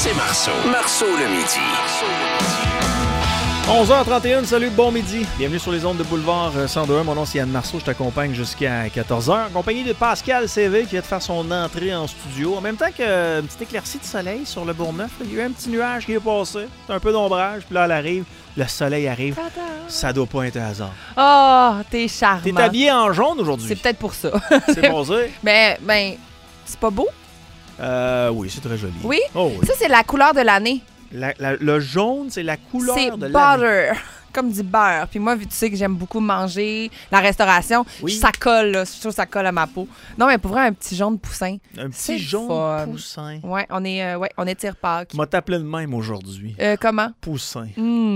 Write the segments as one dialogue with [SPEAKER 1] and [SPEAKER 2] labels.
[SPEAKER 1] c'est Marceau. Marceau le midi.
[SPEAKER 2] 11h31, salut, bon midi. Bienvenue sur les ondes de Boulevard 102.1. Mon nom, c'est Yann Marceau. Je t'accompagne jusqu'à 14h. En compagnie de Pascal CV qui vient de faire son entrée en studio. En même temps qu'une petite éclaircie de soleil sur le Bourgneuf. Il y a eu un petit nuage qui est passé. C'est un peu d'ombrage. Puis là, elle arrive. Le soleil arrive. Ça doit pas être un hasard.
[SPEAKER 3] Oh, t'es charmant.
[SPEAKER 2] T'es habillé en jaune aujourd'hui.
[SPEAKER 3] C'est peut-être pour ça.
[SPEAKER 2] C'est passé?
[SPEAKER 3] Ben, c'est pas beau?
[SPEAKER 2] Oui, c'est très joli.
[SPEAKER 3] Oui?
[SPEAKER 2] Oh, oui.
[SPEAKER 3] Ça, c'est la couleur de l'année.
[SPEAKER 2] Le jaune, c'est la couleur
[SPEAKER 3] C'est
[SPEAKER 2] de l'année.
[SPEAKER 3] butter. Comme du beurre. Puis moi, vu tu sais que j'aime beaucoup manger, la restauration,
[SPEAKER 2] Oui.
[SPEAKER 3] ça colle, là. Je trouve que ça colle à ma peau. Non, mais pour vrai, un petit jaune poussin.
[SPEAKER 2] Un
[SPEAKER 3] C'est
[SPEAKER 2] petit jaune
[SPEAKER 3] fun.
[SPEAKER 2] poussin.
[SPEAKER 3] Ouais, on est tire-Pâques.
[SPEAKER 2] M'a t'appelé de même aujourd'hui.
[SPEAKER 3] Comment?
[SPEAKER 2] Poussin.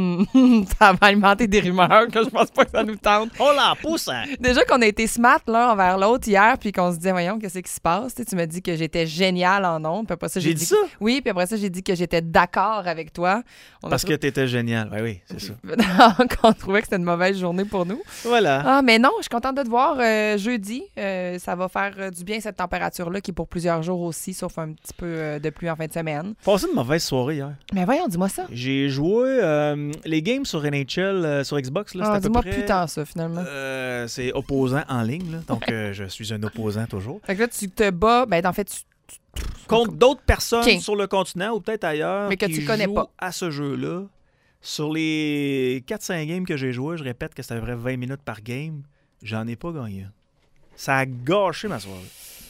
[SPEAKER 3] Ça va alimenter des rumeurs que je pense pas que ça nous tente.
[SPEAKER 2] Oh là, poussin!
[SPEAKER 3] Déjà qu'on a été smart l'un envers l'autre hier, puis qu'on se disait, voyons, qu'est-ce qui se passe? Tu m'as dit que j'étais géniale en ondes. Puis après ça,
[SPEAKER 2] J'ai dit ça?
[SPEAKER 3] Oui, puis après ça, j'ai dit que j'étais d'accord avec toi.
[SPEAKER 2] Parce que t'étais génial. Oui, c'est ça.
[SPEAKER 3] qu'on trouvait que c'était une mauvaise journée pour nous.
[SPEAKER 2] Voilà.
[SPEAKER 3] Ah, mais non, je suis contente de te voir jeudi. Ça va faire du bien, cette température-là, qui est pour plusieurs jours aussi, sauf un petit peu de pluie en fin de semaine.
[SPEAKER 2] Passé une mauvaise soirée hier.
[SPEAKER 3] Mais voyons, dis-moi ça.
[SPEAKER 2] J'ai joué les games sur NHL, sur Xbox. Là, c'est à peu
[SPEAKER 3] Dis-moi
[SPEAKER 2] près,
[SPEAKER 3] plus tard, ça, finalement.
[SPEAKER 2] c'est opposant en ligne. Là. Donc, je suis un opposant toujours.
[SPEAKER 3] Fait que là, tu te bats, ben en fait,
[SPEAKER 2] Contre d'autres personnes
[SPEAKER 3] OK.
[SPEAKER 2] sur le continent ou peut-être ailleurs
[SPEAKER 3] Mais que
[SPEAKER 2] qui
[SPEAKER 3] tu connais
[SPEAKER 2] jouent
[SPEAKER 3] pas.
[SPEAKER 2] à ce jeu-là. Sur les 4-5 games que j'ai joués, je répète que c'était à peu près 20 minutes par game. J'en ai pas gagné. Ça a gâché ma soirée.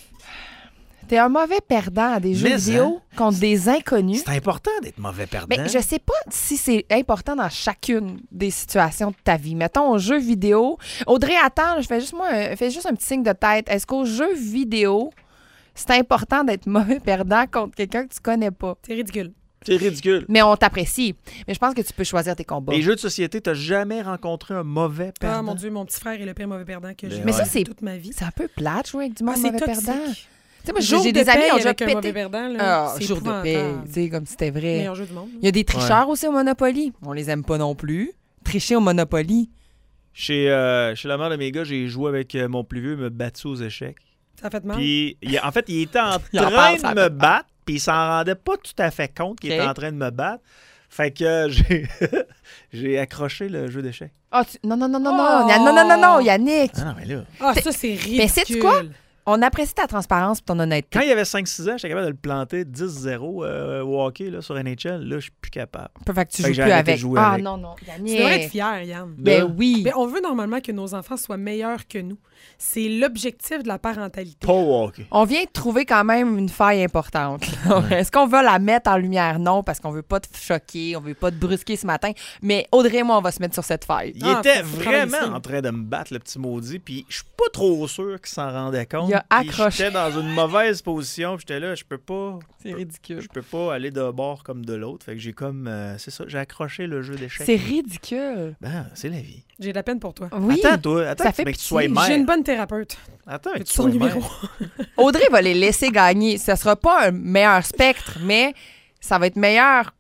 [SPEAKER 3] t'es un mauvais perdant à des jeux
[SPEAKER 2] Mais
[SPEAKER 3] vidéo contre des inconnus.
[SPEAKER 2] C'est important d'être mauvais perdant.
[SPEAKER 3] Mais je sais pas si c'est important dans chacune des situations de ta vie. Mettons, au jeu vidéo. Audrey, attends, fais juste un petit signe de tête. Est-ce qu'au jeu vidéo, c'est important d'être mauvais perdant contre quelqu'un que tu connais pas?
[SPEAKER 4] C'est ridicule.
[SPEAKER 2] C'est ridicule.
[SPEAKER 3] Mais on t'apprécie. Mais je pense que tu peux choisir tes combats.
[SPEAKER 2] Les jeux de société, t'as jamais rencontré un mauvais perdant?
[SPEAKER 4] Ah, mon Dieu, mon petit frère est le pire mauvais perdant que j'ai
[SPEAKER 3] Mais ça,
[SPEAKER 4] vu
[SPEAKER 3] c'est
[SPEAKER 4] toute ma vie.
[SPEAKER 3] C'est un peu plate jouer avec du monde
[SPEAKER 4] Ah, c'est
[SPEAKER 3] mauvais
[SPEAKER 4] toxique.
[SPEAKER 3] perdant. Tu sais, moi,
[SPEAKER 4] Jour
[SPEAKER 3] j'ai
[SPEAKER 4] de
[SPEAKER 3] des amis
[SPEAKER 4] paye
[SPEAKER 3] qui ont déjà
[SPEAKER 4] avec un mauvais
[SPEAKER 3] pété.
[SPEAKER 4] perdant, là,
[SPEAKER 3] Ah,
[SPEAKER 4] c'est
[SPEAKER 3] jour de paye.
[SPEAKER 4] épouvantable.
[SPEAKER 3] Tu sais, comme si c'était vrai.
[SPEAKER 4] Meilleur jeu du monde.
[SPEAKER 3] Il y a des tricheurs aussi au Monopoly. On les aime pas non plus. Tricher au Monopoly.
[SPEAKER 2] Chez la mère de mes gars, j'ai joué avec mon plus vieux, il m'a battu aux échecs.
[SPEAKER 4] Ça a fait mal.
[SPEAKER 2] Puis, en fait, il était en
[SPEAKER 3] Il en
[SPEAKER 2] train
[SPEAKER 3] parle, ça
[SPEAKER 2] de me battre, puis il s'en rendait pas tout à fait compte qu'il
[SPEAKER 3] OK.
[SPEAKER 2] était en train de me battre. Fait que j'ai accroché le jeu d'échecs.
[SPEAKER 3] Ah, non,
[SPEAKER 4] Oh!
[SPEAKER 3] non, Yannick.
[SPEAKER 2] Ah non, mais là...
[SPEAKER 4] Ah, ça, c'est ridicule.
[SPEAKER 3] Mais sais-tu quoi? On apprécie ta transparence et ton honnêteté.
[SPEAKER 2] Quand il y avait 5-6 ans, j'étais capable de le planter 10-0 au hockey là, sur NHL. Là, je suis plus capable.
[SPEAKER 3] Fait que tu
[SPEAKER 2] Fait que
[SPEAKER 3] joues
[SPEAKER 2] j'ai
[SPEAKER 3] plus
[SPEAKER 2] arrêté de
[SPEAKER 3] avec.
[SPEAKER 2] jouer
[SPEAKER 3] Ah
[SPEAKER 2] avec.
[SPEAKER 3] non,
[SPEAKER 4] Tu devrais être
[SPEAKER 3] Yannick.
[SPEAKER 4] fier, Yann.
[SPEAKER 3] Ben oui.
[SPEAKER 4] Mais on veut normalement que nos enfants soient meilleurs que nous. C'est l'objectif de la parentalité.
[SPEAKER 2] Pas au hockey.
[SPEAKER 3] On vient de trouver quand même une faille importante. Est-ce qu'on veut la mettre en lumière? Non, parce qu'on veut pas te choquer, on veut pas te brusquer ce matin. Mais Audrey et moi, on va se mettre sur cette faille.
[SPEAKER 2] Il
[SPEAKER 4] Ah,
[SPEAKER 2] était
[SPEAKER 4] faut travailler
[SPEAKER 2] vraiment
[SPEAKER 4] ça.
[SPEAKER 2] en train de me battre, le petit maudit, puis je suis pas trop sûr qu'il s'en rendait compte.
[SPEAKER 3] Il a
[SPEAKER 2] Puis
[SPEAKER 3] accroché.
[SPEAKER 2] J'étais dans une mauvaise position, puis j'étais là, je peux pas
[SPEAKER 3] ridicule.
[SPEAKER 2] aller d'un bord comme de l'autre. Fait que j'ai comme, c'est ça, j'ai accroché le jeu d'échecs.
[SPEAKER 3] C'est ridicule.
[SPEAKER 2] Ben, c'est la vie.
[SPEAKER 4] J'ai de la peine pour toi.
[SPEAKER 3] Oui.
[SPEAKER 2] Attends
[SPEAKER 3] ça
[SPEAKER 2] que
[SPEAKER 3] fait
[SPEAKER 2] tu sois
[SPEAKER 3] pitié.
[SPEAKER 2] mère.
[SPEAKER 4] J'ai une bonne thérapeute.
[SPEAKER 2] Attends, que tu
[SPEAKER 4] Son
[SPEAKER 2] sois
[SPEAKER 4] numéro.
[SPEAKER 2] mère.
[SPEAKER 3] Audrey va les laisser gagner. Ça sera pas un meilleur spectre, mais ça va être meilleur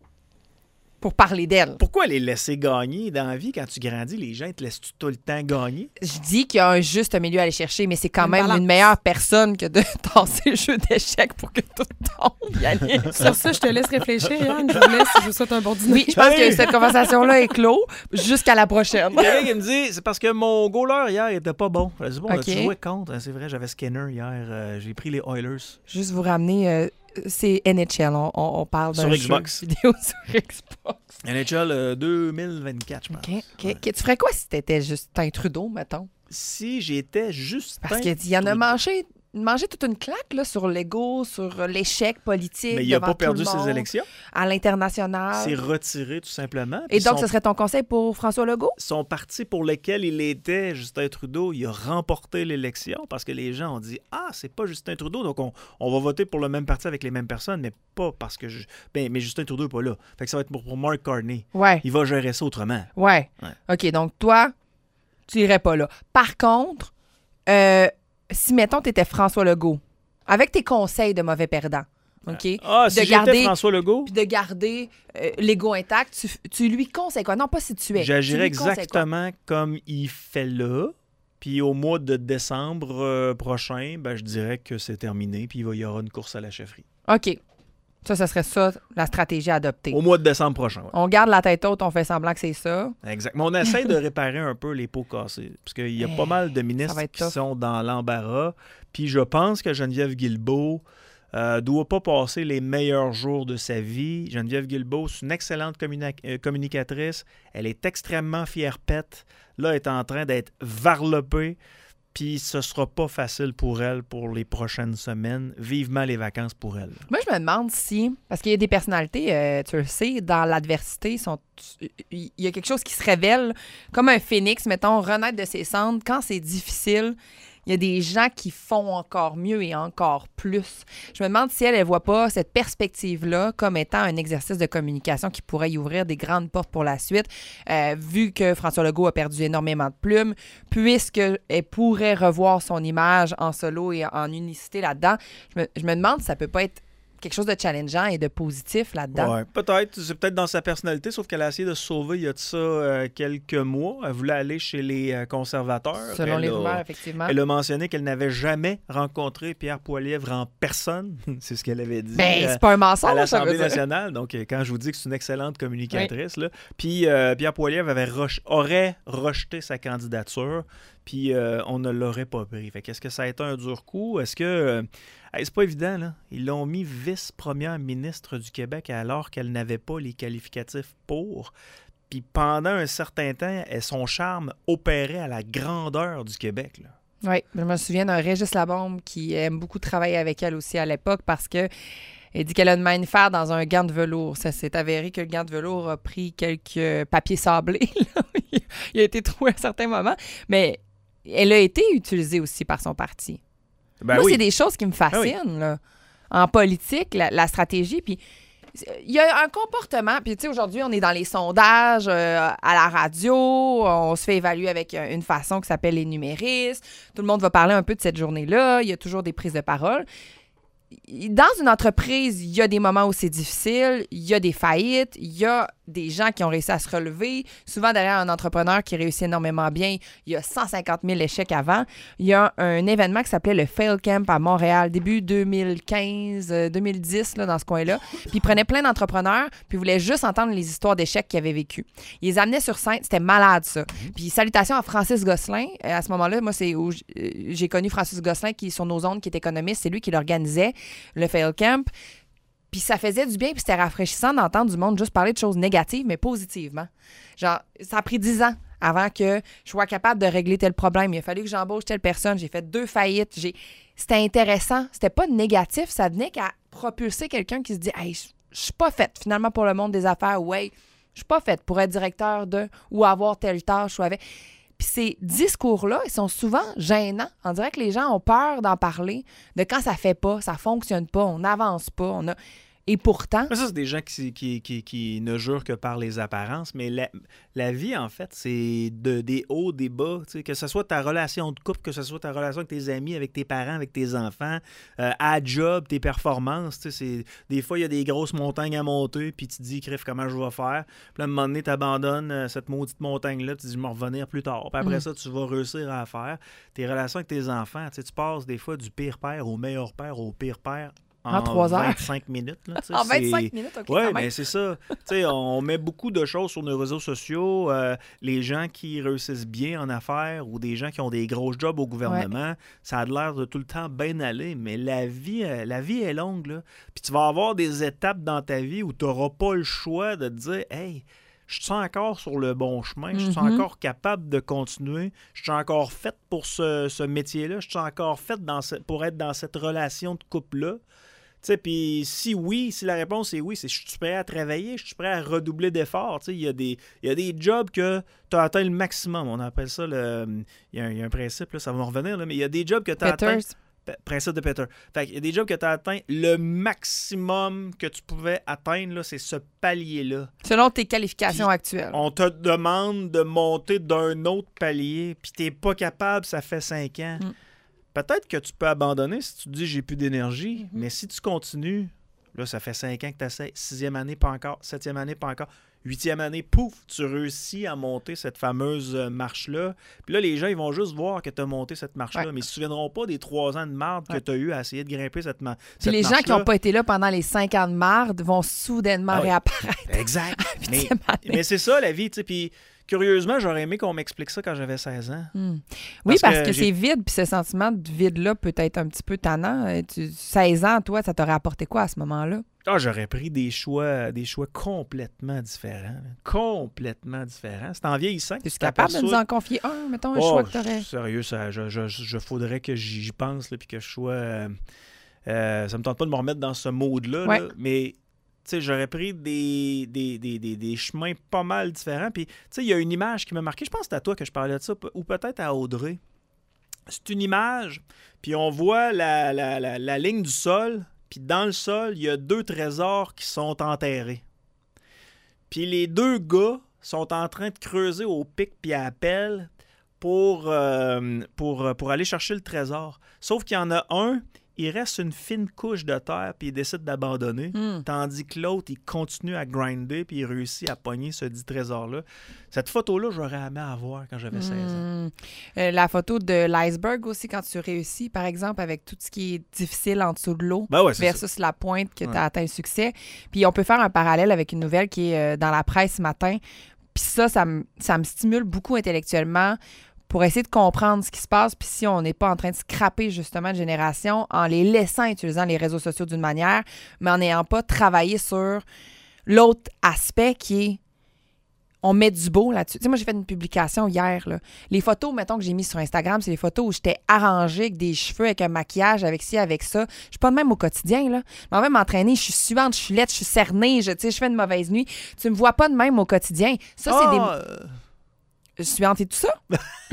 [SPEAKER 3] pour parler d'elle.
[SPEAKER 2] Pourquoi les laisser gagner dans la vie quand tu grandis? Les gens ils te laissent tout le temps gagner?
[SPEAKER 3] Je dis qu'il y a un juste milieu à aller chercher, mais c'est quand
[SPEAKER 4] Une
[SPEAKER 3] même
[SPEAKER 4] balance.
[SPEAKER 3] une meilleure personne que de tasser le jeu d'échecs pour que tout tombe, Yannick.
[SPEAKER 4] Sur ça, je te laisse réfléchir, Yann. Je vous laisse. Je vous souhaite un bon dîner.
[SPEAKER 3] Oui, je pense
[SPEAKER 2] Hey!
[SPEAKER 3] que cette conversation-là est clos jusqu'à la prochaine.
[SPEAKER 2] Il y a quelqu'un qui me dit, c'est parce que mon goaler hier il était pas bon. Je dis, bon,
[SPEAKER 3] Ok.
[SPEAKER 2] tu jouais contre. C'est vrai, j'avais Skinner hier. J'ai pris les Oilers.
[SPEAKER 3] Juste vous ramener, c'est NHL. On parle d'un
[SPEAKER 2] Sur
[SPEAKER 3] jeu
[SPEAKER 2] Xbox.
[SPEAKER 3] vidéo sur Xbox.
[SPEAKER 2] NHL 2024, je pense.
[SPEAKER 3] OK. Tu ferais quoi si t'étais Justin Trudeau, mettons?
[SPEAKER 2] Si j'étais juste.
[SPEAKER 3] Parce qu'il y en a mangé toute une claque là, sur l'ego, sur l'échec politique.
[SPEAKER 2] Mais il n'a
[SPEAKER 3] devant
[SPEAKER 2] pas
[SPEAKER 3] tout
[SPEAKER 2] perdu
[SPEAKER 3] le
[SPEAKER 2] ses
[SPEAKER 3] monde,
[SPEAKER 2] élections.
[SPEAKER 3] à l'international.
[SPEAKER 2] Il s'est retiré tout simplement.
[SPEAKER 3] Et
[SPEAKER 2] Puis
[SPEAKER 3] donc, ce serait ton conseil pour François Legault?
[SPEAKER 2] son parti pour lequel il était, Justin Trudeau, il a remporté l'élection parce que les gens ont dit « Ah, c'est pas Justin Trudeau, donc on va voter pour le même parti avec les mêmes personnes, mais pas parce que... mais Justin Trudeau n'est pas là. » Fait que ça va être pour Mark Carney.
[SPEAKER 3] Ouais.
[SPEAKER 2] Il va gérer ça autrement.
[SPEAKER 3] Ouais.
[SPEAKER 2] Ouais.
[SPEAKER 3] OK, donc toi, tu irais pas là. Par contre, si, mettons, tu étais François Legault, avec tes conseils de mauvais perdant, OK?
[SPEAKER 2] Ah,
[SPEAKER 3] Puis
[SPEAKER 2] si
[SPEAKER 3] de
[SPEAKER 2] j'étais
[SPEAKER 3] garder-
[SPEAKER 2] François Legault,
[SPEAKER 3] Puis de garder l'ego intact, tu lui conseilles quoi? Non, pas si tu es.
[SPEAKER 2] j'agirais
[SPEAKER 3] Tu lui conseilles quoi?
[SPEAKER 2] exactement comme il fait là. Puis au mois de décembre prochain, ben, je dirais que c'est terminé, puis il y aura une course à la chefferie.
[SPEAKER 3] OK. Ça serait ça, la stratégie à adopter.
[SPEAKER 2] Au mois de décembre prochain. Ouais.
[SPEAKER 3] On garde la tête haute, on fait semblant que c'est ça.
[SPEAKER 2] Exactement. On essaie de réparer un peu les pots cassés. Parce qu'il y a pas mal de ministres qui sont dans l'embarras. Puis je pense que Geneviève Guilbeault doit pas passer les meilleurs jours de sa vie. Geneviève Guilbeault, c'est une excellente communicatrice. Elle est extrêmement fière-pète. Là, elle est en train d'être varlopée. Puis ce sera pas facile pour elle pour les prochaines semaines. Vivement les vacances pour elle.
[SPEAKER 3] Moi, je me demande si... Parce qu'il y a des personnalités, tu le sais, dans l'adversité, il y a quelque chose qui se révèle comme un phénix, mettons, renaître de ses cendres. Quand c'est difficile, il y a des gens qui font encore mieux et encore plus. Je me demande si elle voit pas cette perspective-là comme étant un exercice de communication qui pourrait y ouvrir des grandes portes pour la suite, vu que François Legault a perdu énormément de plumes, puisqu'elle pourrait revoir son image en solo et en unicité là-dedans. Je me demande si ça peut pas être quelque chose de challengeant et de positif là-dedans.
[SPEAKER 2] Ouais, peut-être. C'est peut-être dans sa personnalité, sauf qu'elle a essayé de se sauver il y a de ça quelques mois. Elle voulait aller chez les conservateurs.
[SPEAKER 3] Selon les rumeurs, effectivement.
[SPEAKER 2] Elle a mentionné qu'elle n'avait jamais rencontré Pierre Poilievre en personne. C'est ce qu'elle avait dit.
[SPEAKER 3] Ben, c'est pas un mensonge,
[SPEAKER 2] à l'Assemblée nationale. Donc, quand je vous dis que c'est une excellente communicatrice, là. Puis Pierre Poilievre aurait rejeté sa candidature. Puis on ne l'aurait pas pris. Fait qu'est-ce que ça a été un dur coup? Est-ce que... c'est pas évident, là. Ils l'ont mis vice-première ministre du Québec alors qu'elle n'avait pas les qualificatifs pour. Puis pendant un certain temps, son charme opérait à la grandeur du Québec, là.
[SPEAKER 3] Oui, je me souviens d'un Régis Labombe qui aime beaucoup travailler avec elle aussi à l'époque parce que elle dit qu'elle a une main de fer dans un gant de velours. Ça s'est avéré que le gant de velours a pris quelques papiers sablés. Il a été troué à un certain moment. Mais elle a été utilisée aussi par son parti.
[SPEAKER 2] Ben
[SPEAKER 3] Moi,
[SPEAKER 2] oui.
[SPEAKER 3] c'est des choses qui me fascinent, là. En politique, la stratégie. Puis il y a un comportement. Puis, tu sais, aujourd'hui, on est dans les sondages, à la radio. On se fait évaluer avec une façon qui s'appelle les numéristes. Tout le monde va parler un peu de cette journée-là. Il y a toujours des prises de parole. Dans une entreprise, il y a des moments où c'est difficile, il y a des faillites, il y a des gens qui ont réussi à se relever. Souvent, derrière un entrepreneur qui réussit énormément bien, il y a 150 000 échecs avant. Il y a un événement qui s'appelait le Fail Camp à Montréal, début 2015, 2010, là, dans ce coin-là. Puis il prenait plein d'entrepreneurs, puis il voulait juste entendre les histoires d'échecs qu'ils avaient vécues. Il les amenait sur scène, c'était malade, ça. Puis salutations à Francis Gosselin. À ce moment-là, moi, c'est où j'ai connu Francis Gosselin, qui est sur nos ondes, qui est économiste. C'est lui qui l'organisait, le Fail Camp. Puis ça faisait du bien, puis c'était rafraîchissant d'entendre du monde juste parler de choses négatives, mais positivement. Genre, ça a pris 10 ans avant que je sois capable de régler tel problème. Il a fallu que j'embauche telle personne. J'ai fait 2 faillites. C'était intéressant. C'était pas négatif. Ça venait qu'à propulser quelqu'un qui se dit « Hey, je suis pas faite finalement pour le monde des affaires. Ou hey, je suis pas faite pour être directeur de ou avoir telle tâche. » ou avec... Puis ces discours-là, ils sont souvent gênants. On dirait que les gens ont peur d'en parler, de quand ça fait pas, ça fonctionne pas, on n'avance pas, Et pourtant...
[SPEAKER 2] Mais ça, c'est des gens qui ne jurent que par les apparences, mais la vie, en fait, c'est des hauts, des bas. Que ce soit ta relation de couple, que ce soit ta relation avec tes amis, avec tes parents, avec tes enfants, à job, tes performances. Des fois, il y a des grosses montagnes à monter, puis tu te dis, crève, comment je vais faire? Puis là, à un moment donné, tu abandonnes cette maudite montagne-là, tu te dis, je vais revenir plus tard. Puis après ça, tu vas réussir à faire. Tes relations avec tes enfants, tu passes des fois du pire père au meilleur père au pire père. En
[SPEAKER 3] 3 heures.
[SPEAKER 2] 25 minutes. Là,
[SPEAKER 3] en 25 minutes, OK.
[SPEAKER 2] Oui, mais c'est ça. On met beaucoup de choses sur nos réseaux sociaux. Les gens qui réussissent bien en affaires ou des gens qui ont des gros jobs au gouvernement, ça a l'air de tout le temps bien aller. Mais la vie est longue. Là. Puis tu vas avoir des étapes dans ta vie où tu n'auras pas le choix de te dire « Hey, je suis encore sur le bon chemin, je suis encore capable de continuer, je suis encore faite pour ce métier-là, je suis encore faite pour être dans cette relation de couple-là. » Puis si la réponse est oui, c'est je suis prêt à travailler, je suis prêt à redoubler d'efforts. Il y a des jobs que tu as atteint le maximum. On appelle ça il y a un principe, là, ça va me revenir, là, mais il y a des jobs que tu as atteint. Principe de Peter. Fait qu'il y a des jobs que tu as atteint. Le maximum que tu pouvais atteindre, là, c'est ce palier-là.
[SPEAKER 3] Selon tes qualifications actuelles.
[SPEAKER 2] On te demande de monter d'un autre palier, puis tu n'es pas capable, ça fait 5 ans. Peut-être que tu peux abandonner si tu te dis « j'ai plus d'énergie », mais si tu continues, là, ça fait 5 ans que tu essaies, 6e année, pas encore, 7e année, pas encore, 8e année, pouf, tu réussis à monter cette fameuse marche-là. Puis là, les gens, ils vont juste voir que tu as monté cette marche-là, mais ils ne se souviendront pas des 3 ans de marde que tu as eu à essayer de grimper cette marche-là.
[SPEAKER 3] Puis les gens qui n'ont pas été là pendant les 5 ans de marde vont soudainement réapparaître.
[SPEAKER 2] Exact. mais c'est ça, la vie, tu sais, puis... Curieusement, j'aurais aimé qu'on m'explique ça quand j'avais 16 ans.
[SPEAKER 3] Oui, parce que c'est vide, puis ce sentiment de vide-là peut être un petit peu tannant. 16 ans, toi, ça t'aurait apporté quoi à ce moment-là?
[SPEAKER 2] Ah, j'aurais pris des choix complètement différents. Complètement différents. C'est en vieillissant que
[SPEAKER 3] tu es capable de nous en confier un, mettons, un choix que t'aurais?
[SPEAKER 2] Sérieux, je faudrait que j'y pense, puis que je sois... ça me tente pas de me remettre dans ce mode-là, là, mais... Tu sais, j'aurais pris des chemins pas mal différents. Puis, tu sais, il y a une image qui m'a marqué. Je pense que c'est à toi que je parlais de ça, ou peut-être à Audrey. C'est une image, puis on voit la ligne du sol, puis dans le sol, il y a 2 trésors qui sont enterrés. Puis les 2 gars sont en train de creuser au pic puis à la pelle pour aller chercher le trésor. Sauf qu'il y en a un... Il reste une fine couche de terre puis il décide d'abandonner, tandis que l'autre, il continue à grinder puis il réussit à pogner ce dit trésor-là. Cette photo-là, j'aurais aimé avoir quand j'avais 16 ans.
[SPEAKER 3] La photo de l'iceberg aussi, quand tu réussis, par exemple, avec tout ce qui est difficile en dessous de l'eau versus la pointe que tu as atteint le succès. Puis on peut faire un parallèle avec une nouvelle qui est dans la presse ce matin. Puis ça me stimule beaucoup intellectuellement pour essayer de comprendre ce qui se passe, puis si on n'est pas en train de scraper justement de génération en les laissant utilisant les réseaux sociaux d'une manière, mais en n'ayant pas travaillé sur l'autre aspect qui est on met du beau là-dessus. Tu sais, moi, j'ai fait une publication hier, là. Les photos, mettons, que j'ai mises sur Instagram, c'est les photos où j'étais arrangée avec des cheveux, avec un maquillage, avec ci, avec ça. Je suis pas de même au quotidien, là. Je m'en vais m'entraîner, je suis suante, je suis laide, je suis cernée, je fais une mauvaise nuit. Tu me vois pas de même au quotidien. Ça, c'est des... Je suis suante et tout ça.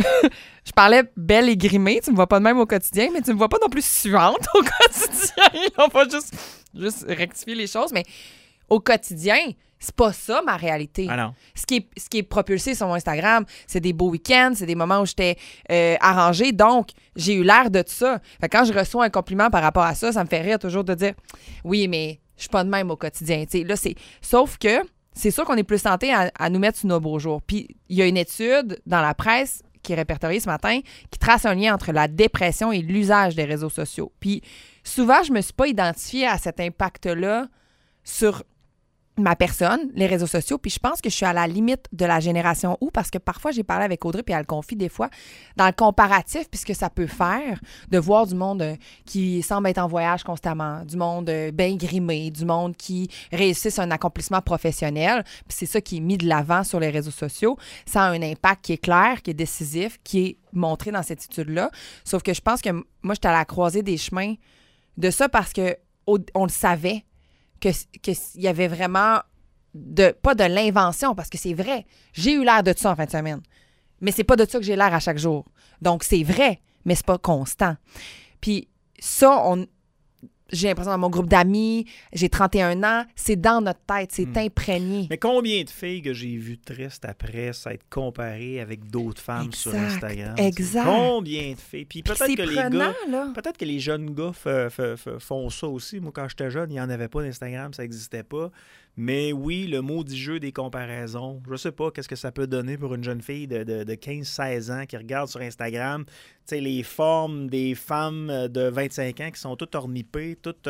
[SPEAKER 3] Je parlais belle et grimée. Tu me vois pas de même au quotidien, mais tu me vois pas non plus suante au quotidien. On va juste rectifier les choses. Mais au quotidien, c'est pas ça ma réalité.
[SPEAKER 2] Ah non.
[SPEAKER 3] Ce qui est propulsé sur mon Instagram, c'est des beaux week-ends, c'est des moments où j'étais arrangée. Donc, j'ai eu l'air de tout ça. Fait que quand je reçois un compliment par rapport à ça, ça me fait rire toujours de dire oui, mais je suis pas de même au quotidien. T'sais, là, sauf que c'est sûr qu'on est plus tenté à nous mettre sur nos beaux jours. Puis, il y a une étude dans la presse qui est répertoriée ce matin qui trace un lien entre la dépression et l'usage des réseaux sociaux. Puis, souvent, je me suis pas identifiée à cet impact-là sur ma personne, les réseaux sociaux, puis je pense que je suis à la limite de la génération où, parce que parfois, j'ai parlé avec Audrey, puis elle le confie des fois, dans le comparatif, puis ce que ça peut faire de voir du monde qui semble être en voyage constamment, du monde bien grimé, du monde qui réussisse un accomplissement professionnel, puis c'est ça qui est mis de l'avant sur les réseaux sociaux. Ça a un impact qui est clair, qui est décisif, qui est montré dans cette étude-là. Sauf que je pense que moi, j'étais à la croisée des chemins de ça parce que on le savait, qu'il y avait vraiment pas de l'invention, parce que c'est vrai. J'ai eu l'air de ça en fin de semaine. Mais c'est pas de ça que j'ai l'air à chaque jour. Donc, c'est vrai, mais c'est pas constant. Puis ça, j'ai l'impression dans mon groupe d'amis, j'ai 31 ans, c'est dans notre tête, c'est imprégné.
[SPEAKER 2] Mais combien de filles que j'ai vues tristes après s'être comparées avec d'autres femmes sur Instagram?
[SPEAKER 3] Exact.
[SPEAKER 2] Combien de filles? Puis peut-être que
[SPEAKER 3] prenant,
[SPEAKER 2] les gars,
[SPEAKER 3] là.
[SPEAKER 2] peut-être que les jeunes gars font ça aussi. Moi, quand j'étais jeune, il n'y en avait pas d'Instagram, ça n'existait pas. Mais oui, le maudit jeu des comparaisons, je sais pas qu'est-ce que ça peut donner pour une jeune fille de 15-16 ans qui regarde sur Instagram, tu sais, les formes des femmes de 25 ans qui sont toutes ornipées, toutes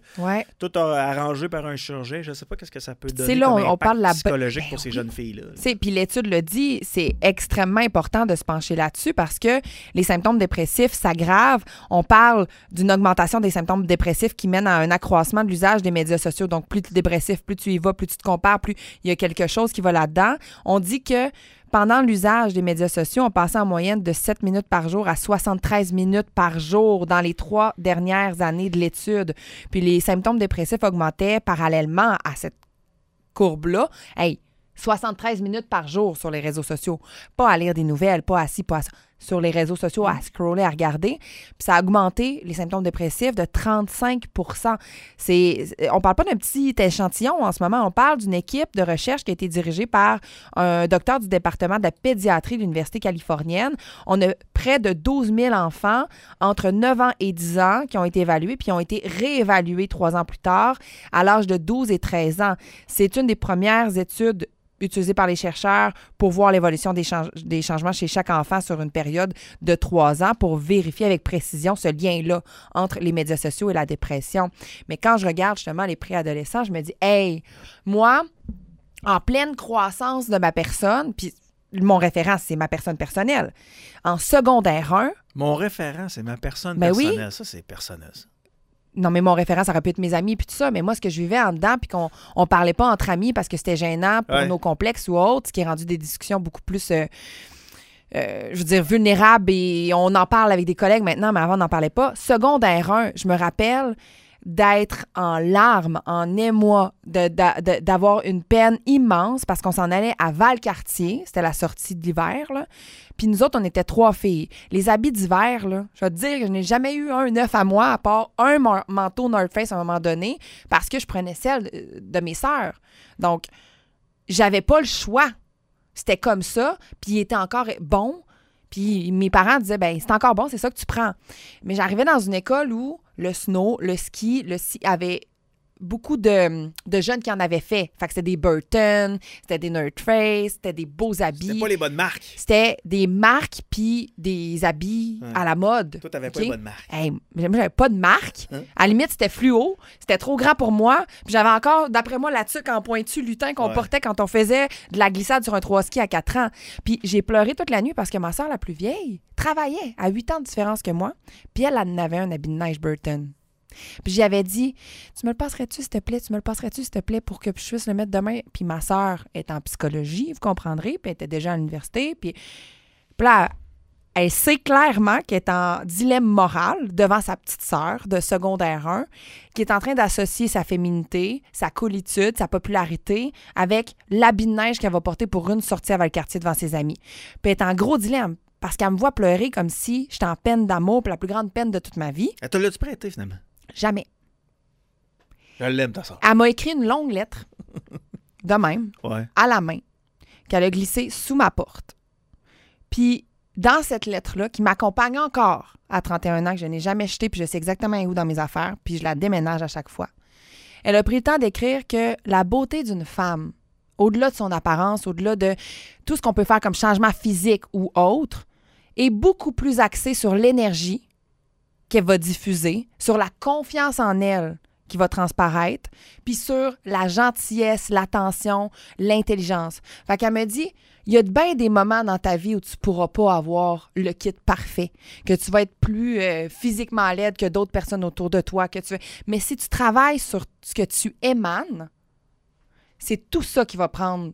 [SPEAKER 2] arrangées par un chirurgien. Je sais pas qu'est-ce que ça peut donner
[SPEAKER 3] là,
[SPEAKER 2] comme
[SPEAKER 3] on parle
[SPEAKER 2] impact psychologique pour ces jeunes filles-là.
[SPEAKER 3] Puis l'étude le dit, c'est extrêmement important de se pencher là-dessus parce que les symptômes dépressifs s'aggravent. On parle d'une augmentation des symptômes dépressifs qui mène à un accroissement de l'usage des médias sociaux. Donc, plus tu es dépressif, plus tu y vas, plus tu te compares, plus il y a quelque chose qui va là-dedans. On dit que pendant l'usage des médias sociaux, on passait en moyenne de 7 minutes par jour à 73 minutes par jour dans les 3 dernières années de l'étude. Puis les symptômes dépressifs augmentaient parallèlement à cette courbe-là. 73 minutes par jour sur les réseaux sociaux. Pas à lire des nouvelles, pas à ci, pas à ça. Sur les réseaux sociaux, à scroller, à regarder. Puis ça a augmenté les symptômes dépressifs de 35 %. On parle pas d'un petit échantillon en ce moment. On parle d'une équipe de recherche qui a été dirigée par un docteur du département de la pédiatrie de l'Université californienne. On a près de 12 000 enfants entre 9 ans et 10 ans qui ont été évalués puis ont été réévalués 3 ans plus tard à l'âge de 12 et 13 ans. C'est une des premières études utilisé par les chercheurs pour voir l'évolution des changements chez chaque enfant sur une période de 3 ans pour vérifier avec précision ce lien-là entre les médias sociaux et la dépression. Mais quand je regarde justement les préadolescents, je me dis, hey, moi, en pleine croissance de ma personne, puis mon référent, c'est ma personne personnelle, en secondaire 1...
[SPEAKER 2] Mon référent, c'est ma personne
[SPEAKER 3] Ben
[SPEAKER 2] personnelle.
[SPEAKER 3] oui.
[SPEAKER 2] Ça, c'est personnel, ça.
[SPEAKER 3] Non, mais mon référent, ça aurait pu être mes amis puis tout ça. Mais moi, ce que je vivais en dedans, puis qu'on parlait pas entre amis parce que c'était gênant pour
[SPEAKER 2] Ouais.
[SPEAKER 3] nos complexes ou autres, ce qui est rendu des discussions beaucoup plus, je veux dire, vulnérables. Et on en parle avec des collègues maintenant, mais avant, on n'en parlait pas. Secondaire 1, je me rappelle d'être en larmes, en émoi, d'avoir une peine immense parce qu'on s'en allait à Valcartier. C'était la sortie de l'hiver, là. Puis nous autres, on était 3 filles. Les habits d'hiver, là, je vais te dire que je n'ai jamais eu un neuf à moi, à part un manteau North Face à un moment donné, parce que je prenais celle de mes sœurs. Donc, j'avais pas le choix. C'était comme ça, puis il était encore bon. Puis mes parents disaient, ben c'est encore bon, c'est ça que tu prends. Mais j'arrivais dans une école où le snow, le ski avait beaucoup de jeunes qui en avaient fait. Fait que c'était des Burton, c'était des North Face, c'était des beaux habits.
[SPEAKER 2] C'était pas les bonnes marques.
[SPEAKER 3] C'était des marques puis des habits à la mode.
[SPEAKER 2] Toi, t'avais pas
[SPEAKER 3] OK?
[SPEAKER 2] les bonnes marques.
[SPEAKER 3] Hey, moi, j'avais pas de marque.
[SPEAKER 2] Hein?
[SPEAKER 3] À la limite, c'était fluo. C'était trop grand pour moi. Puis j'avais encore, d'après moi, la tuque en pointu lutin qu'on portait quand on faisait de la glissade sur un 3-ski à 4 ans. Puis j'ai pleuré toute la nuit parce que ma soeur, la plus vieille, travaillait à 8 ans de différence que moi. Puis elle en avait un habit de neige Burton. Puis j'y avais dit, tu me le passerais-tu, s'il te plaît? Tu me le passerais-tu, s'il te plaît, pour que je puisse le mettre demain? Puis ma sœur est en psychologie, vous comprendrez, puis elle était déjà à l'université. Puis là, elle sait clairement qu'elle est en dilemme moral devant sa petite sœur de secondaire 1, qui est en train d'associer sa féminité, sa coolitude, sa popularité avec l'habit de neige qu'elle va porter pour une sortie à Valcartier devant ses amis. Puis elle est en gros dilemme, parce qu'elle me voit pleurer comme si j'étais en peine d'amour, puis la plus grande peine de toute ma vie.
[SPEAKER 2] Elle te l'a-tu prêté, finalement?
[SPEAKER 3] Jamais.
[SPEAKER 2] Je l'aime, ta soeur.
[SPEAKER 3] Elle m'a écrit une longue lettre, de même,
[SPEAKER 2] Ouais.
[SPEAKER 3] à la main, qu'elle a glissée sous ma porte. Puis, dans cette lettre-là, qui m'accompagne encore à 31 ans, que je n'ai jamais jetée, puis je sais exactement où dans mes affaires, puis je la déménage à chaque fois, elle a pris le temps d'écrire que la beauté d'une femme, au-delà de son apparence, au-delà de tout ce qu'on peut faire comme changement physique ou autre, est beaucoup plus axée sur l'énergie qu'elle va diffuser, sur la confiance en elle qui va transparaître, puis sur la gentillesse, l'attention, l'intelligence. Fait qu'elle me dit, il y a bien des moments dans ta vie où tu pourras pas avoir le kit parfait, que tu vas être plus physiquement laide que d'autres personnes autour de toi, mais si tu travailles sur ce que tu émanes, c'est tout ça qui va prendre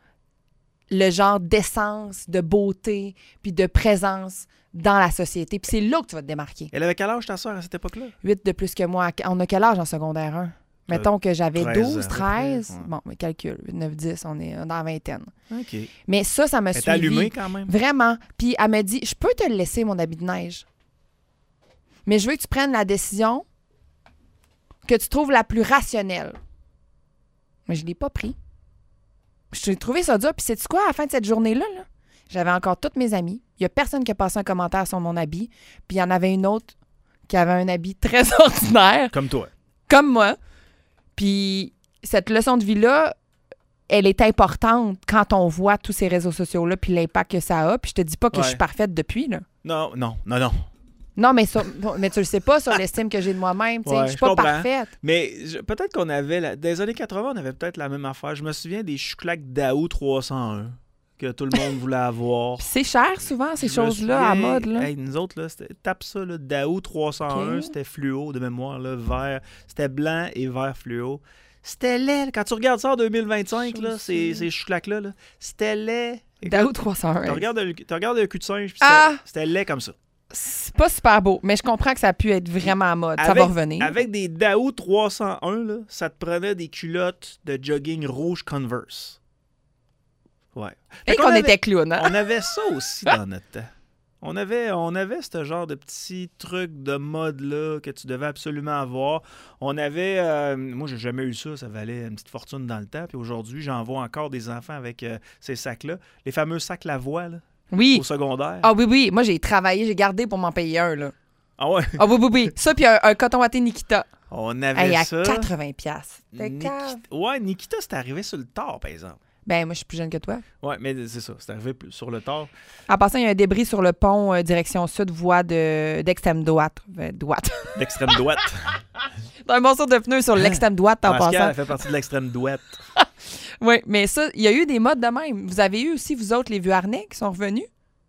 [SPEAKER 3] le genre d'essence, de beauté, puis de présence dans la société. Puis c'est là que tu vas te démarquer.
[SPEAKER 2] Elle avait quel âge, ta soeur, à cette époque-là?
[SPEAKER 3] 8 de plus que moi. On a quel âge en secondaire 1? Mettons que j'avais
[SPEAKER 2] 13
[SPEAKER 3] 12,
[SPEAKER 2] ans, à peu
[SPEAKER 3] 13.
[SPEAKER 2] près, ouais.
[SPEAKER 3] Bon, mais calcul. 8, 9, 10, on est dans la vingtaine.
[SPEAKER 2] OK.
[SPEAKER 3] Mais ça me
[SPEAKER 2] Elle est
[SPEAKER 3] suivi.
[SPEAKER 2] allumée, quand même.
[SPEAKER 3] Vraiment. Puis elle me dit, je peux te le laisser, mon habit de neige. Mais je veux que tu prennes la décision que tu trouves la plus rationnelle. Mais je ne l'ai pas pris. Je trouvé ça dur. Puis sais-tu quoi, à la fin de cette journée-là, là, j'avais encore toutes mes amies. Il n'y a personne qui a passé un commentaire sur mon habit. Puis il y en avait une autre qui avait un habit très ordinaire,
[SPEAKER 2] Comme toi.
[SPEAKER 3] comme moi. Puis cette leçon de vie-là, elle est importante quand on voit tous ces réseaux sociaux-là puis l'impact que ça a. Puis je te dis pas que je suis parfaite depuis, là.
[SPEAKER 2] Non.
[SPEAKER 3] Non, mais tu le sais pas sur l'estime que j'ai de moi-même. Tu sais,
[SPEAKER 2] Ouais,
[SPEAKER 3] je suis
[SPEAKER 2] je
[SPEAKER 3] pas
[SPEAKER 2] comprends.
[SPEAKER 3] parfaite.
[SPEAKER 2] Mais peut-être qu'on avait... Dans les années 80, on avait peut-être la même affaire. Je me souviens des chouclaques Daou 301 que tout le monde voulait avoir.
[SPEAKER 3] Puis c'est cher souvent, ces
[SPEAKER 2] Je me
[SPEAKER 3] choses-là, à
[SPEAKER 2] souviens,
[SPEAKER 3] mode. Là.
[SPEAKER 2] Hey, nous autres, là, tape ça, là, Daou 301,
[SPEAKER 3] Ok.
[SPEAKER 2] c'était fluo de mémoire, là, vert. C'était blanc et vert fluo. C'était laid. Quand tu regardes ça en 2025, là, ces chouclaques-là, là, c'était laid.
[SPEAKER 3] Daou 301.
[SPEAKER 2] Tu regardes le cul de singe, puis
[SPEAKER 3] Ah!
[SPEAKER 2] c'était laid comme ça.
[SPEAKER 3] C'est pas super beau, mais je comprends que ça a pu être vraiment à mode. Ça va revenir.
[SPEAKER 2] Avec des Daou 301, là, ça te prenait des culottes de jogging rouge Converse. Ouais.
[SPEAKER 3] Et
[SPEAKER 2] Fait
[SPEAKER 3] qu'on était clown, hein?
[SPEAKER 2] On avait ça aussi dans notre temps. On avait ce genre de petits trucs de mode-là que tu devais absolument avoir. On avait... moi, j'ai jamais eu ça. Ça valait une petite fortune dans le temps. Puis aujourd'hui, j'en vois encore des enfants avec ces sacs-là. Les fameux sacs Lavoie, là,
[SPEAKER 3] Oui.
[SPEAKER 2] au secondaire.
[SPEAKER 3] Ah oui. Moi, j'ai travaillé, j'ai gardé pour m'en payer un, là.
[SPEAKER 2] Ah ouais?
[SPEAKER 3] Ah oui. Ça, puis un coton watté Nikita.
[SPEAKER 2] On avait
[SPEAKER 3] Hey, à
[SPEAKER 2] ça.
[SPEAKER 3] 80$. C'était cave.
[SPEAKER 2] Ouais, Nikita, c'est arrivé sur le tard, par exemple.
[SPEAKER 3] Ben, moi, je suis plus jeune que toi.
[SPEAKER 2] Ouais, mais c'est ça. C'est arrivé sur le tard.
[SPEAKER 3] En passant, il y a un débris sur le pont direction sud, voie d'extrême droite.
[SPEAKER 2] L'extrême droite.
[SPEAKER 3] T'as un morceau de pneu sur l'extrême droite en
[SPEAKER 2] Pascal,
[SPEAKER 3] passant.
[SPEAKER 2] elle fait partie de l'extrême droite.
[SPEAKER 3] Oui, mais ça, il y a eu des modes de même. Vous avez eu aussi, vous autres, les vieux harnais qui sont revenus?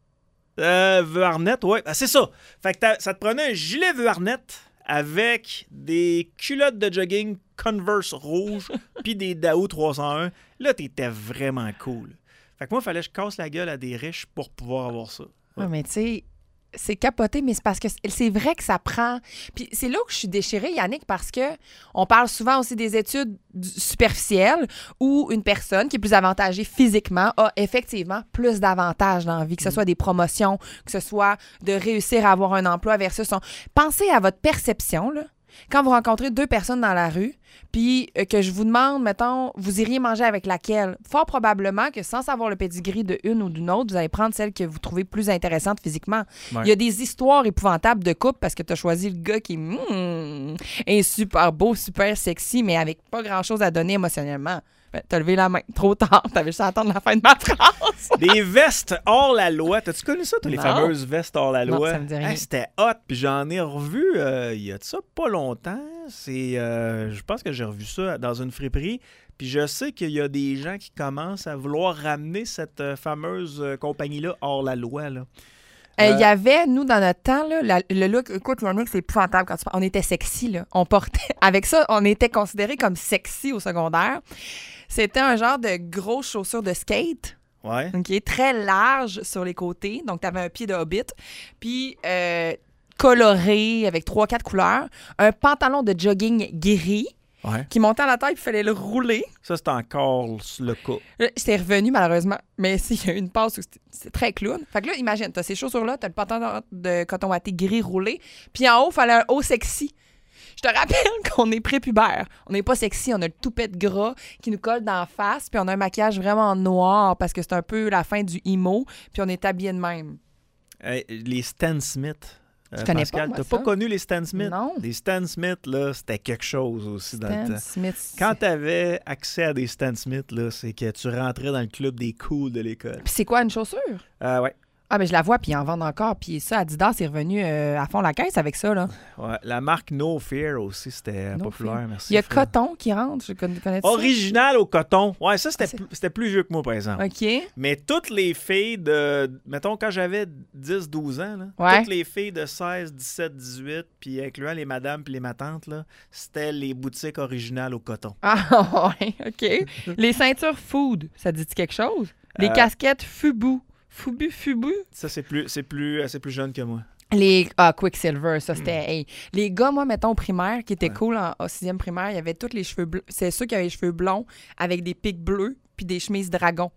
[SPEAKER 2] Vuarnet, oui. Ah, c'est ça. Fait que ça te prenait un gilet Vuarnet avec des culottes de jogging Converse rouges puis des Dao 301. Là, t'étais vraiment cool. Fait que moi, il fallait que je casse la gueule à des riches pour pouvoir avoir ça.
[SPEAKER 3] Oui, mais tu sais, c'est capoté, mais c'est parce que c'est vrai que ça prend... Puis c'est là que je suis déchirée, Yannick, parce que on parle souvent aussi des études superficielles où une personne qui est plus avantagée physiquement a effectivement plus d'avantages dans la vie, que ce soit des promotions, que ce soit de réussir à avoir un emploi versus son... Pensez à votre perception, là. Quand vous rencontrez deux personnes dans la rue, puis que je vous demande, mettons, vous iriez manger avec laquelle? Fort probablement que sans savoir le pedigree de une ou d'une autre, vous allez prendre celle que vous trouvez plus intéressante physiquement.
[SPEAKER 2] Ouais.
[SPEAKER 3] Il y a des histoires épouvantables de couple parce que tu as choisi le gars qui est super beau, super sexy, mais avec pas grand-chose à donner émotionnellement. Ben, t'as levé la main trop tard. T'avais juste à attendre la fin de ma phrase.
[SPEAKER 2] Des vestes hors la loi. T'as-tu connu ça, les
[SPEAKER 3] Non.
[SPEAKER 2] fameuses vestes hors la
[SPEAKER 3] Non,
[SPEAKER 2] loi?
[SPEAKER 3] ça me dit rien.
[SPEAKER 2] C'était hot, puis j'en ai revu il y a de ça pas longtemps. Je pense que j'ai revu ça dans une friperie. Puis je sais qu'il y a des gens qui commencent à vouloir ramener cette fameuse compagnie-là hors la loi, là.
[SPEAKER 3] Il y avait, nous, dans notre temps, là, le look, écoute, Yannick, c'est épouvantable quand tu parles. On était sexy, là. On portait, avec ça, on était considérés comme sexy au secondaire. C'était un genre de grosses chaussures de skate,
[SPEAKER 2] Ouais.
[SPEAKER 3] OK, très large sur les côtés. Donc, tu avais un pied de hobbit. Puis, coloré, avec 3-4 couleurs. Un pantalon de jogging gris
[SPEAKER 2] Ouais.
[SPEAKER 3] qui montait à la taille, puis il fallait le rouler.
[SPEAKER 2] Ça, c'est encore le cas.
[SPEAKER 3] Là, c'est revenu, malheureusement. Mais s'il y a eu une passe où c'est très clown. Fait que là, imagine, t'as ces chaussures-là, t'as le pantalon de coton watté gris roulé, puis en haut, il fallait un haut sexy. Je te rappelle qu'on est prépubère. On n'est pas sexy, on a le toupette gras qui nous colle d'en face, puis on a un maquillage vraiment noir parce que c'est un peu la fin du emo, puis on est habillé de même.
[SPEAKER 2] Les Stan Smith.
[SPEAKER 3] Je connais
[SPEAKER 2] Pascal,
[SPEAKER 3] pas, moi,
[SPEAKER 2] t'as
[SPEAKER 3] ça.
[SPEAKER 2] pas connu les Stan Smith?
[SPEAKER 3] Non.
[SPEAKER 2] Les Stan Smith, là, c'était quelque chose aussi dans le
[SPEAKER 3] Stan
[SPEAKER 2] temps.
[SPEAKER 3] Smith.
[SPEAKER 2] Quand t'avais accès à des Stan Smith, là, c'est que tu rentrais dans le club des cools de l'école.
[SPEAKER 3] Puis c'est quoi, une chaussure?
[SPEAKER 2] Ouais.
[SPEAKER 3] Ah, mais je la vois, puis ils en vendent encore. Puis ça, Adidas est revenu à fond la caisse avec ça, là.
[SPEAKER 2] Ouais. La marque No Fear aussi, c'était
[SPEAKER 3] No
[SPEAKER 2] populaire.
[SPEAKER 3] Fear.
[SPEAKER 2] Merci.
[SPEAKER 3] Il y a
[SPEAKER 2] Fred.
[SPEAKER 3] Coton qui rentre, je connais ça.
[SPEAKER 2] Original au coton. Ouais, ça,
[SPEAKER 3] Ah,
[SPEAKER 2] c'était plus vieux que moi, par exemple.
[SPEAKER 3] OK.
[SPEAKER 2] Mais toutes les filles de... Mettons, quand j'avais 10-12 ans, là,
[SPEAKER 3] Ouais.
[SPEAKER 2] toutes les filles de 16, 17, 18, puis incluant les madames puis les matantes, là, c'était les boutiques originales au coton.
[SPEAKER 3] Ah, ouais, OK. Les ceintures Food, ça dit quelque chose? Les casquettes Fubu. Fubu.
[SPEAKER 2] Ça, c'est plus jeune que moi.
[SPEAKER 3] Les Quicksilver, ça c'était... hey. Les gars, moi, mettons, au primaire, qui étaient cool au 6e primaire, il y avait tous les cheveux bleus. C'est ceux qui avaient les cheveux blonds avec des pics bleus puis des chemises dragons.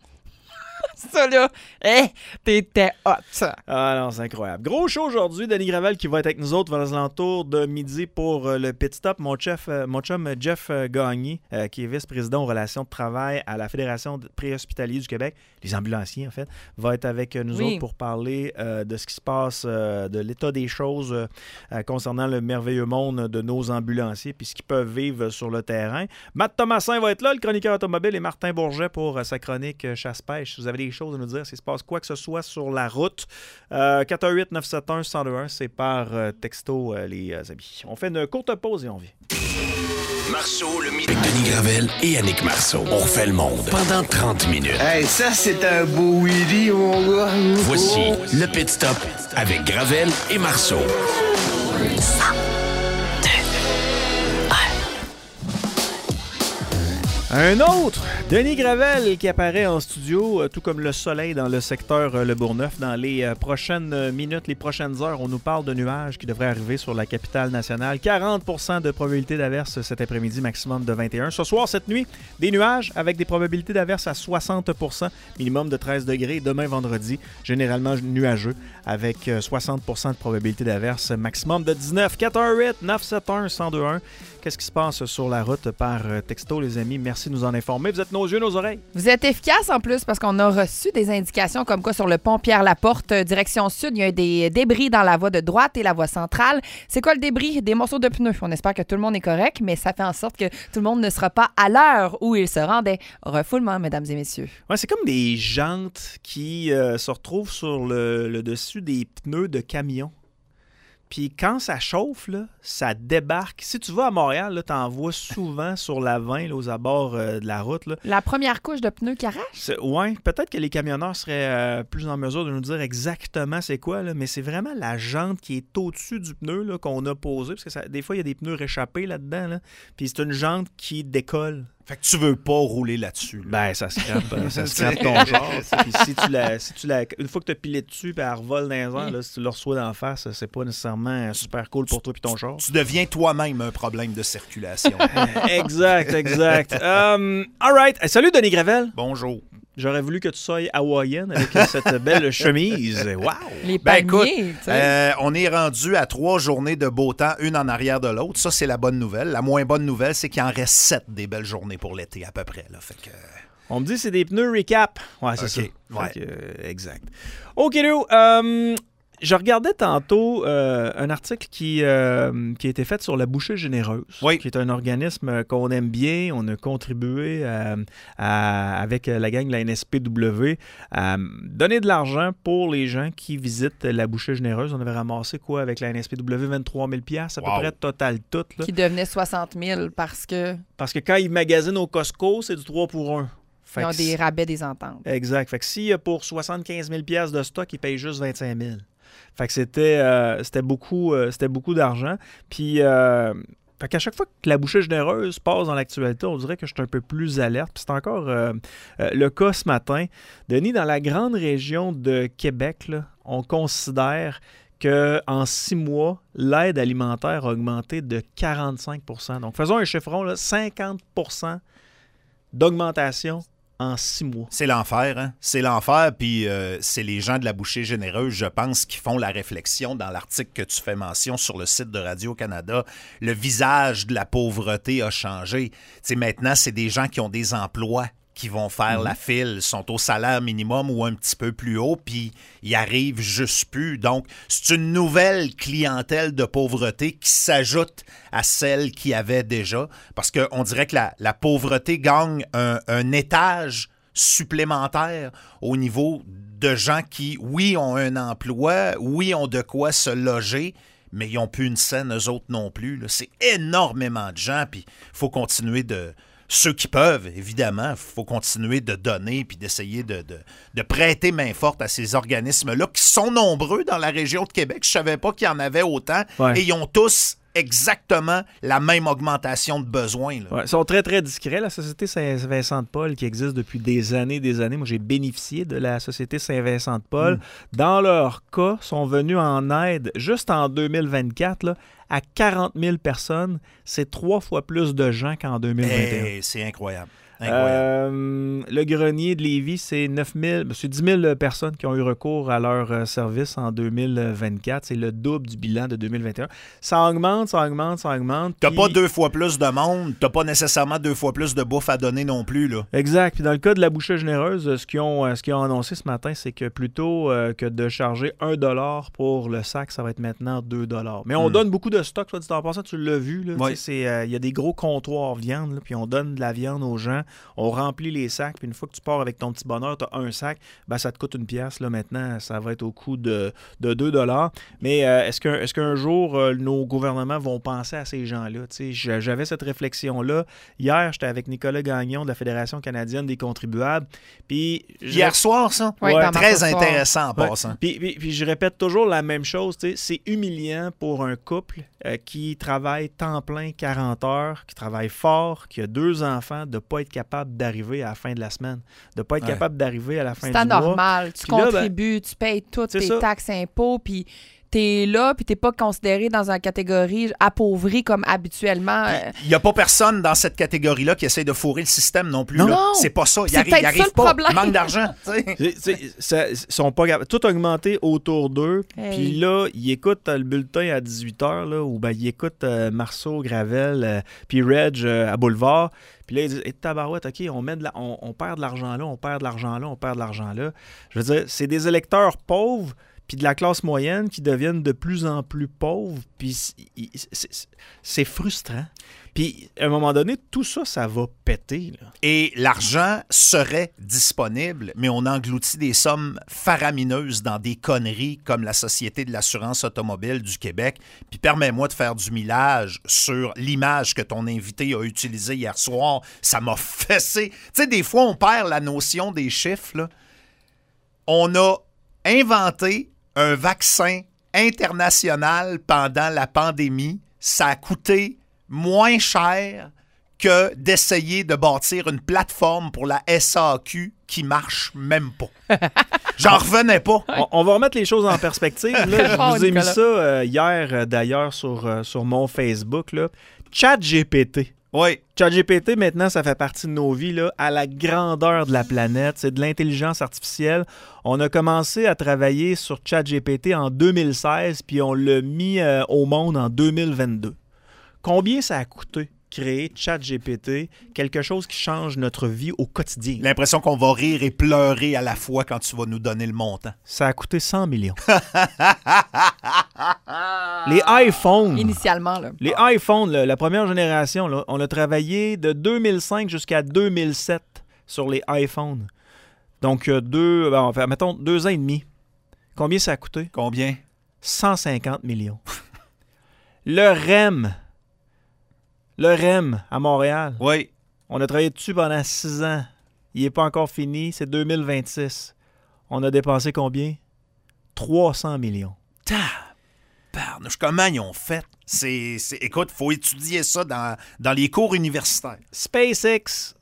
[SPEAKER 3] Ça, là, t'étais hot.
[SPEAKER 2] Ah non, c'est incroyable. Gros show aujourd'hui. Denis Gravel qui va être avec nous autres vers les alentours de midi pour le pit stop. Mon chum Jeff Gagné, qui est vice-président aux relations de travail à la Fédération préhospitalier du Québec, les ambulanciers en fait, va être avec nous autres pour parler de ce qui se passe, de l'état des choses concernant le merveilleux monde de nos ambulanciers puis ce qu'ils peuvent vivre sur le terrain. Matt Thomasin va être là, le chroniqueur automobile, et Martin Bourget pour sa chronique chasse-pêche. Si vous avez des choses à nous dire, s'il se passe quoi que ce soit sur la route, 418-971-1021, c'est par texto, les amis. On fait une courte pause et on vient.
[SPEAKER 1] Marceau, le midi. Avec Denis Gravel et Yannick Marceau. On refait le monde pendant 30 minutes.
[SPEAKER 5] Hey, ça, c'est un beau Willy, mon gars.
[SPEAKER 1] Voici le pit stop avec Gravel et Marceau.
[SPEAKER 2] Un autre, Denis Gravel, qui apparaît en studio, tout comme le soleil dans le secteur Le Bourgneuf. Dans les prochaines minutes, les prochaines heures, on nous parle de nuages qui devraient arriver sur la capitale nationale. 40% de probabilité d'averse cet après-midi, maximum de 21. Ce soir, cette nuit, des nuages avec des probabilités d'averse à 60%, minimum de 13 degrés. Demain, vendredi, généralement nuageux avec 60% de probabilité d'averse, maximum de 19. 418-971-1021. Qu'est-ce qui se passe sur la route par texto, les amis? Merci de nous en informer. Vous êtes nos yeux, nos oreilles.
[SPEAKER 3] Vous êtes efficace en plus parce qu'on a reçu des indications comme quoi sur le pont Pierre-Laporte, direction sud, il y a des débris dans la voie de droite et la voie centrale. C'est quoi le débris? Des morceaux de pneus. On espère que tout le monde est correct, mais ça fait en sorte que tout le monde ne sera pas à l'heure où il se rendait. Refoulement, mesdames et messieurs.
[SPEAKER 2] Ouais, c'est comme des jantes qui se retrouvent sur le dessus des pneus de camion. Puis quand ça chauffe, là, ça débarque. Si tu vas à Montréal, tu en vois souvent sur la 20, là, aux abords de la route. Là.
[SPEAKER 3] La première couche de pneus qui arrache?
[SPEAKER 2] Oui, peut-être que les camionneurs seraient plus en mesure de nous dire exactement c'est quoi, là, mais c'est vraiment la jante qui est au-dessus du pneu là, qu'on a posé. Parce que des fois, il y a des pneus réchappés là-dedans. Là, puis c'est une jante qui décolle.
[SPEAKER 6] Fait que tu veux pas rouler là-dessus. Là.
[SPEAKER 2] Ben, ça scrape ton genre. Puis si tu la, une fois que tu as pilé dessus, puis elle revole dans les airs, là, si tu le reçois d'en face, c'est pas nécessairement super cool pour toi et ton char.
[SPEAKER 6] Tu deviens toi-même un problème de circulation.
[SPEAKER 2] Exact. All right. Salut, Denis Gravel.
[SPEAKER 6] Bonjour.
[SPEAKER 2] J'aurais voulu que tu sois hawaïenne avec cette belle chemise. Wow!
[SPEAKER 3] Les palmiers,
[SPEAKER 6] on est rendu à 3 journées de beau temps, une en arrière de l'autre. Ça, c'est la bonne nouvelle. La moins bonne nouvelle, c'est qu'il en reste 7 des belles journées pour l'été, à peu près. Là. Fait que...
[SPEAKER 2] On me dit que c'est des pneus recap. Ouais, c'est ça.
[SPEAKER 6] Ouais.
[SPEAKER 2] Exact. OK, Lou. Je regardais tantôt un article qui a été fait sur la Bouchée Généreuse, qui est un organisme qu'on aime bien. On a contribué avec la gang de la NSPW à donner de l'argent pour les gens qui visitent la Bouchée Généreuse. On avait ramassé quoi avec la NSPW? 23 000 $, à peu près total tout. Là.
[SPEAKER 3] Qui devenait 60 000 parce que
[SPEAKER 2] quand ils magasinent au Costco, c'est du 3 pour 1.
[SPEAKER 3] Ils ont des rabais des ententes.
[SPEAKER 2] Exact. Fait que s'il y a pour 75 000 $ de stock, ils payent juste 25 000. Fait que c'était beaucoup d'argent. Puis, fait qu'à chaque fois que la Bouchée Généreuse passe dans l'actualité, on dirait que je suis un peu plus alerte. Puis c'est encore le cas ce matin. Denis, dans la grande région de Québec, là, on considère qu'en 6 mois, l'aide alimentaire a augmenté de 45 %. Donc, faisons un chiffron, là, 50 % d'augmentation en 6 mois.
[SPEAKER 6] C'est l'enfer, hein? C'est l'enfer, puis c'est les gens de la Bouchée Généreuse, je pense, qui font la réflexion dans l'article que tu fais mention sur le site de Radio-Canada. Le visage de la pauvreté a changé. T'sais, maintenant, c'est des gens qui ont des emplois qui vont faire la file, sont au salaire minimum ou un petit peu plus haut, puis ils arrivent juste plus. Donc, c'est une nouvelle clientèle de pauvreté qui s'ajoute à celle qu'il y avait déjà, parce qu'on dirait que la pauvreté gagne un étage supplémentaire au niveau de gens qui, oui, ont un emploi, oui, ont de quoi se loger, mais ils n'ont plus une scène, eux autres non plus. Là. C'est énormément de gens, puis il faut continuer de... Ceux qui peuvent, évidemment, il faut continuer de donner puis d'essayer de prêter main forte à ces organismes-là qui sont nombreux dans la région de Québec. Je ne savais pas qu'il y en avait autant. Ouais. Et ils ont tous exactement la même augmentation de besoins. Là.
[SPEAKER 2] Ouais, ils sont très, très discrets. La Société Saint-Vincent-de-Paul qui existe depuis des années. Moi, j'ai bénéficié de la Société Saint-Vincent-de-Paul. Dans leur cas, sont venus en aide juste en 2024 là, à 40 000 personnes. C'est 3 fois plus de gens qu'en 2021.
[SPEAKER 6] C'est incroyable.
[SPEAKER 2] Le grenier de Lévis, c'est 10 000 personnes qui ont eu recours à leur service en 2024. C'est le double du bilan de 2021. Ça augmente.
[SPEAKER 6] T'as pas 2 fois plus de monde, t'as pas nécessairement 2 fois plus de bouffe à donner non plus. Là.
[SPEAKER 2] Exact. Puis dans le cas de la Bouchée Généreuse, ce qu'ils ont annoncé ce matin, c'est que plutôt que de charger $1 pour le sac, ça va être maintenant $2. Mais on donne beaucoup de stock, soit dit en passant, tu l'as vu. Il y a des gros comptoirs viande, là, puis on donne de la viande aux gens. On remplit les sacs, puis une fois que tu pars avec ton petit bonheur, tu as un sac, ben ça te coûte $1. Là, maintenant, ça va être au coût de $2. Mais est-ce qu'un jour, nos gouvernements vont penser à ces gens-là? J'avais cette réflexion-là. Hier, j'étais avec Nicolas Gagnon de la Fédération canadienne des contribuables. Puis
[SPEAKER 6] hier soir, ça?
[SPEAKER 3] Oui,
[SPEAKER 6] très intéressant en passant.
[SPEAKER 2] Puis je répète toujours la même chose. C'est humiliant pour un couple qui travaille temps plein 40 heures, qui travaille fort, qui a 2 enfants, de ne pas être capable d'arriver à la fin de la semaine, de ne pas être capable d'arriver à la fin du mois.
[SPEAKER 3] C'est anormal. Tu contribues, tu payes toutes tes taxes, impôts, puis t'es là, puis t'es pas considéré dans une catégorie appauvrie comme habituellement.
[SPEAKER 6] Il n'y a pas personne dans cette catégorie-là qui essaie de fourrer le système non plus.
[SPEAKER 3] Non,
[SPEAKER 6] là.
[SPEAKER 3] non.
[SPEAKER 6] C'est pas ça.
[SPEAKER 3] C'est peut-être ça
[SPEAKER 6] arrive
[SPEAKER 3] le
[SPEAKER 6] pas.
[SPEAKER 3] problème.
[SPEAKER 6] Manque d'argent.
[SPEAKER 2] Ils sont pas capables. Tout augmenté autour d'eux.
[SPEAKER 3] Hey.
[SPEAKER 2] Puis là, ils écoutent le bulletin à 18h, là, ou ils écoutent Marceau, Gravel, puis Reg à Boulevard. Puis là, ils disent hey, tabarouette, OK, on perd de l'argent là, on perd de l'argent là, on perd de l'argent là. Je veux dire, c'est des électeurs pauvres puis de la classe moyenne qui deviennent de plus en plus pauvres. Puis c'est frustrant. Puis, à un moment donné, tout ça, ça va péter. Là.
[SPEAKER 6] Et l'argent serait disponible, mais on engloutit des sommes faramineuses dans des conneries comme la Société de l'assurance automobile du Québec. Puis permets-moi de faire du millage sur l'image que ton invité a utilisée hier soir. Ça m'a fessé. Tu sais, des fois, on perd la notion des chiffres. Là. On a inventé un vaccin international pendant la pandémie. Ça a coûté moins cher que d'essayer de bâtir une plateforme pour la SAQ qui marche même pas. J'en revenais pas.
[SPEAKER 2] On va remettre les choses en perspective. Là, je vous ai mis
[SPEAKER 3] Nicolas.
[SPEAKER 2] ça hier, d'ailleurs, sur mon Facebook. Là. ChatGPT.
[SPEAKER 6] Oui.
[SPEAKER 2] ChatGPT, maintenant, ça fait partie de nos vies là, à la grandeur de la planète. C'est de l'intelligence artificielle. On a commencé à travailler sur ChatGPT en 2016, puis on l'a mis au monde en 2022. Combien ça a coûté créer ChatGPT, quelque chose qui change notre vie au quotidien?
[SPEAKER 6] L'impression qu'on va rire et pleurer à la fois quand tu vas nous donner le montant.
[SPEAKER 2] Ça a coûté 100 millions. Les iPhones.
[SPEAKER 3] Initialement, là.
[SPEAKER 2] Les iPhones, là, la première génération, là, on a travaillé de 2005 jusqu'à 2007 sur les iPhones. Donc, mettons 2 ans et demi. Combien ça a coûté?
[SPEAKER 6] Combien?
[SPEAKER 2] 150 millions. Le REM à Montréal.
[SPEAKER 6] Oui.
[SPEAKER 2] On a travaillé dessus pendant 6 ans. Il n'est pas encore fini. C'est 2026. On a dépensé combien? 300 millions.
[SPEAKER 6] Tabarnouche, comment ils ont fait? Écoute, il faut étudier ça dans les cours universitaires.
[SPEAKER 2] SpaceX.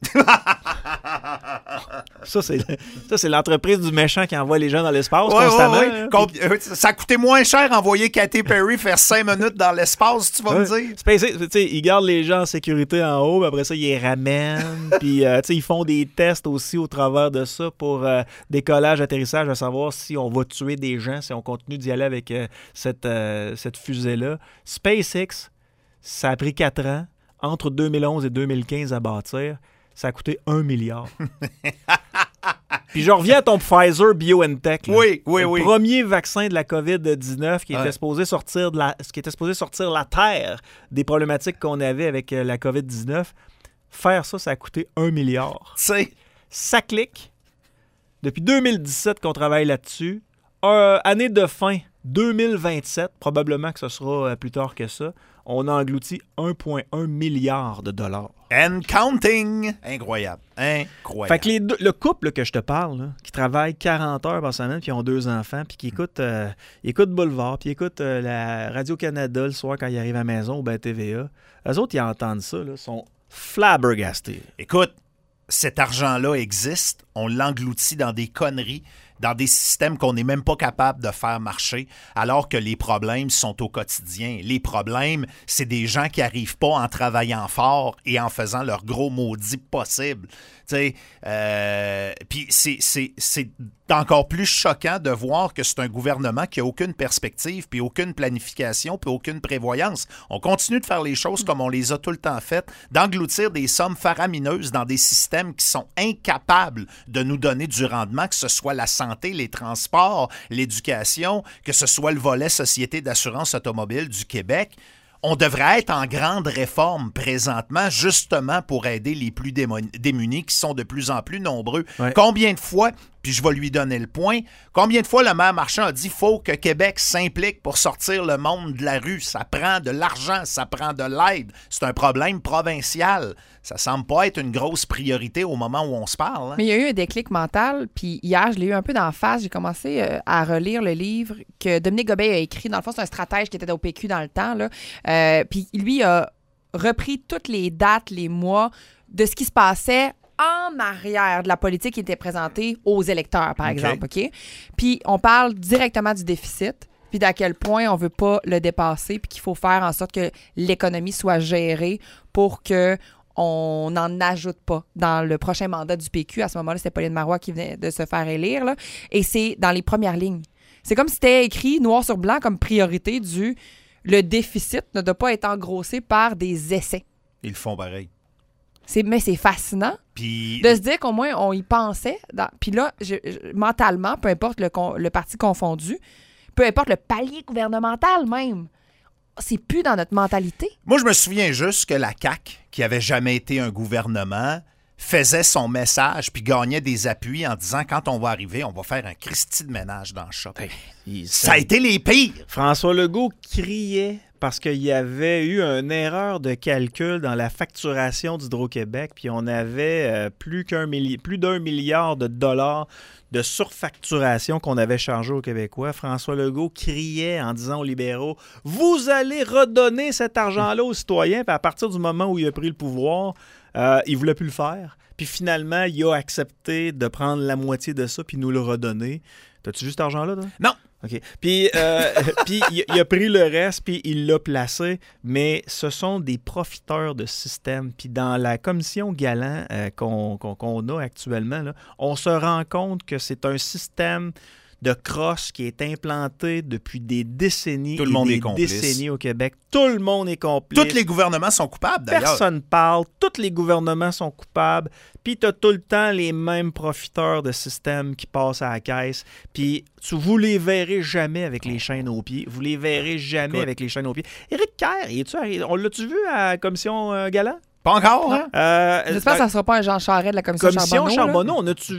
[SPEAKER 2] Ça, c'est l'entreprise du méchant qui envoie les gens dans l'espace constamment.
[SPEAKER 6] Ouais. Ça a coûté moins cher envoyer Katy Perry faire 5 minutes dans l'espace, tu vas me dire?
[SPEAKER 2] SpaceX, tu sais, ils gardent les gens en sécurité en haut, puis après ça, ils les ramènent. Puis, tu sais, ils font des tests aussi au travers de ça pour décollage, atterrissage, à savoir si on va tuer des gens, si on continue d'y aller avec cette fusée-là. SpaceX, ça a pris 4 ans, entre 2011 et 2015 à bâtir. Ça a coûté 1 milliard. Puis je reviens à ton Pfizer BioNTech. Là.
[SPEAKER 6] Oui.
[SPEAKER 2] Le premier vaccin de la COVID-19 qui était supposé sortir la Terre des problématiques qu'on avait avec la COVID-19. Faire ça, ça a coûté 1 milliard. Ça clique. Depuis 2017 qu'on travaille là-dessus. Année de fin 2027, probablement que ce sera plus tard que ça, on a englouti 1,1 milliard de dollars.
[SPEAKER 6] And counting! Incroyable.
[SPEAKER 2] Fait que le couple là, que je te parle, là, qui travaille 40 heures par semaine, puis ont 2 enfants, puis qui écoute Boulevard, puis écoute la Radio-Canada le soir quand ils arrivent à la maison ou bien TVA, eux autres, ils entendent ça, là, sont flabbergastés.
[SPEAKER 6] Écoute, cet argent-là existe, on l'engloutit dans des conneries, dans des systèmes qu'on n'est même pas capable de faire marcher, alors que les problèmes sont au quotidien. Les problèmes, c'est des gens qui n'arrivent pas en travaillant fort et en faisant leur gros maudit possible. Puis c'est encore plus choquant de voir que c'est un gouvernement qui n'a aucune perspective, puis aucune planification, puis aucune prévoyance. On continue de faire les choses comme on les a tout le temps faites, d'engloutir des sommes faramineuses dans des systèmes qui sont incapables de nous donner du rendement, que ce soit la santé, les transports, l'éducation, que ce soit le volet Société d'assurance automobile du Québec. On devrait être en grande réforme présentement, justement pour aider les plus démunis qui sont de plus en plus nombreux. Ouais. Combien de fois, puis je vais lui donner le point, combien de fois le maire Marchand a dit qu'il faut que Québec s'implique pour sortir le monde de la rue? Ça prend de l'argent, ça prend de l'aide. C'est un problème provincial. Ça semble pas être une grosse priorité au moment où on se parle. Hein?
[SPEAKER 3] Mais il y a eu un déclic mental, puis hier, je l'ai eu un peu d'en face. J'ai commencé à relire le livre que Dominique Gobeil a écrit. Dans le fond, c'est un stratège qui était au PQ dans le temps, là. Puis lui a repris toutes les dates, les mois de ce qui se passait en arrière de la politique qui était présentée aux électeurs, par exemple. OK? Puis on parle directement du déficit. puis d'à quel point on veut pas le dépasser, puis qu'il faut faire en sorte que l'économie soit gérée pour que on n'en ajoute pas dans le prochain mandat du PQ. À ce moment-là, c'était Pauline Marois qui venait de se faire élire, là, et c'est dans les premières lignes. C'est comme si c'était écrit noir sur blanc comme priorité le déficit ne doit pas être engrossé par des essais.
[SPEAKER 6] Ils le font pareil.
[SPEAKER 3] Mais c'est fascinant
[SPEAKER 6] Puis
[SPEAKER 3] de se dire qu'au moins on y pensait. Puis là, mentalement, peu importe le parti confondu, peu importe le palier gouvernemental même, c'est plus dans notre mentalité.
[SPEAKER 6] moi, je me souviens juste que la CAQ, qui avait jamais été un gouvernement, faisait son message puis gagnait des appuis en disant quand on va arriver, on va faire un Christy de ménage dans le shop. Ça a été les pires.
[SPEAKER 2] François Legault criait parce qu'il y avait eu une erreur de calcul dans la facturation d'Hydro-Québec, puis on avait plus d'1 milliard de dollars de surfacturation qu'on avait chargé aux Québécois. François Legault criait en disant aux libéraux « Vous allez redonner cet argent-là aux citoyens. » Puis à partir du moment où il a pris le pouvoir, il ne voulait plus le faire. Puis finalement, il a accepté de prendre la moitié de ça puis nous le redonner. T'as-tu juste cet argent-là, toi?
[SPEAKER 6] Non.
[SPEAKER 2] OK. Puis il a pris le reste, puis il l'a placé, mais ce sont des profiteurs de système. Puis dans la commission Galland qu'on a actuellement, là, on se rend compte que c'est un système de crosse qui est implanté depuis des décennies.
[SPEAKER 6] Tout le monde
[SPEAKER 2] des
[SPEAKER 6] est complice.
[SPEAKER 2] décennies au Québec. Tout le monde est complice.
[SPEAKER 6] Tous les gouvernements sont coupables, d'ailleurs.
[SPEAKER 2] Personne parle. Tous les gouvernements sont coupables. Puis tu as tout le temps les mêmes profiteurs de système qui passent à la caisse. Puis vous les verrez jamais avec les chaînes aux pieds. Vous les verrez jamais avec les chaînes aux pieds. Éric Kerr, on l'a-tu vu à la commission Galland?
[SPEAKER 6] Pas encore, hein?
[SPEAKER 3] J'espère que ça ne sera pas un Jean Charest de la commission Charbonneau.
[SPEAKER 2] On a-tu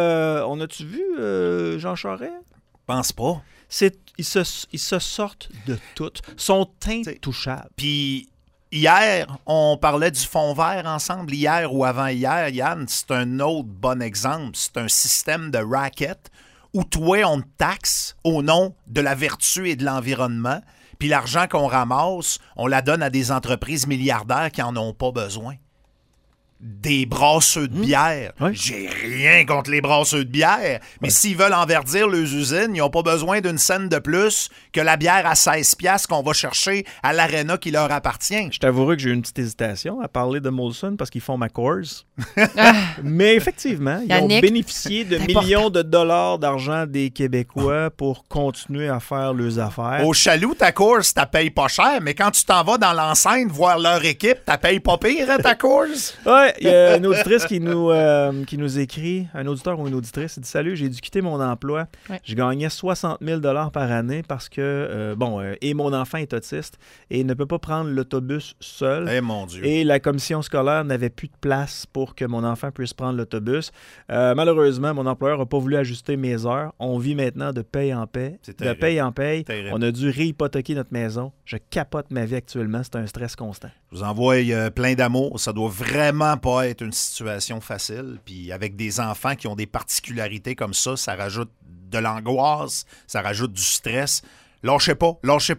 [SPEAKER 2] vu Jean Charest?
[SPEAKER 6] Pense pas.
[SPEAKER 2] Ils se sortent de tout. Sont intouchables.
[SPEAKER 6] Puis hier, on parlait du fonds vert ensemble. Hier ou avant-hier, Yann, c'est un autre bon exemple. C'est un système de racket où toi, on te taxe au nom de la vertu et de l'environnement. Puis l'argent qu'on ramasse, on la donne à des entreprises milliardaires qui n'en ont pas besoin. Des brasseux de bière.
[SPEAKER 2] Oui.
[SPEAKER 6] J'ai rien contre les brasseux de bière, mais s'ils veulent enverdir leurs usines, ils n'ont pas besoin d'une scène de plus que la bière à 16$ qu'on va chercher à l'aréna qui leur appartient.
[SPEAKER 2] Je t'avouerai que j'ai eu une petite hésitation à parler de Molson parce qu'ils font ma course. Mais effectivement, ils ont bénéficié de millions de dollars d'argent des Québécois pour continuer à faire leurs affaires.
[SPEAKER 6] Au Chaloux, ta course, t'as payé pas cher, mais quand tu t'en vas dans l'enceinte voir leur équipe, t'as payé pas pire, hein, ta course?
[SPEAKER 2] Ouais, il y a une auditrice qui nous écrit, un auditeur ou une auditrice, il dit « Salut, j'ai dû quitter mon emploi. Ouais. Je gagnais 60 000 $ par année parce que, et mon enfant est autiste et ne peut pas prendre l'autobus seul.
[SPEAKER 6] Eh mon Dieu.
[SPEAKER 2] Et la commission scolaire n'avait plus de place pour que mon enfant puisse prendre l'autobus. Malheureusement, mon employeur n'a pas voulu ajuster mes heures. On vit maintenant de paye en paye. De paye en paye. On a dû réhypothéquer notre maison. Je capote ma vie actuellement. C'est un stress constant.
[SPEAKER 6] Je vous envoie plein d'amour. Ça doit vraiment pas être une situation facile. Puis avec des enfants qui ont des particularités comme ça rajoute de l'angoisse, ça rajoute du stress. Lâchez pas.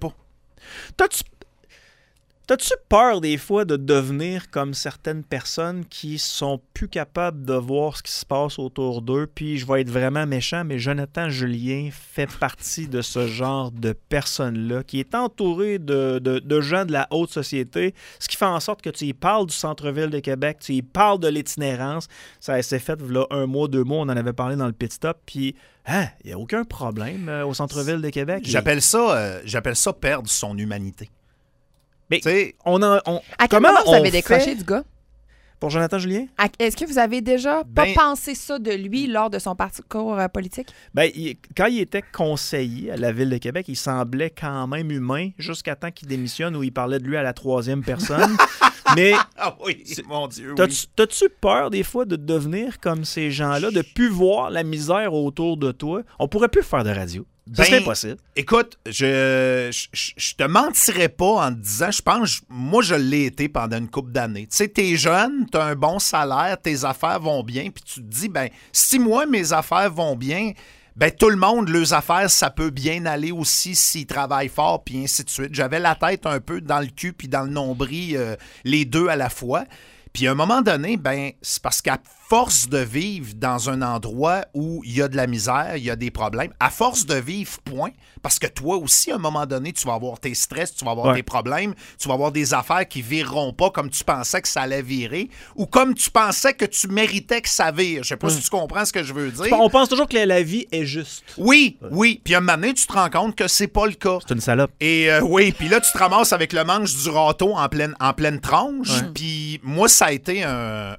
[SPEAKER 6] T'as-tu peur des fois de devenir comme certaines personnes qui sont plus capables de voir ce qui se passe autour d'eux? Puis je vais être vraiment méchant, mais Jonathan Julien fait partie de ce genre de personnes-là, qui est entouré de gens de la haute société, ce qui fait en sorte que tu y parles du centre-ville de Québec, tu y parles de l'itinérance. Ça s'est fait là, 1 mois, 2 mois, on en avait parlé dans le pit stop, puis il n'y a aucun problème au centre-ville de Québec. J'appelle ça perdre son humanité.
[SPEAKER 2] Mais
[SPEAKER 3] à quel moment vous avez décroché du gars?
[SPEAKER 2] Pour Jonathan Julien?
[SPEAKER 3] Est-ce que vous avez déjà pas pensé ça de lui lors de son parcours politique?
[SPEAKER 2] Quand il était conseiller à la Ville de Québec, il semblait quand même humain jusqu'à temps qu'il démissionne où il parlait de lui à la 3e personne. Mais
[SPEAKER 6] oui, mon Dieu,
[SPEAKER 2] t'as-tu peur des fois de devenir comme ces gens-là, de plus voir la misère autour de toi? On pourrait plus faire de radio. Ça serait impossible.
[SPEAKER 6] Écoute, je te mentirais pas en te disant, moi je l'ai été pendant une couple d'années. Tu sais, t'es jeune, t'as un bon salaire, tes affaires vont bien, puis tu te dis, si moi mes affaires vont bien, tout le monde, leurs affaires, ça peut bien aller aussi s'ils travaillent fort, puis ainsi de suite. J'avais la tête un peu dans le cul puis dans le nombril, les deux à la fois. Puis à un moment donné, ben c'est parce qu'à force de vivre dans un endroit où il y a de la misère, il y a des problèmes, à force de vivre, point, parce que toi aussi, à un moment donné, tu vas avoir tes stress, tu vas avoir des problèmes, tu vas avoir des affaires qui vireront pas comme tu pensais que ça allait virer ou comme tu pensais que tu méritais que ça vire. Je sais pas si tu comprends ce que je veux dire.
[SPEAKER 2] On pense toujours que la vie est juste.
[SPEAKER 6] Oui. Puis à un moment donné, tu te rends compte que c'est pas le cas.
[SPEAKER 2] C'est une salope.
[SPEAKER 6] Et oui, puis là, tu te ramasses avec le manche du râteau en pleine tranche. Puis moi, ça a été un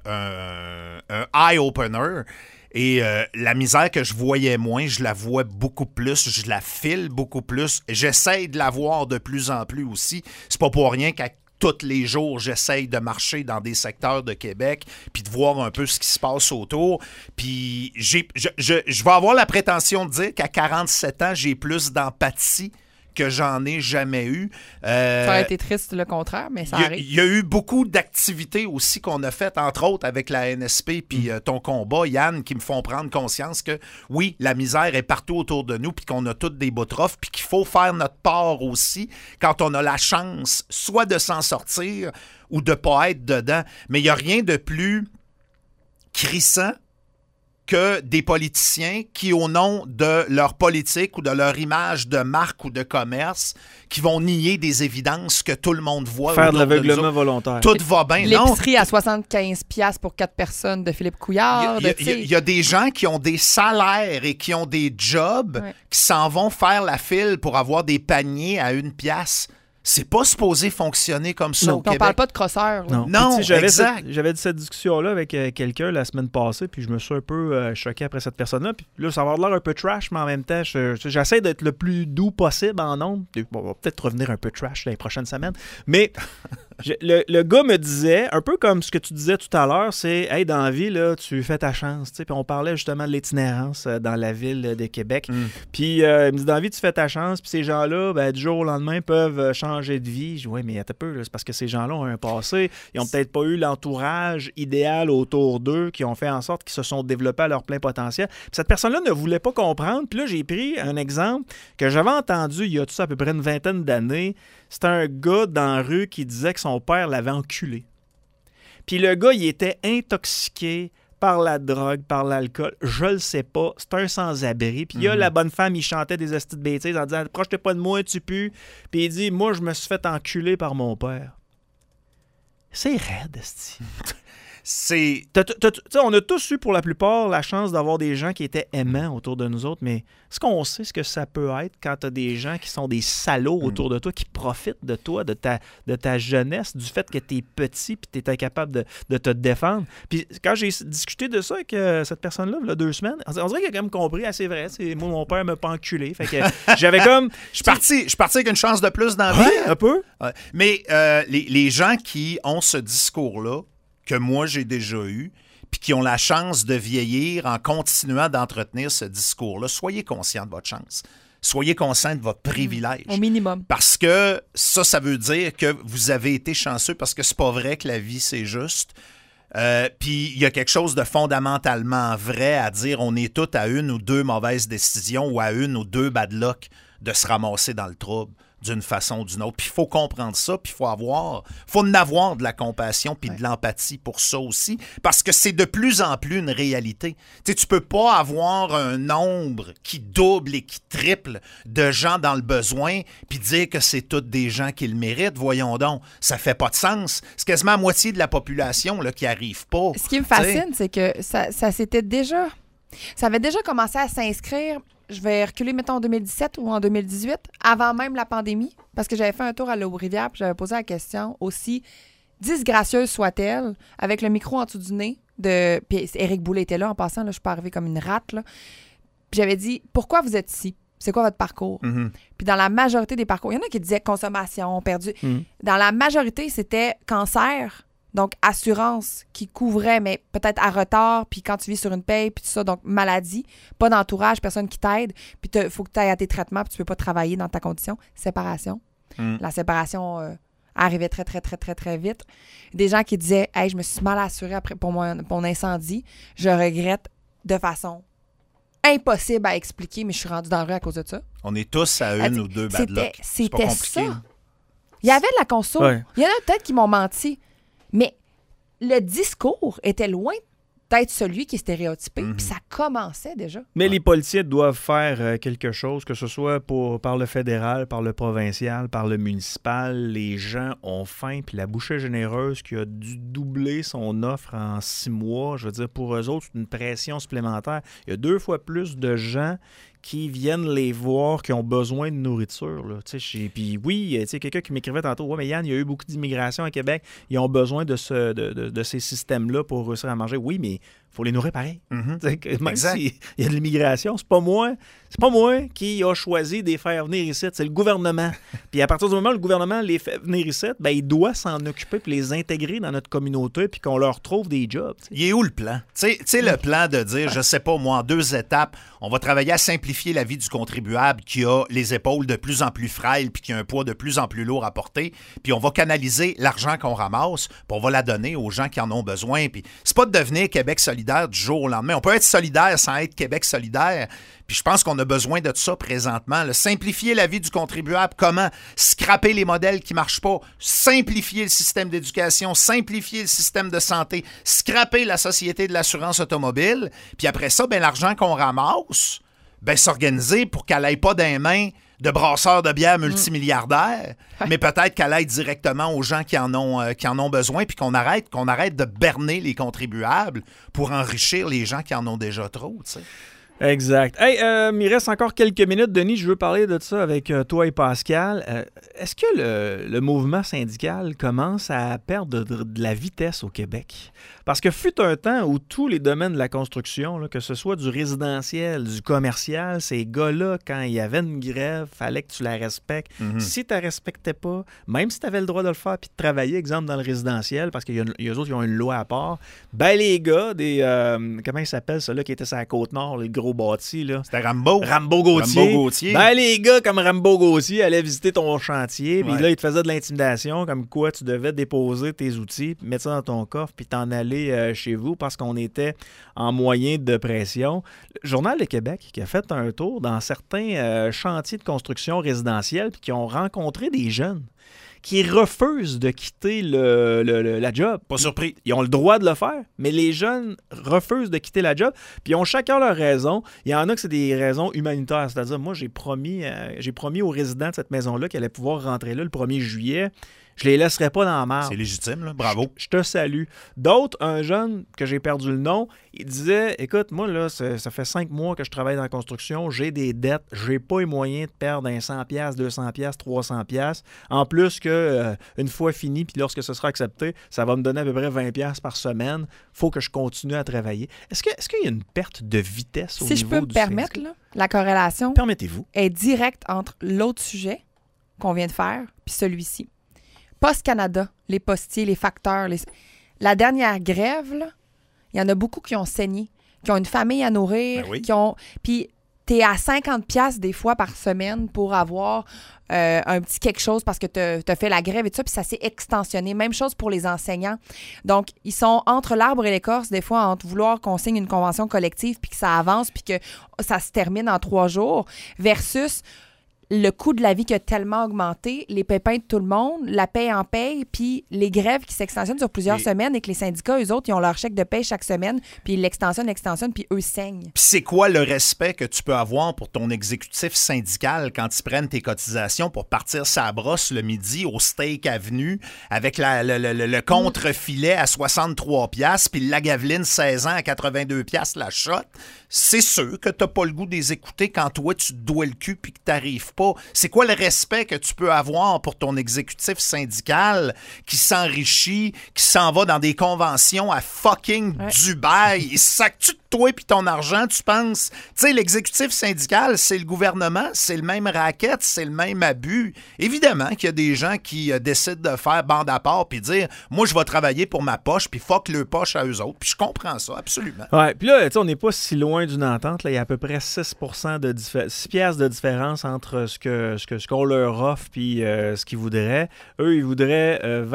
[SPEAKER 6] eye-opener. Et la misère que je voyais moins, je la vois beaucoup plus, je la file beaucoup plus. J'essaye de la voir de plus en plus aussi. C'est pas pour rien qu'à tous les jours, j'essaye de marcher dans des secteurs de Québec puis de voir un peu ce qui se passe autour. Puis je vais avoir la prétention de dire qu'à 47 ans, j'ai plus d'empathie que j'en ai jamais eu.
[SPEAKER 3] Ça aurait été triste le contraire, mais ça arrive.
[SPEAKER 6] Il y a eu beaucoup d'activités aussi qu'on a faites, entre autres avec la NSP puis ton combat, Yann, qui me font prendre conscience que oui, la misère est partout autour de nous puis qu'on a toutes des bouts puis qu'il faut faire notre part aussi quand on a la chance soit de s'en sortir ou de pas être dedans. Mais il n'y a rien de plus crissant que des politiciens qui, au nom de leur politique ou de leur image de marque ou de commerce, qui vont nier des évidences que tout le monde voit.
[SPEAKER 2] Faire de l'aveuglement volontaire.
[SPEAKER 6] Tout va bien.
[SPEAKER 3] L'épicerie à 75$ pour 4 personnes de Philippe Couillard.
[SPEAKER 6] Il y a des gens qui ont des salaires et qui ont des jobs qui s'en vont faire la file pour avoir des paniers à 1$. C'est pas supposé fonctionner comme ça au Québec.
[SPEAKER 3] On parle pas de crosseur.
[SPEAKER 6] Non, exact.
[SPEAKER 2] J'avais cette discussion-là avec quelqu'un la semaine passée, puis je me suis un peu choqué après cette personne-là. Puis là, ça va avoir l'air un peu trash, mais en même temps, j'essaie d'être le plus doux possible en ondes. Bon, on va peut-être revenir un peu trash les prochaines semaines. Mais le gars me disait, un peu comme ce que tu disais tout à l'heure, c'est « Hey, dans la vie, là, tu fais ta chance. » Puis on parlait justement de l'itinérance dans la ville de Québec. Puis il me dit « Dans la vie, tu fais ta chance. » Puis ces gens-là, ben, du jour au lendemain, peuvent changer de vie. Je dis, oui, mais attends un peu, là, c'est parce que ces gens-là ont un passé. Ils n'ont peut-être pas eu l'entourage idéal autour d'eux qui ont fait en sorte qu'ils se sont développés à leur plein potentiel. Puis cette personne-là ne voulait pas comprendre. Puis là, j'ai pris un exemple que j'avais entendu il y a tout ça à peu près une vingtaine d'années. C'était un gars dans la rue qui disait que son père l'avait enculé. Puis le gars, il était intoxiqué par la drogue, par l'alcool, je le sais pas, c'est un sans-abri. Puis il y a la bonne femme, il chantait des estis de bêtises en disant « Approche-toi pas de moi, tu pues. » Puis il dit « Moi, je me suis fait enculer par mon père. » C'est raide, esti. On a tous eu, pour la plupart, la chance d'avoir des gens qui étaient aimants autour de nous autres, mais est-ce qu'on sait ce que ça peut être quand tu as des gens qui sont des salauds autour de toi, qui profitent de toi, de ta jeunesse, du fait que tu es petit et tu es incapable de te défendre? Puis quand j'ai discuté de ça avec cette personne-là, il y a 2 semaines, on dirait qu'il a quand même compris, c'est vrai, moi, mon père m'a pas enculé. Fait que j'avais comme... Je suis parti avec une chance de plus dans la vie. Ouais, un peu.
[SPEAKER 6] Mais les gens qui ont ce discours-là, que moi j'ai déjà eu, puis qui ont la chance de vieillir en continuant d'entretenir ce discours-là, soyez conscients de votre chance. Soyez conscients de votre privilège.
[SPEAKER 3] Au minimum.
[SPEAKER 6] Parce que ça veut dire que vous avez été chanceux, parce que c'est pas vrai que la vie, c'est juste. Puis il y a quelque chose de fondamentalement vrai à dire, on est tous à 1 ou 2 mauvaises décisions ou à 1 ou 2 bad luck de se ramasser dans le trouble d'une façon ou d'une autre. Puis il faut comprendre ça, puis il faut en avoir de la compassion puis de l'empathie pour ça aussi, parce que c'est de plus en plus une réalité. Tu sais, tu peux pas avoir un nombre qui double et qui triple de gens dans le besoin puis dire que c'est tous des gens qui le méritent. Voyons donc, ça fait pas de sens. C'est quasiment la moitié de la population là, qui arrive pas.
[SPEAKER 3] Ce qui me fascine, c'est que ça s'était déjà... Ça avait déjà commencé à s'inscrire, je vais reculer, mettons, en 2017 ou en 2018, avant même la pandémie, parce que j'avais fait un tour à l'Eau-Rivière, puis j'avais posé la question, aussi disgracieuse soit-elle, avec le micro en dessous du nez, puis Éric Boulay était là, en passant, là, je suis pas arrivée comme une rate, là. Puis j'avais dit, pourquoi vous êtes ici? C'est quoi votre parcours? Mm-hmm. Puis dans la majorité des parcours, il y en a qui disaient consommation, perdu. Mm-hmm. Dans la majorité, c'était cancer. Donc, assurance qui couvrait, mais peut-être à retard, puis quand tu vis sur une paye, puis tout ça, donc maladie, pas d'entourage, personne qui t'aide, puis il faut que tu ailles à tes traitements, puis tu peux pas travailler dans ta condition. Séparation. La séparation arrivait très, très, très, très, très vite. Des gens qui disaient « Hey, je me suis mal assurée après pour mon incendie. Je regrette de façon impossible à expliquer, mais je suis rendue dans la rue à cause de ça. »
[SPEAKER 6] On est tous à 1 ou 2 bad luck. C'est pas compliqué.
[SPEAKER 3] Ça. Il y avait de la conso. Ouais. Il y en a peut-être qui m'ont menti. Mais le discours était loin d'être celui qui est stéréotypé, puis ça commençait déjà.
[SPEAKER 2] Mais les politiciens doivent faire quelque chose, que ce soit par le fédéral, par le provincial, par le municipal. Les gens ont faim, puis la bouchée généreuse qui a dû doubler son offre en 6 mois, je veux dire, pour eux autres, c'est une pression supplémentaire. Il y a 2 fois plus de gens qui viennent les voir, qui ont besoin de nourriture. Là. Puis oui, quelqu'un qui m'écrivait tantôt, « Ouais, mais Yann, il y a eu beaucoup d'immigration à Québec. Ils ont besoin de ces systèmes-là pour réussir à manger. » Oui, mais il faut les nourrir pareil. Même s'il y a de l'immigration, c'est pas moi qui a choisi de les faire venir ici. C'est le gouvernement. Puis à partir du moment où le gouvernement les fait venir ici, ben, il doit s'en occuper puis les intégrer dans notre communauté puis qu'on leur trouve des jobs. T'sais.
[SPEAKER 6] Il est où le plan? Tu sais, le plan de dire, je sais pas, moi, en 2 étapes, on va travailler à simplifier la vie du contribuable qui a les épaules de plus en plus frêles puis qui a un poids de plus en plus lourd à porter. Puis on va canaliser l'argent qu'on ramasse puis on va la donner aux gens qui en ont besoin. Puis c'est pas de devenir Québec solidaire du jour au lendemain. On peut être solidaire sans être Québec solidaire. Puis je pense qu'on a besoin de ça présentement. Simplifier la vie du contribuable. Comment? Scraper les modèles qui ne marchent pas. Simplifier le système d'éducation. Simplifier le système de santé. Scraper la société de l'assurance automobile. Puis après ça, ben, l'argent qu'on ramasse, ben, s'organiser pour qu'elle n'aille pas dans les mains de brasseurs de bière multimilliardaires, mais peut-être qu'elle aille directement aux gens qui en ont besoin, puis qu'on arrête de berner les contribuables pour enrichir les gens qui en ont déjà trop, tu sais.
[SPEAKER 2] Exact. Hey, il reste encore quelques minutes, Denis. Je veux parler de ça avec toi et Pascal. Est-ce que le mouvement syndical commence à perdre de la vitesse au Québec? Parce que fut un temps où tous les domaines de la construction, là, que ce soit du résidentiel, du commercial, ces gars-là, quand il y avait une grève, fallait que tu la respectes. Si tu la respectais pas, même si tu avais le droit de le faire puis de travailler, exemple, dans le résidentiel, parce qu'il y a eux autres qui ont une loi à part, ben les gars, comment ils s'appellent, ceux-là qui étaient sur la Côte-Nord, les gros bâtis, là.
[SPEAKER 6] C'était Rambo.
[SPEAKER 2] Rambo Gauthier. Ben les gars comme Rambo Gauthier allaient visiter ton chantier, puis là, ils te faisaient de l'intimidation, comme quoi tu devais déposer tes outils, mettre ça dans ton coffre, puis t'en aller chez vous parce qu'on était en moyen de pression. Le Journal de Québec qui a fait un tour dans certains chantiers de construction résidentielle puis qui ont rencontré des jeunes qui refusent de quitter la job.
[SPEAKER 6] Pas surpris.
[SPEAKER 2] Ils ont le droit de le faire, mais les jeunes refusent de quitter la job, puis ils ont chacun leurs raisons. Il y en a que c'est des raisons humanitaires, c'est-à-dire, moi, j'ai promis aux résidents de cette maison-là qu'ils allaient pouvoir rentrer là le 1er juillet. Je les laisserai pas dans la marde.
[SPEAKER 6] C'est légitime, là. Bravo.
[SPEAKER 2] Je te salue. D'autres, un jeune que j'ai perdu le nom, il disait, écoute, moi, là, ça fait 5 mois que je travaille dans la construction, j'ai des dettes, j'ai pas les moyens de perdre un 100$, 200$, 300$. En plus que, une fois fini, puis lorsque ce sera accepté, ça va me donner à peu près 20$ par semaine. Faut que je continue à travailler. Est-ce qu'il y a une perte de vitesse au niveau du
[SPEAKER 3] Si je peux me permettre, là, la corrélation
[SPEAKER 2] Permettez-vous.
[SPEAKER 3] Est directe entre l'autre sujet qu'on vient de faire puis celui-ci. Post Canada, les postiers, les facteurs. La dernière grève, il y en a beaucoup qui ont saigné, qui ont une famille à nourrir,
[SPEAKER 6] ben oui.
[SPEAKER 3] qui ont... Puis t'es à 50$ des fois par semaine pour avoir un petit quelque chose parce que t'as fait la grève et tout ça, puis ça s'est extensionné. Même chose pour les enseignants. Donc, ils sont entre l'arbre et l'écorce, des fois, entre vouloir qu'on signe une convention collective puis que ça avance puis que ça se termine en 3 jours versus... le coût de la vie qui a tellement augmenté, les pépins de tout le monde, la paye en paye, puis les grèves qui s'extensionnent sur plusieurs semaines et que les syndicats, eux autres, ils ont leur chèque de paye chaque semaine, puis ils l'extensionnent, puis eux saignent.
[SPEAKER 6] Puis c'est quoi le respect que tu peux avoir pour ton exécutif syndical quand ils prennent tes cotisations pour partir sa brosse le midi au Steak Avenue avec le contre-filet à 63$, puis le Lagavulin 16 ans à 82$ la shot? C'est sûr que t'as pas le goût de les écouter quand toi, tu te dois le cul puis que t'arrives pas. C'est quoi le respect que tu peux avoir pour ton exécutif syndical qui s'enrichit, qui s'en va dans des conventions à fucking Dubaï? Sac-tu de toi puis ton argent, tu penses? Tu sais, l'exécutif syndical, c'est le gouvernement, c'est le même racket, c'est le même abus. Évidemment qu'il y a des gens qui décident de faire bande à part puis dire, moi, je vais travailler pour ma poche puis fuck le poche à eux autres. Puis je comprends ça, absolument.
[SPEAKER 2] Ouais, puis là, tu sais, on n'est pas si loin d'une entente. Là. Il y a à peu près 6% de 6$ de différence entre ce qu'on leur offre puis ce qu'ils voudraient. Eux, ils voudraient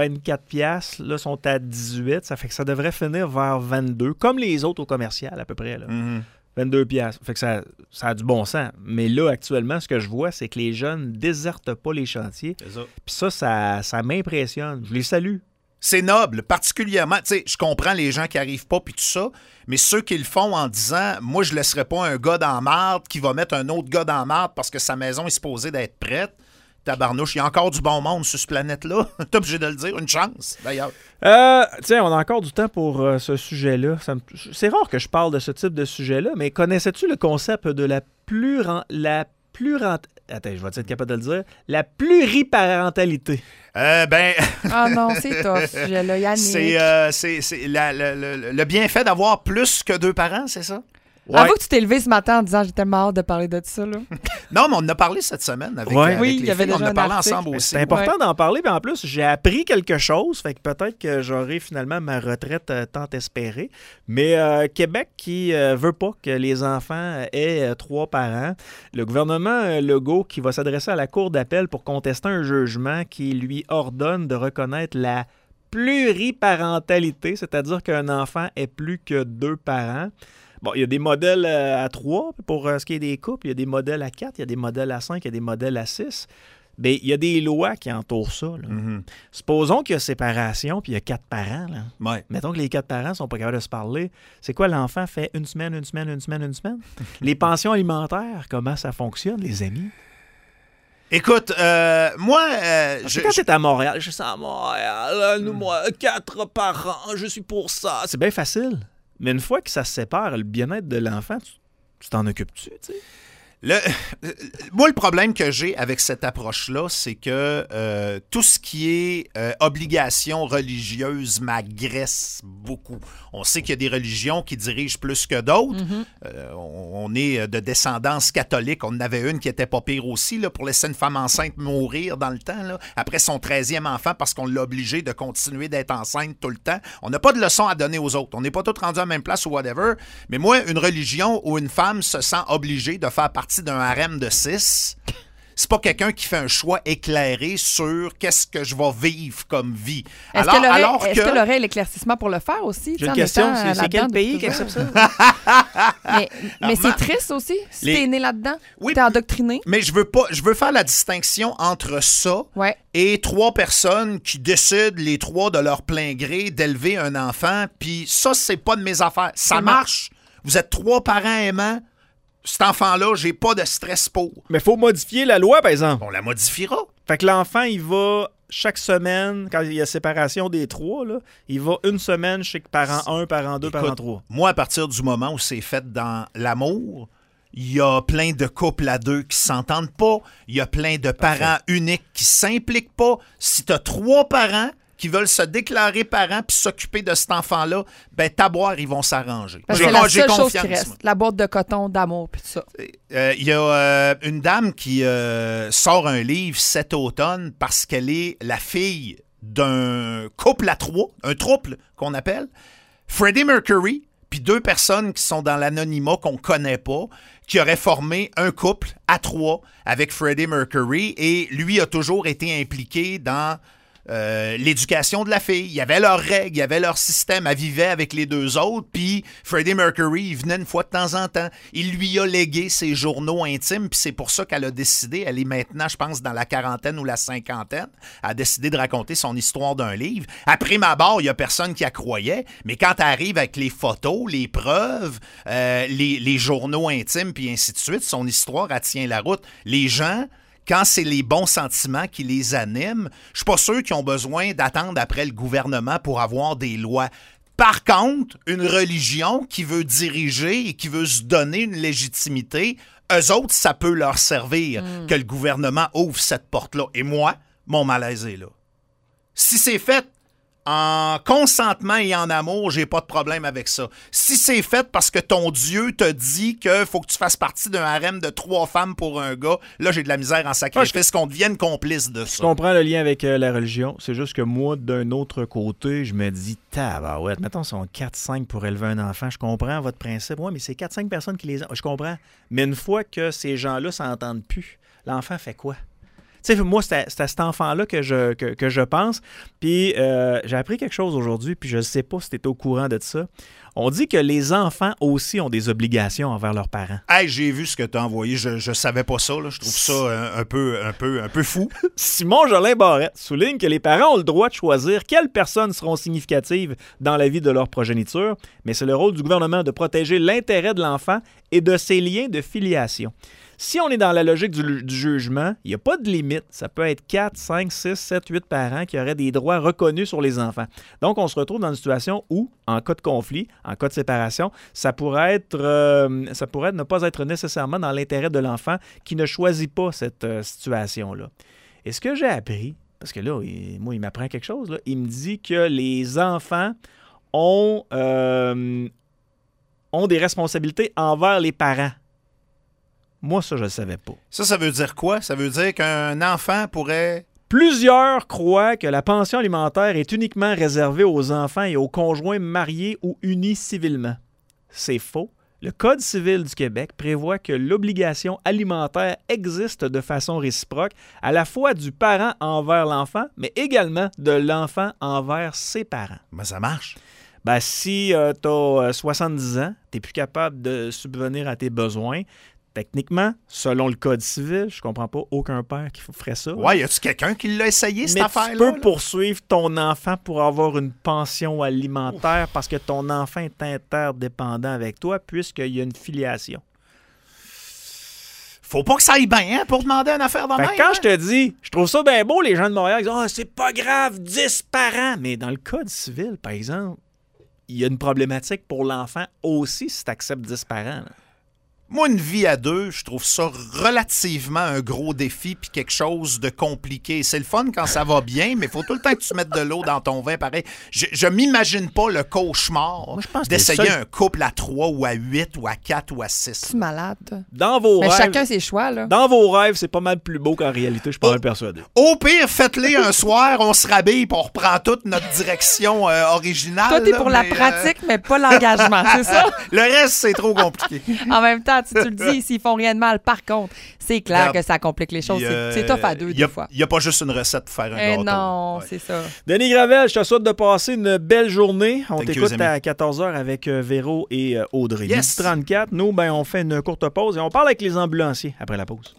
[SPEAKER 2] 24$. Là, sont à 18$. Ça fait que ça devrait finir vers 22$, comme les autres au commercial, à peu près. Là. 22$. Fait que ça a du bon sens. Mais là, actuellement, ce que je vois, c'est que les jeunes ne désertent pas les chantiers. Puis ça m'impressionne. Je les salue.
[SPEAKER 6] C'est noble, particulièrement. Tu sais, je comprends les gens qui n'arrivent pas puis tout ça, mais ceux qui le font en disant « Moi, je ne laisserai pas un gars dans la marde qui va mettre un autre gars dans la marde parce que sa maison est supposée d'être prête. » Tabarnouche, il y a encore du bon monde sur cette planète-là. T'es obligé de le dire. Une chance, d'ailleurs.
[SPEAKER 2] Tiens, on a encore du temps pour ce sujet-là. C'est rare que je parle de ce type de sujet-là, mais connaissais-tu le concept de la Attends, je vais être capable de le dire. La pluriparentalité.
[SPEAKER 3] Ah non, c'est tough, ce sujet-là, Yannick.
[SPEAKER 6] C'est le bienfait d'avoir plus que 2 parents, c'est ça?
[SPEAKER 2] Ouais.
[SPEAKER 3] Avoue que tu t'es levé ce matin en disant j'ai tellement hâte de parler de ça. Là.
[SPEAKER 6] Non, mais on en a parlé cette semaine avec,
[SPEAKER 3] oui,
[SPEAKER 6] les
[SPEAKER 3] il y avait
[SPEAKER 6] filles. On
[SPEAKER 3] déjà
[SPEAKER 6] en a parlé
[SPEAKER 3] un article.
[SPEAKER 6] ensemble aussi.
[SPEAKER 2] C'est important d'en parler, mais en plus, j'ai appris quelque chose, fait que peut-être que j'aurai finalement ma retraite tant espérée. Mais Québec qui veut pas que les enfants aient 3 parents, le gouvernement Legault qui va s'adresser à la Cour d'appel pour contester un jugement qui lui ordonne de reconnaître la pluriparentalité, c'est-à-dire qu'un enfant ait plus que 2 parents. Bon, il y a des modèles à 3 pour ce qui est des couples, il y a des modèles à 4, il y a des modèles à 5, il y a des modèles à 6. Bien, il y a des lois qui entourent ça. Là.
[SPEAKER 6] Mm-hmm.
[SPEAKER 2] Supposons qu'il y a séparation, puis il y a 4 parents. Là.
[SPEAKER 6] Ouais.
[SPEAKER 2] Mettons que les 4 parents ne sont pas capables de se parler. C'est quoi, l'enfant fait une semaine? Les pensions alimentaires, comment ça fonctionne, les amis?
[SPEAKER 6] Écoute, moi...
[SPEAKER 2] Quand c'est à Montréal, je suis à Montréal, moi, 4 parents, je suis pour ça. C'est bien facile. Mais une fois que ça se sépare, le bien-être de l'enfant, tu t'en occupes-tu, tu sais?
[SPEAKER 6] Moi, le problème que j'ai avec cette approche-là, c'est que tout ce qui est obligation religieuse m'agresse beaucoup. On sait qu'il y a des religions qui dirigent plus que d'autres. Mm-hmm. On est de descendance catholique. On en avait une qui était pas pire aussi, là, pour laisser une femme enceinte mourir dans le temps, là, après son 13e enfant parce qu'on l'a obligée de continuer d'être enceinte tout le temps. On n'a pas de leçon à donner aux autres. On n'est pas tous rendus à la même place ou whatever. Mais moi, une religion où une femme se sent obligée de faire partie d'un harem de 6, c'est pas quelqu'un qui fait un choix éclairé sur qu'est-ce que je vais vivre comme vie.
[SPEAKER 3] Est-ce qu'elle aurait l'éclaircissement pour le faire aussi?
[SPEAKER 2] J'ai une question, c'est quel pays qui accepte ça?
[SPEAKER 3] mais c'est triste aussi, si t'es né là-dedans, t'es endoctriné.
[SPEAKER 6] Mais je veux faire la distinction entre ça et 3 personnes qui décident, les 3 de leur plein gré, d'élever un enfant, puis ça, c'est pas de mes affaires. Ça marche. Vous êtes 3 parents aimants. Cet enfant-là, j'ai pas de stress pour.
[SPEAKER 2] Mais il faut modifier la loi, par exemple.
[SPEAKER 6] On la modifiera.
[SPEAKER 2] Fait que l'enfant, il va chaque semaine, quand il y a séparation des 3, là, il va une semaine chez parent 1, parent 2, parent 3.
[SPEAKER 6] Moi, à partir du moment où c'est fait dans l'amour, il y a plein de couples à 2 qui s'entendent pas. Il y a plein de parents uniques qui s'impliquent pas. Si tu as 3 parents qui veulent se déclarer parents puis s'occuper de cet enfant-là, ben taboire, ils vont s'arranger.
[SPEAKER 3] C'est la seule chose qui reste, la boîte de coton d'amour puis tout ça.
[SPEAKER 6] Il y a une dame qui sort un livre cet automne parce qu'elle est la fille d'un couple à 3, un trouble qu'on appelle, Freddie Mercury, puis 2 personnes qui sont dans l'anonymat qu'on connaît pas, qui auraient formé un couple à 3 avec Freddie Mercury, et lui a toujours été impliqué dans l'éducation de la fille. Il y avait leurs règles, il y avait leur système. Elle vivait avec les 2 autres, puis Freddie Mercury, il venait une fois de temps en temps. Il lui a légué ses journaux intimes, puis c'est pour ça qu'elle a décidé, elle est maintenant, je pense, dans la 40aine ou la 50aine, elle a décidé de raconter son histoire d'un livre. Après ma barre, il n'y a personne qui la croyait, mais quand elle arrive avec les photos, les preuves, les journaux intimes, puis ainsi de suite, son histoire, elle tient la route. Les gens... Quand c'est les bons sentiments qui les animent, je suis pas sûr qu'ils ont besoin d'attendre après le gouvernement pour avoir des lois. Par contre, une religion qui veut diriger et qui veut se donner une légitimité, eux autres, ça peut leur servir que le gouvernement ouvre cette porte-là. Et moi, mon malaise est là. Si c'est fait en consentement et en amour, j'ai pas de problème avec ça. Si c'est fait parce que ton Dieu te dit qu'il faut que tu fasses partie d'un harem de 3 femmes pour un gars, là, j'ai de la misère en sacrifice qu'on devienne complice de ça.
[SPEAKER 2] Je comprends le lien avec la religion. C'est juste que moi, d'un autre côté, je me dis, tabarouette, mettons, sont 4-5 pour élever un enfant. Je comprends votre principe. Oui, mais c'est 4-5 personnes qui les ont. Je comprends. Mais une fois que ces gens-là s'entendent plus, l'enfant fait quoi? Tu sais, moi, c'est à cet enfant-là que je pense. Puis, j'ai appris quelque chose aujourd'hui, puis je ne sais pas si tu es au courant de ça. On dit que les enfants aussi ont des obligations envers leurs parents.
[SPEAKER 6] Hey, j'ai vu ce que tu as envoyé. Je savais pas ça. Là. Je trouve ça un peu fou.
[SPEAKER 2] Simon Jolin Barrette souligne que les parents ont le droit de choisir quelles personnes seront significatives dans la vie de leur progéniture, mais c'est le rôle du gouvernement de protéger l'intérêt de l'enfant et de ses liens de filiation. Si on est dans la logique du jugement, il n'y a pas de limite. Ça peut être 4, 5, 6, 7, 8 parents qui auraient des droits reconnus sur les enfants. Donc, on se retrouve dans une situation où, en cas de conflit, en cas de séparation, ça pourrait ne pas être nécessairement dans l'intérêt de l'enfant qui ne choisit pas cette situation-là. Et ce que j'ai appris, parce que là, il m'apprend quelque chose, là, il me dit que les enfants ont des responsabilités envers les parents. Moi, ça, je ne le savais pas.
[SPEAKER 6] Ça veut dire quoi? Ça veut dire qu'un enfant pourrait...
[SPEAKER 2] Plusieurs croient que la pension alimentaire est uniquement réservée aux enfants et aux conjoints mariés ou unis civilement. C'est faux. Le Code civil du Québec prévoit que l'obligation alimentaire existe de façon réciproque, à la fois du parent envers l'enfant, mais également de l'enfant envers ses parents.
[SPEAKER 6] Ben, ça marche.
[SPEAKER 2] Ben, si tu as 70 ans, tu n'es plus capable de subvenir à tes besoins, techniquement, selon le Code civil, je comprends pas aucun père qui ferait ça.
[SPEAKER 6] Ouais, y a-tu quelqu'un qui l'a essayé, cette affaire-là?
[SPEAKER 2] Mais tu peux poursuivre ton enfant pour avoir une pension alimentaire parce que ton enfant est interdépendant avec toi puisqu'il y a une filiation.
[SPEAKER 6] Faut pas que ça aille bien pour demander une affaire de même.
[SPEAKER 2] Quand je te dis, je trouve ça bien beau, les gens de Montréal disent « Ah, c'est pas grave, 10 parents! » Mais dans le Code civil, par exemple, il y a une problématique pour l'enfant aussi si tu acceptes 10 parents. Là.
[SPEAKER 6] Moi, une vie à deux, je trouve ça relativement un gros défi puis quelque chose de compliqué. C'est le fun quand ça va bien, mais il faut tout le temps que tu mettes de l'eau dans ton vin. Pareil, je m'imagine pas le cauchemar d'essayer un couple à 3 ou à 8 ou à 4 ou à 6.
[SPEAKER 3] Tu es malade, toi.
[SPEAKER 2] Dans vos rêves,
[SPEAKER 3] chacun ses choix, là.
[SPEAKER 2] Dans vos rêves, c'est pas mal plus beau qu'en réalité, je suis pas mal persuadé.
[SPEAKER 6] Au pire, faites-les un soir, on se rhabille et on reprend toute notre direction originale.
[SPEAKER 3] Toi, t'es pour la pratique, mais pas l'engagement, c'est ça?
[SPEAKER 6] Le reste, c'est trop compliqué.
[SPEAKER 3] En même temps, tu le dis, s'ils font rien de mal. Par contre, c'est clair que ça complique les choses. C'est tough à deux, des fois.
[SPEAKER 6] Il n'y a pas juste une recette pour faire un gâteau.
[SPEAKER 3] Non, c'est ça.
[SPEAKER 2] Denis Gravel, je te souhaite de passer une belle journée. On t'écoute à 14h avec Véro et Audrey.
[SPEAKER 6] Yes.
[SPEAKER 2] 12h34, nous, on fait une courte pause et on parle avec les ambulanciers après la pause.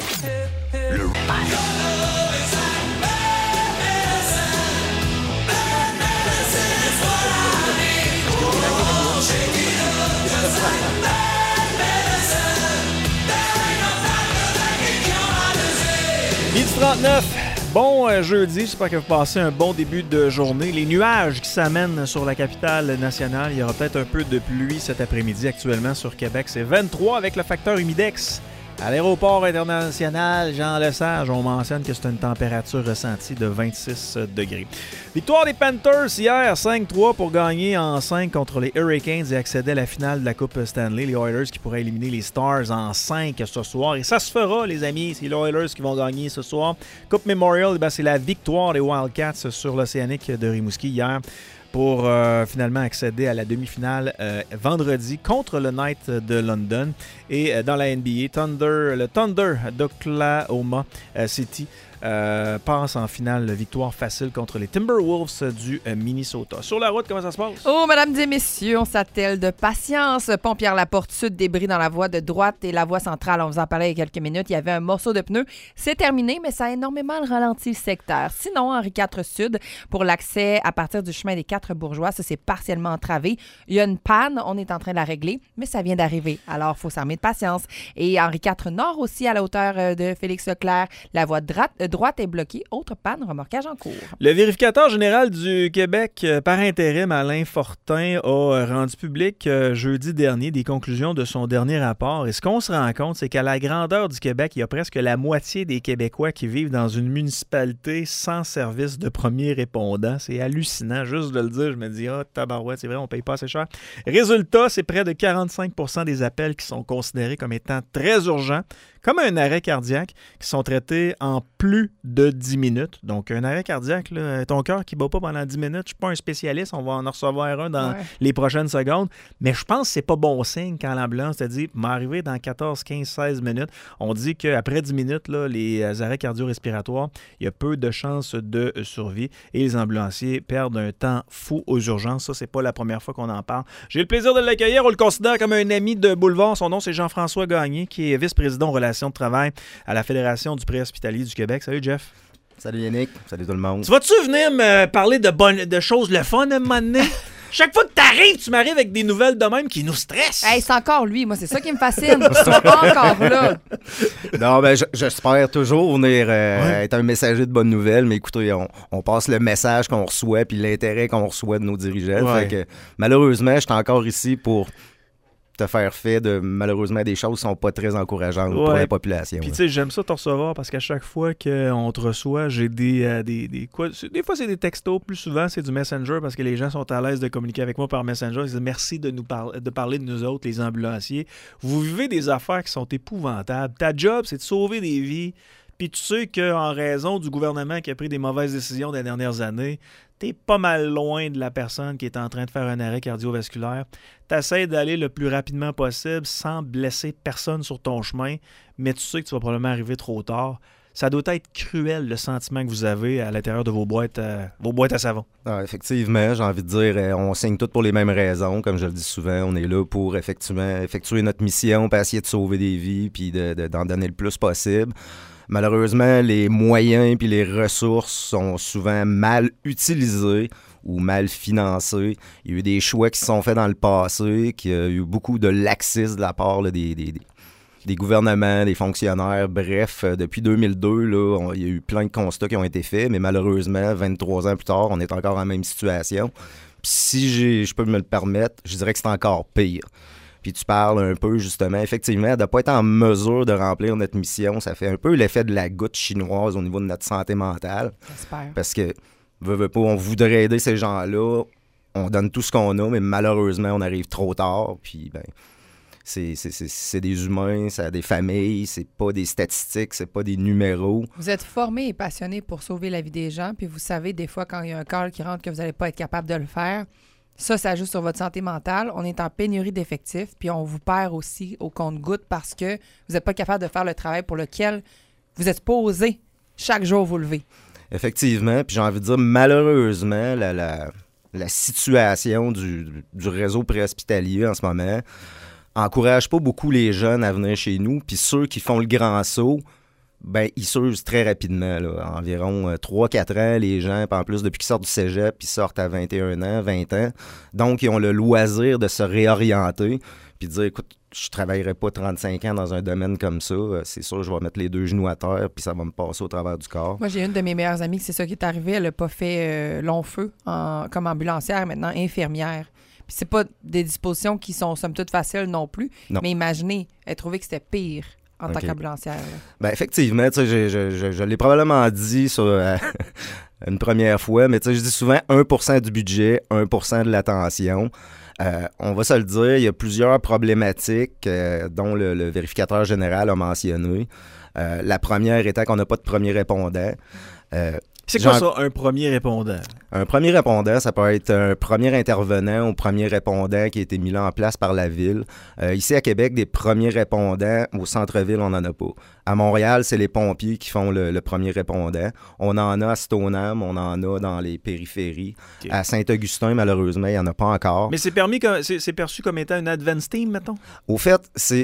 [SPEAKER 2] Midi 39, bon jeudi, j'espère que vous passez un bon début de journée. Les nuages qui s'amènent sur la capitale nationale, il y aura peut-être un peu de pluie cet après-midi actuellement sur Québec. C'est 23 avec le facteur humidex. À l'aéroport international Jean-Lesage, on mentionne que c'est une température ressentie de 26 degrés. Victoire des Panthers hier, 5-3 pour gagner en 5 contre les Hurricanes et accéder à la finale de la Coupe Stanley. Les Oilers qui pourraient éliminer les Stars en 5 ce soir. Et ça se fera, les amis. C'est les Oilers qui vont gagner ce soir. Coupe Memorial, c'est la victoire des Wildcats sur l'Océanique de Rimouski hier, pour finalement accéder à la demi-finale vendredi contre le Knight de London. Et dans la NBA, le Thunder d'Oklahoma City passe en finale victoire facile contre les Timberwolves du Minnesota. Sur la route, comment ça se passe?
[SPEAKER 3] Oh, mesdames et messieurs, on s'attelle de patience. Pont Pierre-Laporte Sud, débris dans la voie de droite et la voie centrale. On vous en parlait il y a quelques minutes. Il y avait un morceau de pneu. C'est terminé, mais ça a énormément ralenti le secteur. Sinon, Henri IV Sud, pour l'accès à partir du chemin des Quatre-Bourgeois, ça c'est partiellement entravé. Il y a une panne, on est en train de la régler, mais ça vient d'arriver. Alors, il faut s'armer de patience. Et Henri IV Nord aussi, à la hauteur de Félix-Leclerc, la voie droite est bloquée. Autre panne, remorquage en cours.
[SPEAKER 2] Le vérificateur général du Québec par intérim, Alain Fortin, a rendu public jeudi dernier des conclusions de son dernier rapport. Et ce qu'on se rend compte, c'est qu'à la grandeur du Québec, il y a presque la moitié des Québécois qui vivent dans une municipalité sans service de premier répondant. C'est hallucinant. Juste de le dire, je me dis, tabarouette, c'est vrai, on paye pas assez cher. Résultat, c'est près de 45% des appels qui sont considérés comme étant très urgents, comme un arrêt cardiaque, qui sont traités en plus de 10 minutes. Donc, un arrêt cardiaque, là, ton cœur qui ne bat pas pendant 10 minutes, je ne suis pas un spécialiste, on va en recevoir un dans les prochaines secondes, mais je pense que c'est pas bon signe quand l'ambulance te dit « m'arriver dans 14, 15, 16 minutes ». On dit qu'après 10 minutes, là, les arrêts cardio-respiratoires, il y a peu de chances de survie et les ambulanciers perdent un temps fou aux urgences. Ça, c'est pas la première fois qu'on en parle. J'ai le plaisir de l'accueillir. On le considère comme un ami de Boulevard. Son nom, c'est Jean-François Gagné, qui est vice-président aux relations de travail à la Fédération du préhospitalier du Québec. Salut, Jeff.
[SPEAKER 7] Salut Yannick. Salut tout le monde.
[SPEAKER 2] Tu vas-tu venir me parler de choses le fun à un moment donné? Chaque fois que t'arrives, tu m'arrives avec des nouvelles de même qui nous stressent.
[SPEAKER 3] Hey, c'est encore lui. Moi, c'est ça qui me fascine. Ils sont encore là.
[SPEAKER 7] Non, ben, j'espère toujours venir être un messager de bonnes nouvelles, mais écoutez, on passe le message qu'on reçoit puis l'intérêt qu'on reçoit de nos dirigeants.
[SPEAKER 2] Ouais.
[SPEAKER 7] Fait que, malheureusement, je suis encore ici pour te faire fait de, malheureusement, des choses qui sont pas très encourageantes pour la population.
[SPEAKER 2] Puis tu sais, j'aime ça te recevoir parce qu'à chaque fois qu'on te reçoit, j'ai des fois, c'est des textos, plus souvent, c'est du Messenger parce que les gens sont à l'aise de communiquer avec moi par Messenger. Ils disent merci de parler de nous autres, les ambulanciers. Vous vivez des affaires qui sont épouvantables. Ta job, c'est de sauver des vies. Puis tu sais qu'en raison du gouvernement qui a pris des mauvaises décisions des dernières années, t'es pas mal loin de la personne qui est en train de faire un arrêt cardiovasculaire. T'essaies d'aller le plus rapidement possible sans blesser personne sur ton chemin, mais tu sais que tu vas probablement arriver trop tard. Ça doit être cruel, le sentiment que vous avez à l'intérieur de vos boîtes à savon.
[SPEAKER 7] Ah, effectivement, j'ai envie de dire, on signe tous pour les mêmes raisons. Comme je le dis souvent, on est là pour effectivement effectuer notre mission, pour essayer de sauver des vies puis d'en donner le plus possible. Malheureusement, les moyens puis les ressources sont souvent mal utilisés ou mal financés. Il y a eu des choix qui se sont faits dans le passé, qu'il y a eu beaucoup de laxisme de la part là, des gouvernements, des fonctionnaires. Bref, depuis 2002, là, il y a eu plein de constats qui ont été faits, mais malheureusement, 23 ans plus tard, on est encore en la même situation. Puis si je peux me le permettre, je dirais que c'est encore pire. Puis tu parles un peu, justement, effectivement, de ne pas être en mesure de remplir notre mission. Ça fait un peu l'effet de la goutte chinoise au niveau de notre santé mentale.
[SPEAKER 3] J'espère.
[SPEAKER 7] Parce que, veut pas, on voudrait aider ces gens-là, on donne tout ce qu'on a, mais malheureusement, on arrive trop tard. Puis, ben, c'est des humains, ça a des familles, c'est pas des statistiques, c'est pas des numéros.
[SPEAKER 3] Vous êtes formé et passionné pour sauver la vie des gens, puis vous savez, des fois, quand il y a un call qui rentre que vous n'allez pas être capable de le faire, ça joue sur votre santé mentale. On est en pénurie d'effectifs, puis on vous perd aussi au compte-gouttes parce que vous n'êtes pas capable de faire le travail pour lequel vous êtes posé chaque jour vous lever.
[SPEAKER 7] Effectivement, puis j'ai envie de dire, malheureusement, la situation du réseau préhospitalier en ce moment encourage pas beaucoup les jeunes à venir chez nous, puis ceux qui font le grand saut, ben ils s'usent très rapidement, là. Environ 3-4 ans, les gens, puis en plus, depuis qu'ils sortent du cégep, ils sortent à 21 ans, 20 ans. Donc, ils ont le loisir de se réorienter, puis de dire, écoute, je travaillerai pas 35 ans dans un domaine comme ça. C'est sûr, je vais mettre les deux genoux à terre, puis ça va me passer au travers du corps.
[SPEAKER 3] Moi, j'ai une de mes meilleures amies que c'est ça qui est arrivé. Elle n'a pas fait long feu comme ambulancière, maintenant infirmière. Puis c'est pas des dispositions qui sont, somme toute, faciles non plus.
[SPEAKER 7] Non.
[SPEAKER 3] Mais imaginez, elle trouvait que c'était pire en tant qu'ambulancière.
[SPEAKER 7] Ben effectivement, tu sais, je l'ai probablement dit sur une première fois, mais tu sais, je dis souvent 1% du budget, 1% de l'attention. On va se le dire, il y a plusieurs problématiques dont le vérificateur général a mentionné. La première étant qu'on n'a pas de premier répondant.
[SPEAKER 2] C'est quoi ça, un premier répondant?
[SPEAKER 7] Un premier répondant, ça peut être un premier intervenant ou premier répondant qui a été mis là en place par la ville. Ici, à Québec, des premiers répondants, au centre-ville, on n'en a pas. À Montréal, c'est les pompiers qui font le premier répondant. On en a à Stoneham, on en a dans les périphéries. Okay. À Saint-Augustin, malheureusement, il n'y en a pas encore.
[SPEAKER 2] Mais c'est perçu comme étant une advanced team, mettons?
[SPEAKER 7] Au fait,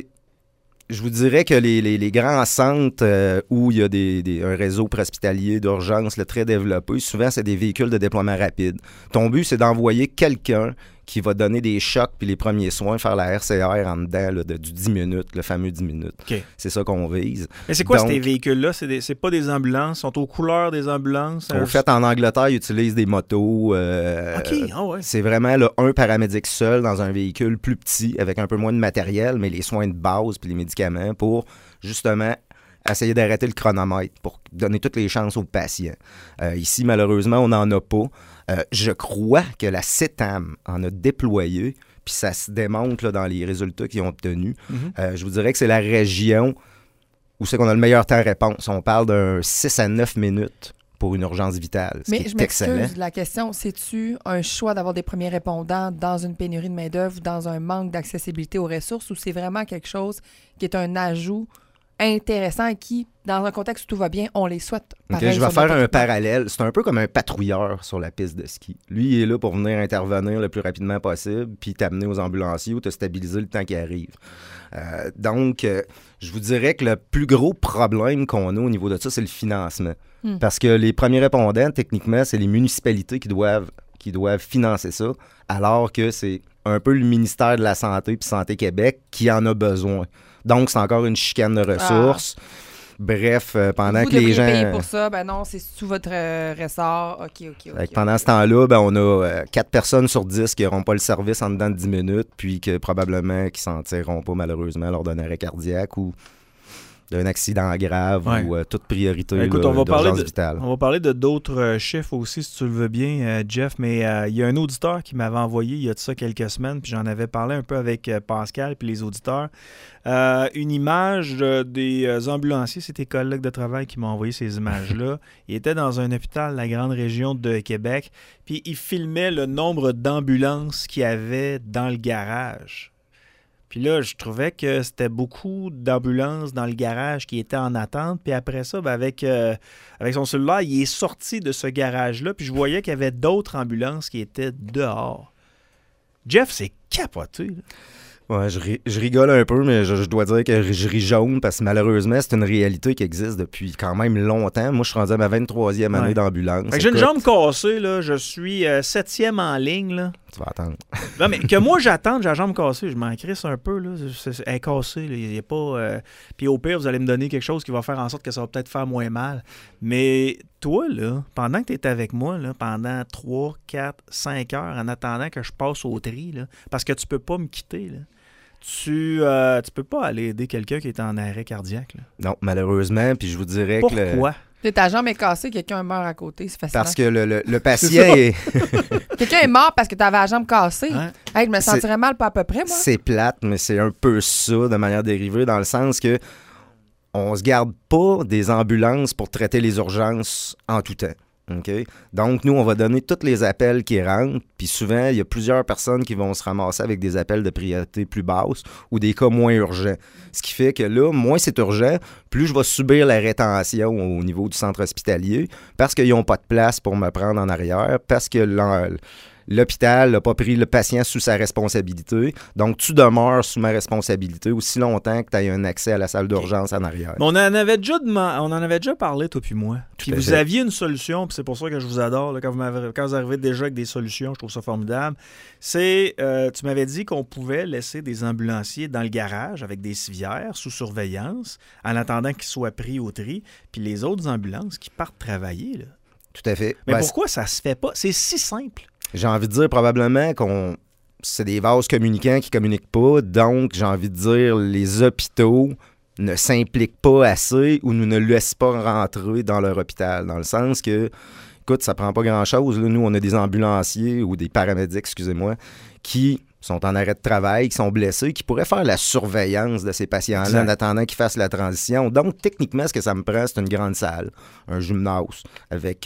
[SPEAKER 7] je vous dirais que les grands centres où il y a un réseau préhospitalier d'urgence très développé, souvent, c'est des véhicules de déploiement rapide. Ton but, c'est d'envoyer quelqu'un qui va donner des chocs puis les premiers soins, faire la RCR en dedans là, du 10 minutes, le fameux 10 minutes. Okay. C'est ça qu'on vise.
[SPEAKER 2] Mais c'est quoi ces véhicules-là? C'est pas des ambulances? Ils sont aux couleurs des ambulances?
[SPEAKER 7] Au fait, en Angleterre, ils utilisent des motos. C'est vraiment là, un paramédic seul dans un véhicule plus petit, avec un peu moins de matériel, mais les soins de base puis les médicaments pour, justement, essayer d'arrêter le chronomètre pour donner toutes les chances aux patients. Ici, malheureusement, on n'en a pas. Je crois que la CETAM en a déployé, puis ça se démontre là, dans les résultats qu'ils ont obtenus. Je vous dirais que c'est la région où c'est qu'on a le meilleur temps à réponse. On parle d'un 6 à 9 minutes pour une urgence vitale, ce
[SPEAKER 3] Mais
[SPEAKER 7] qui
[SPEAKER 3] je
[SPEAKER 7] est excellent.
[SPEAKER 3] m'excuse de la question. C'est-tu un choix d'avoir des premiers répondants dans une pénurie de main-d'œuvre, dans un manque d'accessibilité aux ressources, ou c'est vraiment quelque chose qui est un ajout intéressant et qui, dans un contexte où tout va bien, on les souhaite?
[SPEAKER 7] Ok,
[SPEAKER 3] pareil
[SPEAKER 7] je vais
[SPEAKER 3] sur
[SPEAKER 7] faire
[SPEAKER 3] notre
[SPEAKER 7] un
[SPEAKER 3] équipement.
[SPEAKER 7] parallèle. C'est un peu comme un patrouilleur sur la piste de ski. Lui, il est là pour venir intervenir le plus rapidement possible, puis t'amener aux ambulanciers ou te stabiliser le temps qu'il arrive. Donc, je vous dirais que le plus gros problème qu'on a au niveau de ça, c'est le financement. Parce que les premiers répondants, techniquement, c'est les municipalités qui doivent financer ça, alors que c'est un peu le ministère de la Santé puis Santé Québec qui en a besoin. Donc, c'est encore une chicane de ressources. Bref, pendant
[SPEAKER 3] Vous
[SPEAKER 7] que les
[SPEAKER 3] devriez
[SPEAKER 7] gens...
[SPEAKER 3] payer pour ça. Ben non, c'est sous votre ressort. OK.
[SPEAKER 7] Fait que pendant ce temps-là, ben, on a 4 personnes sur 10 qui n'auront pas le service en dedans de 10 minutes, puis que probablement qui s'en tireront pas malheureusement lors d'un arrêt cardiaque ou d'un accident grave ou toute priorité
[SPEAKER 2] Écoute,
[SPEAKER 7] là,
[SPEAKER 2] on va
[SPEAKER 7] d'urgence vitale.
[SPEAKER 2] On va parler de d'autres chiffres aussi, si tu le veux bien, Jeff, mais il y a un auditeur qui m'avait envoyé il y a de ça quelques semaines, puis j'en avais parlé un peu avec Pascal puis les auditeurs, une image des ambulanciers, c'est tes collègues de travail qui m'ont envoyé ces images-là. Ils étaient dans un hôpital de la grande région de Québec, puis ils filmaient le nombre d'ambulances qu'il y avait dans le garage. Puis là, je trouvais que c'était beaucoup d'ambulances dans le garage qui étaient en attente. Puis après ça, ben avec son cellulaire, il est sorti de ce garage-là. Puis je voyais qu'il y avait d'autres ambulances qui étaient dehors. Jeff, c'est capoté, là.
[SPEAKER 7] Ouais, je rigole un peu, mais je dois dire que je ris jaune parce que malheureusement, c'est une réalité qui existe depuis quand même longtemps. Moi, je suis rendu à ma 23e année d'ambulance.
[SPEAKER 2] Fait que j'ai une jambe cassée, là. Je suis 7e en ligne, là.
[SPEAKER 7] Tu vas attendre.
[SPEAKER 2] Non, mais que moi, j'attende, j'ai la jambe cassée. Je m'en crisse un peu, là. Elle est cassée, là. Il y a pas... Puis au pire, vous allez me donner quelque chose qui va faire en sorte que ça va peut-être faire moins mal. Mais toi, là, pendant que tu es avec moi, là, pendant 3, 4, 5 heures, en attendant que je passe au tri, là, parce que tu peux pas me quitter, là. Tu peux pas aller aider quelqu'un qui est en arrêt cardiaque, là.
[SPEAKER 7] Non, malheureusement, puis je vous dirais
[SPEAKER 2] Pourquoi?
[SPEAKER 7] que...
[SPEAKER 2] Pourquoi?
[SPEAKER 3] Ta jambe est cassée, quelqu'un meurt à côté, c'est fascinant.
[SPEAKER 7] Parce que le patient est...
[SPEAKER 3] Quelqu'un est mort parce que tu avais la jambe cassée.
[SPEAKER 2] Hein?
[SPEAKER 3] Hey, je me sentirais mal, pas à peu près, moi.
[SPEAKER 7] C'est plate, mais c'est un peu ça de manière dérivée, dans le sens que on se garde pas des ambulances pour traiter les urgences en tout temps. Okay? Donc, nous, on va donner tous les appels qui rentrent, puis souvent, il y a plusieurs personnes qui vont se ramasser avec des appels de priorité plus basse ou des cas moins urgents. Ce qui fait que là, moins c'est urgent, plus je vais subir la rétention au niveau du centre hospitalier parce qu'ils n'ont pas de place pour me prendre en arrière, parce que l'hôpital n'a pas pris le patient sous sa responsabilité. Donc, tu demeures sous ma responsabilité aussi longtemps que tu aies un accès à la salle d'urgence en arrière.
[SPEAKER 2] Mais on en avait déjà parlé, toi puis moi. Puis vous aviez une solution, puis c'est pour ça que je vous adore. Là, quand vous arrivez déjà avec des solutions, je trouve ça formidable. C'est, tu m'avais dit qu'on pouvait laisser des ambulanciers dans le garage avec des civières sous surveillance en attendant qu'ils soient pris au tri, puis les autres ambulances qui partent travailler, là.
[SPEAKER 7] Tout à fait.
[SPEAKER 2] Mais pourquoi ça se fait pas? C'est si simple.
[SPEAKER 7] J'ai envie de dire probablement c'est des vases communicants qui ne communiquent pas. Donc, j'ai envie de dire les hôpitaux ne s'impliquent pas assez ou nous ne laissent pas rentrer dans leur hôpital. Dans le sens que, écoute, ça prend pas grand-chose. Là. Nous, on a des ambulanciers ou des paramédics, excusez-moi, qui sont en arrêt de travail, qui sont blessés, qui pourraient faire la surveillance de ces patients-là en attendant qu'ils fassent la transition. Donc, techniquement, ce que ça me prend, c'est une grande salle, un gymnase avec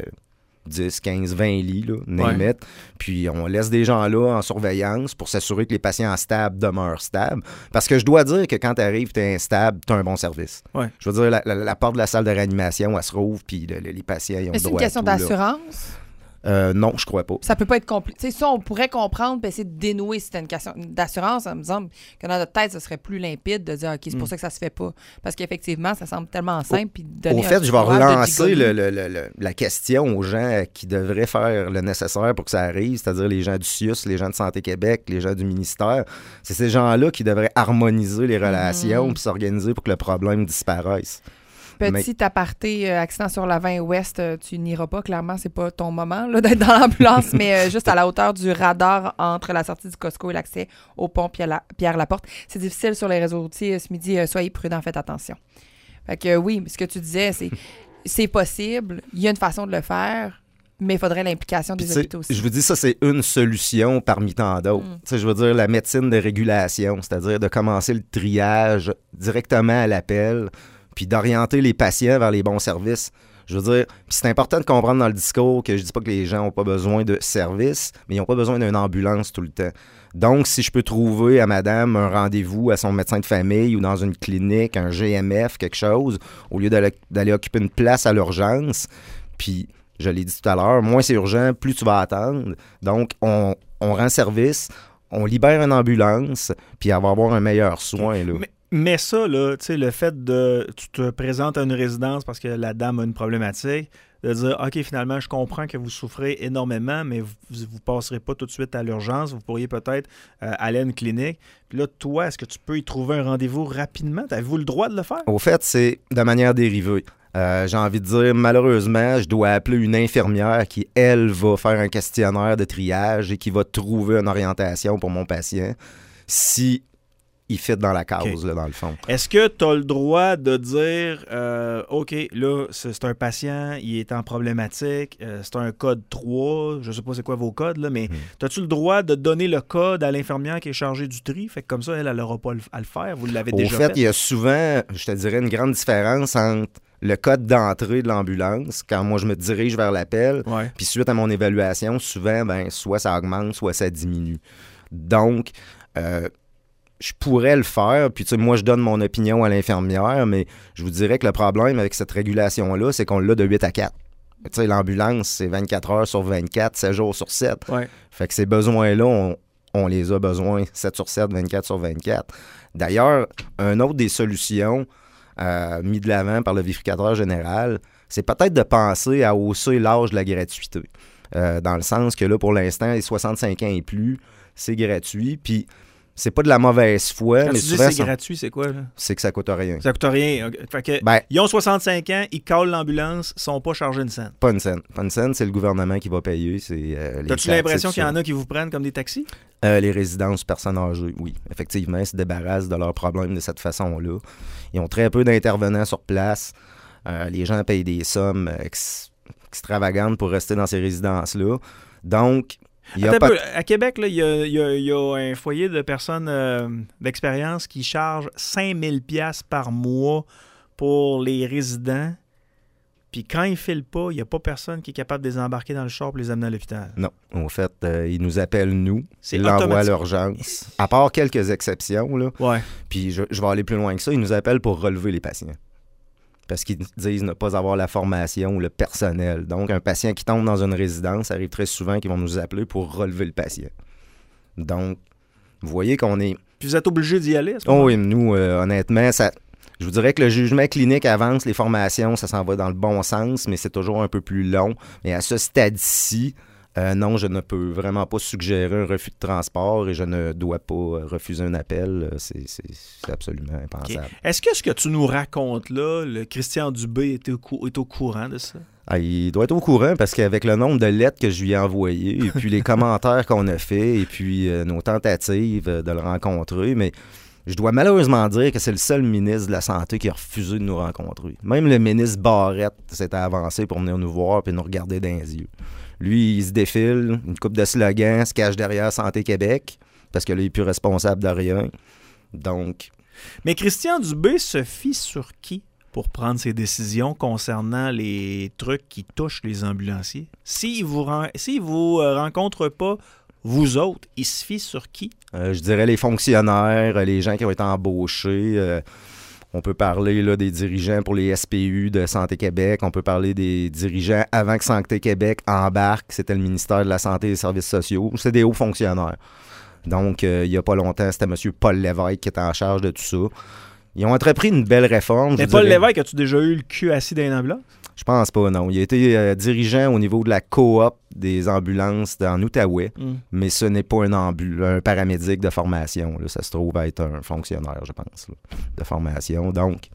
[SPEAKER 7] 10, 15, 20 lits, là, name it. Puis on laisse des gens là en surveillance pour s'assurer que les patients stables demeurent stables. Parce que je dois dire que quand tu arrives, tu es instable, tu as un bon service. Ouais. Je veux dire, la porte de la salle de réanimation, elle se rouvre, puis les patients, ils ont le droit à tout.
[SPEAKER 3] C'est une question d'assurance?
[SPEAKER 7] Non, je crois pas.
[SPEAKER 3] Ça peut pas être compliqué. Ça, on pourrait comprendre et essayer de dénouer si c'était une question d'assurance. Ça me semble que dans notre tête, ce serait plus limpide de dire OK, c'est pour ça que ça se fait pas. Parce qu'effectivement, ça semble tellement simple.
[SPEAKER 7] Au fait, je vais relancer la question aux gens qui devraient faire le nécessaire pour que ça arrive, c'est-à-dire les gens du CIUS, les gens de Santé Québec, les gens du ministère. C'est ces gens-là qui devraient harmoniser les relations et s'organiser pour que le problème disparaisse.
[SPEAKER 3] Petit aparté, accident sur la 20 Ouest, tu n'iras pas. Clairement, c'est pas ton moment là, d'être dans l'ambulance, mais juste à la hauteur du radar entre la sortie du Costco et l'accès au pont Pierre-Laporte. C'est difficile sur les réseaux routiers ce midi. Soyez prudents, faites attention. Fait que oui, ce que tu disais, c'est possible. Il y a une façon de le faire, mais il faudrait l'implication des hôpitaux aussi.
[SPEAKER 7] Je vous dis, ça, c'est une solution parmi tant d'autres. Je veux dire, la médecine de régulation, c'est-à-dire de commencer le triage directement à l'appel, puis d'orienter les patients vers les bons services. Je veux dire, puis c'est important de comprendre dans le discours que je dis pas que les gens n'ont pas besoin de services, mais ils n'ont pas besoin d'une ambulance tout le temps. Donc, si je peux trouver à madame un rendez-vous à son médecin de famille ou dans une clinique, un GMF, quelque chose, au lieu d'aller occuper une place à l'urgence, puis je l'ai dit tout à l'heure, moins c'est urgent, plus tu vas attendre. Donc, on rend service, on libère une ambulance, puis elle va avoir un meilleur soin, là.
[SPEAKER 2] Mais ça, là, tu sais, le fait de... Tu te présentes à une résidence parce que la dame a une problématique, de dire, OK, finalement, je comprends que vous souffrez énormément, mais vous ne passerez pas tout de suite à l'urgence. Vous pourriez peut-être aller à une clinique. Puis là, toi, est-ce que tu peux y trouver un rendez-vous rapidement? Avez-vous le droit de le faire?
[SPEAKER 7] Au fait, c'est de manière dérivée. J'ai envie de dire, malheureusement, je dois appeler une infirmière qui, elle, va faire un questionnaire de triage et qui va trouver une orientation pour mon patient si il fit dans la cause,
[SPEAKER 2] Okay.
[SPEAKER 7] là, dans le fond.
[SPEAKER 2] Est-ce que tu as le droit de dire, OK, là, c'est un patient, il est en problématique, c'est un code 3, je sais pas c'est quoi vos codes, là, mais as-tu le droit de donner le code à l'infirmière qui est chargée du tri? Fait que comme ça, elle n'aura pas à le faire. Vous l'avez déjà fait?
[SPEAKER 7] Au fait, il y a souvent, je te dirais, une grande différence entre le code d'entrée de l'ambulance, quand moi je me dirige vers l'appel,
[SPEAKER 2] Ouais.
[SPEAKER 7] puis suite à mon évaluation, souvent, soit ça augmente, soit ça diminue. Donc, je pourrais le faire, puis tu sais, moi je donne mon opinion à l'infirmière, mais je vous dirais que le problème avec cette régulation-là, c'est qu'on l'a de 8 à 4. Tu sais, l'ambulance, c'est 24 heures sur 24, 7 jours sur 7.
[SPEAKER 2] Ouais.
[SPEAKER 7] Fait que ces besoins-là, on les a besoin 7 sur 7, 24 sur 24. D'ailleurs, une autre des solutions mis de l'avant par le vérificateur général, c'est peut-être de penser à hausser l'âge de la gratuité. Dans le sens que là, pour l'instant, les 65 ans et plus, c'est gratuit, puis c'est pas de la mauvaise foi,
[SPEAKER 2] Quand
[SPEAKER 7] mais
[SPEAKER 2] tu dis
[SPEAKER 7] souvent,
[SPEAKER 2] c'est gratuit, c'est quoi, là?
[SPEAKER 7] c'est que ça coûte rien.
[SPEAKER 2] Ça coûte rien. Fait que, ils ont 65 ans, ils collent l'ambulance, ils sont pas chargés une scène.
[SPEAKER 7] Pas une scène. Pas une scène, c'est le gouvernement qui va payer.
[SPEAKER 2] T'as-tu l'impression qu'il y en a qui vous prennent comme des taxis?
[SPEAKER 7] Les résidences personnes âgées, oui. Effectivement, ils se débarrassent de leurs problèmes de cette façon-là. Ils ont très peu d'intervenants sur place. Les gens payent des sommes extravagantes pour rester dans ces résidences-là. Donc,
[SPEAKER 2] à Québec, il y a un foyer de personnes d'expérience qui charge 5 000 $ par mois pour les résidents. Puis quand ils ne filent pas, il n'y a pas personne qui est capable de les embarquer dans le char pour les amener à l'hôpital.
[SPEAKER 7] Non. En fait, ils nous appellent, nous.
[SPEAKER 2] C'est
[SPEAKER 7] ils l'envoient à
[SPEAKER 2] automatique.
[SPEAKER 7] l'urgence. À part quelques exceptions, là.
[SPEAKER 2] Ouais.
[SPEAKER 7] Puis je vais aller plus loin que ça. Ils nous appellent pour relever les patients. Parce qu'ils disent ne pas avoir la formation ou le personnel. Donc, un patient qui tombe dans une résidence, ça arrive très souvent qu'ils vont nous appeler pour relever le patient. Donc, vous voyez qu'on est...
[SPEAKER 2] Puis vous êtes obligé d'y aller à ce moment-là?
[SPEAKER 7] Oh oui, nous, honnêtement, je vous dirais que le jugement clinique avance, les formations, ça s'en va dans le bon sens, mais c'est toujours un peu plus long. Mais à ce stade-ci, non, je ne peux vraiment pas suggérer un refus de transport et je ne dois pas refuser un appel. C'est absolument impensable.
[SPEAKER 2] Okay. Est-ce que ce que tu nous racontes là, le Christian Dubé est au courant de ça?
[SPEAKER 7] Ah, il doit être au courant parce qu'avec le nombre de lettres que je lui ai envoyées et puis les commentaires qu'on a faits et puis nos tentatives de le rencontrer, mais je dois malheureusement dire que c'est le seul ministre de la Santé qui a refusé de nous rencontrer. Même le ministre Barrette s'était avancé pour venir nous voir et nous regarder dans les yeux. Lui, il se défile, une coupe de slogans, se cache derrière Santé Québec, parce que là, il n'est plus responsable de rien. Donc...
[SPEAKER 2] Mais Christian Dubé se fie sur qui pour prendre ses décisions concernant les trucs qui touchent les ambulanciers? S'il vous rencontre pas, vous autres, il se fie sur qui?
[SPEAKER 7] Je dirais les fonctionnaires, les gens qui ont été embauchés... On peut parler là, des dirigeants pour les SPU de Santé Québec. On peut parler des dirigeants avant que Santé Québec embarque. C'était le ministère de la Santé et des Services sociaux. C'est des hauts fonctionnaires. Donc, il n'y a pas longtemps, c'était M. Paul Lévesque qui était en charge de tout ça. Ils ont entrepris une belle réforme.
[SPEAKER 2] Mais Paul Lévesque, as-tu déjà eu le cul assis dans une ambulance?
[SPEAKER 7] Je pense pas, non. Il a été dirigeant au niveau de la coop des ambulances en Outaouais, mais ce n'est pas un paramédic de formation. Là. Ça se trouve à être un fonctionnaire, je pense, là, de formation. Donc,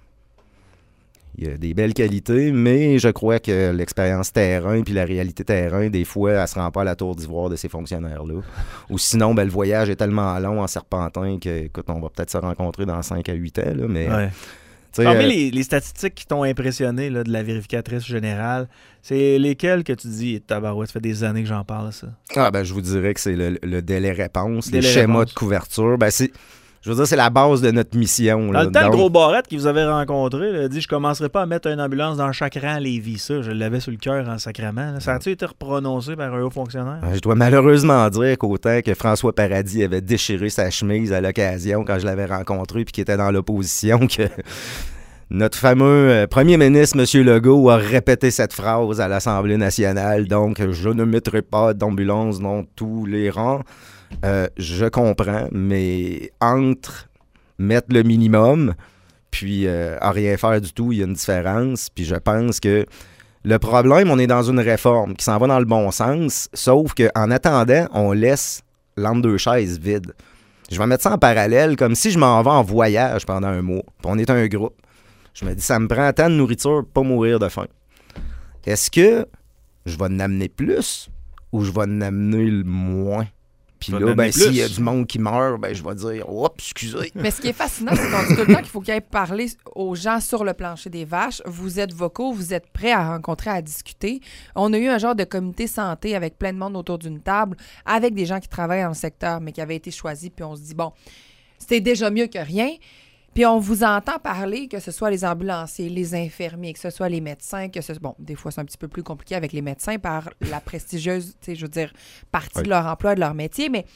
[SPEAKER 7] il y a des belles qualités, mais je crois que l'expérience terrain puis la réalité terrain, des fois, elle se rend pas à la tour d'ivoire de ces fonctionnaires-là. Ou sinon, le voyage est tellement long en serpentin que, écoute, on va peut-être se rencontrer dans 5 à 8 ans, là, mais...
[SPEAKER 2] Ouais. Parmi les statistiques qui t'ont impressionné là, de la vérificatrice générale, c'est lesquelles que tu dis, tabarouette, ça fait des années que j'en parle, ça?
[SPEAKER 7] Je vous dirais que c'est le délai réponse, les schémas de couverture. Je veux dire, c'est la base de notre mission.
[SPEAKER 2] Dans
[SPEAKER 7] Là.
[SPEAKER 2] le temps,
[SPEAKER 7] Donc,
[SPEAKER 2] le gros Barrette qui vous avait rencontré, là, a dit « Je commencerai pas à mettre une ambulance dans chaque rang à Lévis. » Ça, je l'avais sur le cœur en sacrament. Là. Ça a-tu été reprononcé par un haut fonctionnaire?
[SPEAKER 7] je dois malheureusement dire qu'autant que François Paradis avait déchiré sa chemise à l'occasion quand je l'avais rencontré puis qu'il était dans l'opposition, que notre fameux premier ministre, M. Legault, a répété cette phrase à l'Assemblée nationale. Donc, je ne mettrai pas d'ambulance dans tous les rangs. Je comprends, mais entre mettre le minimum puis à rien faire du tout, il y a une différence. Puis je pense que le problème, on est dans une réforme qui s'en va dans le bon sens, sauf qu'en attendant, on laisse l'entre deux chaises vide. Je vais mettre ça en parallèle, comme si je m'en vais en voyage pendant un mois, puis on est un groupe. Je me dis, ça me prend tant de nourriture pour pas mourir de faim. Est-ce que je vais en amener plus ou je vais en amener le moins? Puis là, ben, s'il y a du monde qui meurt, ben, je vais dire « Oups, excusez ».
[SPEAKER 3] Mais ce qui est fascinant, c'est qu'on dit tout le temps qu'il faut qu'il aille parler aux gens sur le plancher des vaches. Vous êtes vocaux, vous êtes prêts à rencontrer, à discuter. On a eu un genre de comité santé avec plein de monde autour d'une table, avec des gens qui travaillent dans le secteur, mais qui avaient été choisis. Puis on se dit, bon, c'était déjà mieux que rien. Puis on vous entend parler, que ce soit les ambulanciers, les infirmiers, que ce soit les médecins, que ce bon, des fois c'est un petit peu plus compliqué avec les médecins par la prestigieuse, tu sais, je veux dire, partie de leur emploi, de leur métier, mais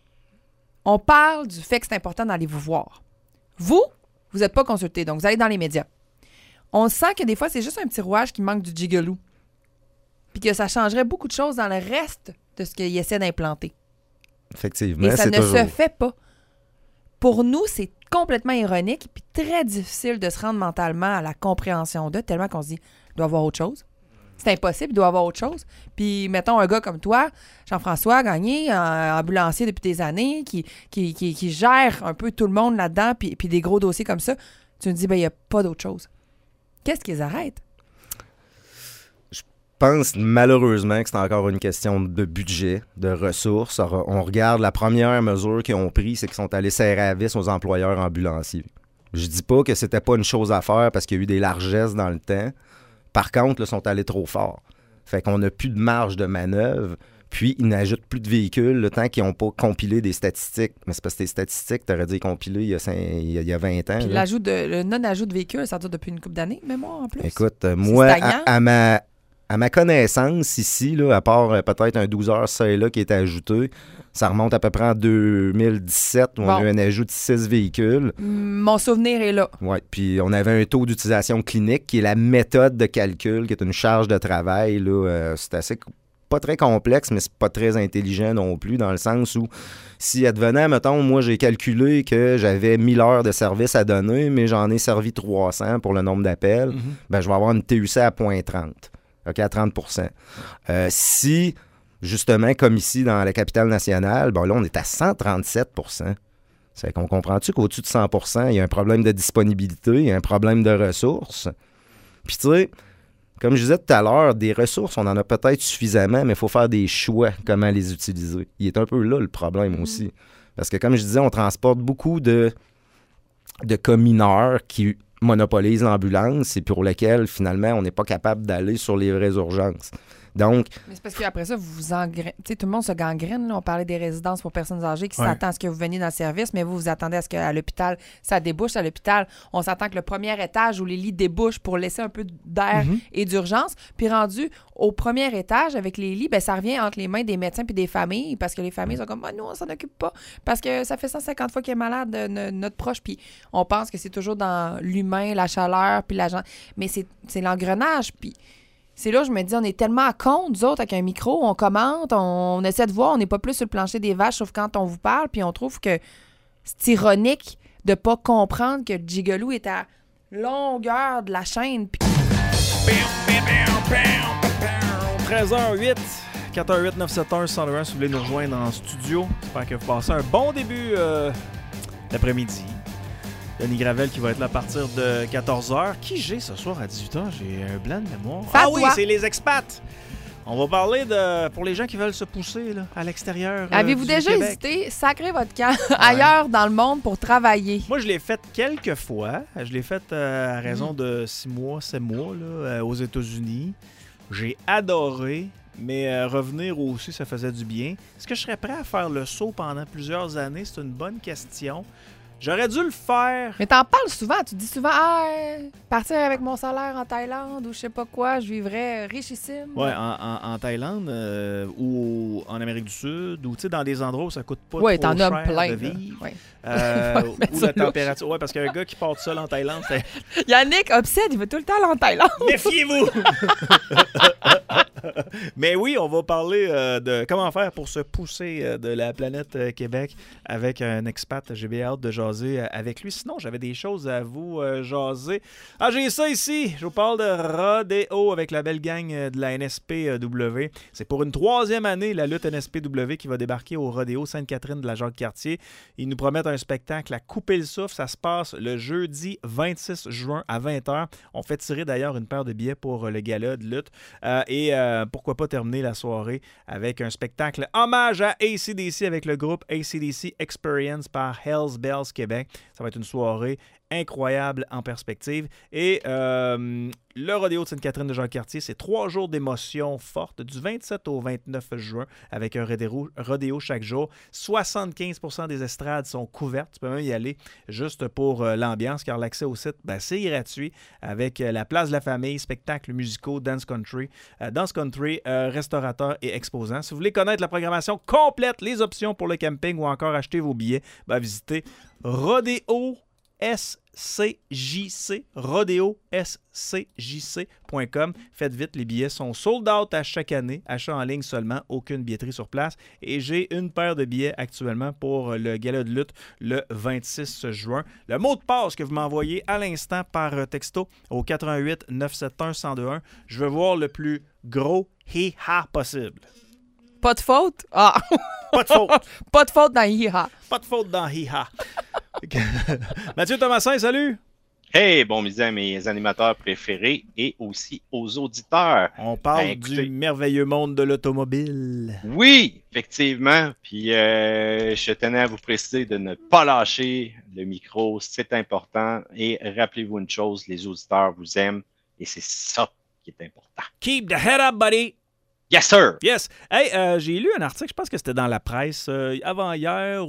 [SPEAKER 3] on parle du fait que c'est important d'aller vous voir. Vous n'êtes pas consulté, donc vous allez dans les médias. On sent que des fois, c'est juste un petit rouage qui manque du gigolou. Puis que ça changerait beaucoup de choses dans le reste de ce qu'il essaie d'implanter.
[SPEAKER 7] Effectivement,
[SPEAKER 3] et ça
[SPEAKER 7] c'est
[SPEAKER 3] ne
[SPEAKER 7] toujours...
[SPEAKER 3] se fait pas. Pour nous, c'est complètement ironique puis très difficile de se rendre mentalement à la compréhension d'eux, tellement qu'on se dit, il doit y avoir autre chose. C'est impossible, il doit y avoir autre chose. Puis, mettons, un gars comme toi, Jean-François Gagné, ambulancier depuis des années, qui gère un peu tout le monde là-dedans, puis des gros dossiers comme ça, tu me dis, ben il n'y a pas d'autre chose. Qu'est-ce qu'ils arrêtent?
[SPEAKER 7] Je pense malheureusement que c'est encore une question de budget, de ressources. On regarde la première mesure qu'ils ont prise, c'est qu'ils sont allés serrer la vis aux employeurs ambulanciers. Je dis pas que c'était pas une chose à faire parce qu'il y a eu des largesses dans le temps. Par contre, ils sont allés trop fort. Fait qu'on n'a plus de marge de manœuvre. Puis, ils n'ajoutent plus de véhicules le temps qu'ils n'ont pas compilé des statistiques. Mais c'est parce que tes statistiques, tu aurais dit compiler il y a 20 ans.
[SPEAKER 3] Puis le non-ajout de véhicules, ça dure depuis une couple d'années, mémoire en plus.
[SPEAKER 7] Écoute, moi, à ma connaissance, ici, là, à part peut-être un 12 heures ça et là qui est ajouté, ça remonte à peu près en 2017 où on a eu un ajout de 6 véhicules.
[SPEAKER 3] Mon souvenir est là.
[SPEAKER 7] Oui, puis on avait un taux d'utilisation clinique qui est la méthode de calcul, qui est une charge de travail. Là, c'est assez pas très complexe, mais c'est pas très intelligent non plus, dans le sens où si advenant, mettons, moi j'ai calculé que j'avais 1000 heures de service à donner, mais j'en ai servi 300 pour le nombre d'appels, ben je vais avoir une TUC à 0,30. OK, à 30%. Si, justement, comme ici dans la capitale nationale, ben là, on est à 137%. C'est qu'on comprend-tu qu'au-dessus de 100%, il y a un problème de disponibilité, il y a un problème de ressources. Puis, tu sais, comme je disais tout à l'heure, des ressources, on en a peut-être suffisamment, mais il faut faire des choix comment les utiliser. Il est un peu là le problème aussi. Parce que, comme je disais, on transporte beaucoup de cas mineurs qui monopolise l'ambulance et pour lequel, finalement, on n'est pas capable d'aller sur les vraies urgences. Donc...
[SPEAKER 3] Mais c'est parce qu'après ça, vous engrainez. Tu sais, tout le monde se gangrène. Là. On parlait des résidences pour personnes âgées qui s'attendent à ce que vous veniez dans le service, mais vous attendez à ce qu'à l'hôpital, ça débouche. À l'hôpital, on s'attend que le premier étage où les lits débouchent pour laisser un peu d'air et d'urgence. Puis rendu au premier étage avec les lits, ben ça revient entre les mains des médecins puis des familles parce que les familles sont comme « nous, on s'en occupe pas. » Parce que ça fait 150 fois qu'il est malade, notre proche. Puis on pense que c'est toujours dans l'humain, la chaleur, puis la... Mais c'est l'engrenage, puis... C'est là où je me dis, on est tellement à compte, nous autres, avec un micro, on commente, on essaie de voir, on n'est pas plus sur le plancher des vaches, sauf quand on vous parle, puis on trouve que c'est ironique de pas comprendre que le gigolou est à longueur de la chaîne.
[SPEAKER 2] 13h08, 418-971-101, si vous voulez nous rejoindre en studio. J'espère que vous passez un bon début d'après-midi. Denis Gravel qui va être là à partir de 14h. Qui j'ai ce soir à 18h? J'ai un blanc de mémoire. Oui, c'est les expats. On va parler pour les gens qui veulent se pousser là, à l'extérieur.
[SPEAKER 3] Avez-vous déjà hésité, sacrer votre camp ailleurs dans le monde pour travailler?
[SPEAKER 2] Moi, je l'ai fait quelques fois. Je l'ai fait à raison de 6 mois, 7 mois là, aux États-Unis. J'ai adoré, mais revenir aussi, ça faisait du bien. Est-ce que je serais prêt à faire le saut pendant plusieurs années? C'est une bonne question. J'aurais dû le faire.
[SPEAKER 3] Mais t'en parles souvent. Tu dis souvent, partir avec mon salaire en Thaïlande ou je sais pas quoi, je vivrais richissime.
[SPEAKER 2] Ouais, en Thaïlande ou en Amérique du Sud ou dans des endroits où ça coûte pas
[SPEAKER 3] Ouais,
[SPEAKER 2] trop
[SPEAKER 3] t'en
[SPEAKER 2] cher
[SPEAKER 3] as plein.
[SPEAKER 2] de vivre.
[SPEAKER 3] Ouais.
[SPEAKER 2] Où la température... Ouais, parce qu'un gars qui part tout seul en Thaïlande, c'est...
[SPEAKER 3] Yannick obsède, il veut tout le temps aller en Thaïlande.
[SPEAKER 2] Méfiez-vous! Mais oui, on va parler de comment faire pour se pousser de la planète Québec avec un expat. J'ai bien hâte de jaser avec lui. Sinon, j'avais des choses à vous jaser. Ah, j'ai ça ici. Je vous parle de Rodéo avec la belle gang de la NSPW. C'est pour une 3e année, la lutte NSPW qui va débarquer au Rodéo Sainte-Catherine de la Jacques-Cartier. Ils nous promettent un spectacle à couper le souffle. Ça se passe le jeudi 26 juin à 20h. On fait tirer d'ailleurs une paire de billets pour le gala de lutte. Pourquoi pas terminer la soirée avec un spectacle hommage à AC/DC avec le groupe AC/DC Experience par Hells Bells Québec. Ça va être une soirée incroyable en perspective. Et le rodéo de Sainte-Catherine de Jacques-Cartier, c'est 3 jours d'émotion forte du 27 au 29 juin avec un rodéo chaque jour. 75% des estrades sont couvertes. Tu peux même y aller juste pour l'ambiance car l'accès au site, c'est gratuit avec la place de la famille, spectacles musicaux, dance country, restaurateurs et exposants. Si vous voulez connaître la programmation complète, les options pour le camping ou encore acheter vos billets, visitez rodeoscjc.com. Faites vite, les billets sont sold out à chaque année. Achat en ligne seulement, aucune billetterie sur place. Et j'ai une paire de billets actuellement pour le gala de lutte le 26 juin. Le mot de passe que vous m'envoyez à l'instant par texto au 88 971 1021. Je veux voir le plus gros hi-ha possible.
[SPEAKER 3] Pas de faute? Ah!
[SPEAKER 2] Pas de faute.
[SPEAKER 3] Pas de faute dans hi-ha.
[SPEAKER 2] Pas de faute dans hi-ha. Mathieu Thomasin, salut!
[SPEAKER 8] Hey, bon midi à mes animateurs préférés et aussi aux auditeurs.
[SPEAKER 2] On parle du merveilleux monde de l'automobile.
[SPEAKER 8] Oui, effectivement. Puis je tenais à vous préciser de ne pas lâcher le micro, c'est important. Et rappelez-vous une chose, les auditeurs vous aiment et c'est ça qui est important.
[SPEAKER 2] Keep the head up, buddy!
[SPEAKER 8] Yes, sir!
[SPEAKER 2] Yes! Hey, j'ai lu un article, je pense que c'était dans la presse avant-hier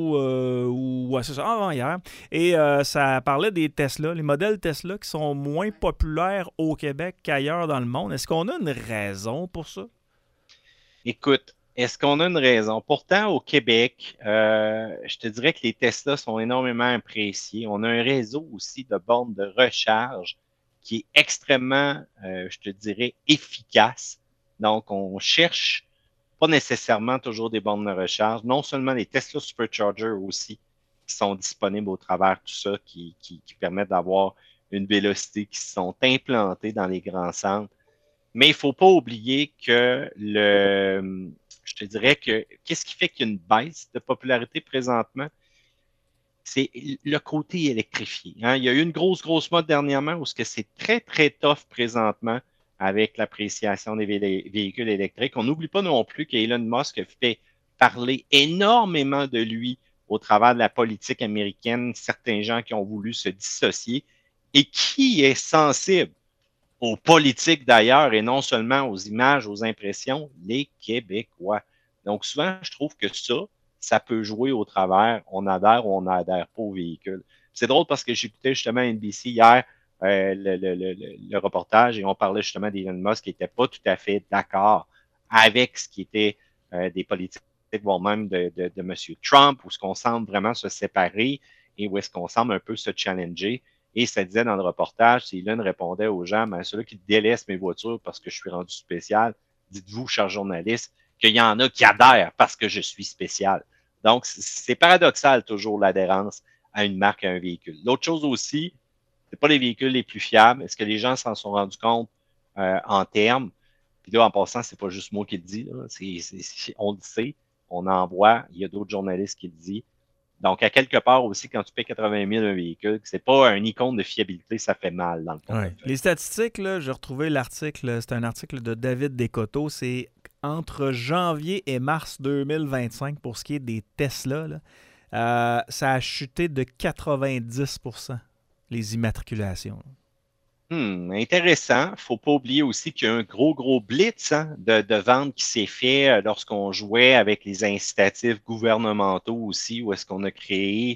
[SPEAKER 2] ou c'est ça, avant-hier. Et ça parlait des Tesla, les modèles Tesla qui sont moins populaires au Québec qu'ailleurs dans le monde. Est-ce qu'on a une raison pour ça?
[SPEAKER 8] Écoute, est-ce qu'on a une raison? Pourtant, au Québec, je te dirais que les Tesla sont énormément appréciés. On a un réseau aussi de bornes de recharge qui est extrêmement, je te dirais, efficace. Donc, on cherche pas nécessairement toujours des bornes de recharge, non seulement les Tesla Supercharger aussi, qui sont disponibles au travers de tout ça, qui permettent d'avoir une vélocité, qui sont implantés dans les grands centres. Mais il ne faut pas oublier que je te dirais que qu'est-ce qui fait qu'il y a une baisse de popularité présentement? C'est le côté électrifié. Hein? Il y a eu une grosse mode dernièrement où c'est très, très tough présentement avec l'appréciation des véhicules électriques. On n'oublie pas non plus qu'Elon Musk fait parler énormément de lui au travers de la politique américaine, certains gens qui ont voulu se dissocier et qui est sensible aux politiques d'ailleurs et non seulement aux images, aux impressions, les Québécois. Donc souvent, je trouve que ça peut jouer au travers, on adhère ou on n'adhère pas au véhicule. C'est drôle parce que j'écoutais justement NBC hier, le reportage et on parlait justement d'Elon Musk qui n'était pas tout à fait d'accord avec ce qui était des politiques, voire même de M. Trump, où est-ce qu'on semble vraiment se séparer et où est-ce qu'on semble un peu se challenger. Et ça disait dans le reportage, si Elon répondait aux gens, ceux-là qui délaissent mes voitures parce que je suis rendu spécial, dites-vous, cher journaliste, qu'il y en a qui adhèrent parce que je suis spécial. Donc, c'est paradoxal toujours l'adhérence à une marque, à un véhicule. L'autre chose aussi, c'est pas les véhicules les plus fiables. Est-ce que les gens s'en sont rendus compte en termes? Puis là, en passant, c'est pas juste moi qui le dis. Là. On le sait, on en voit. Il y a d'autres journalistes qui le disent. Donc, à quelque part aussi, quand tu payes 80 000 un véhicule, c'est pas un icône de fiabilité, ça fait mal dans le fond.
[SPEAKER 2] Ouais. Les statistiques, là, j'ai retrouvé l'article, c'est un article de David Descoteaux, c'est entre janvier et mars 2025 pour ce qui est des Tesla, là, ça a chuté de 90%. Les immatriculations.
[SPEAKER 8] Intéressant. Faut pas oublier aussi qu'il y a un gros blitz de vente qui s'est fait lorsqu'on jouait avec les incitatifs gouvernementaux aussi, où est-ce qu'on a créé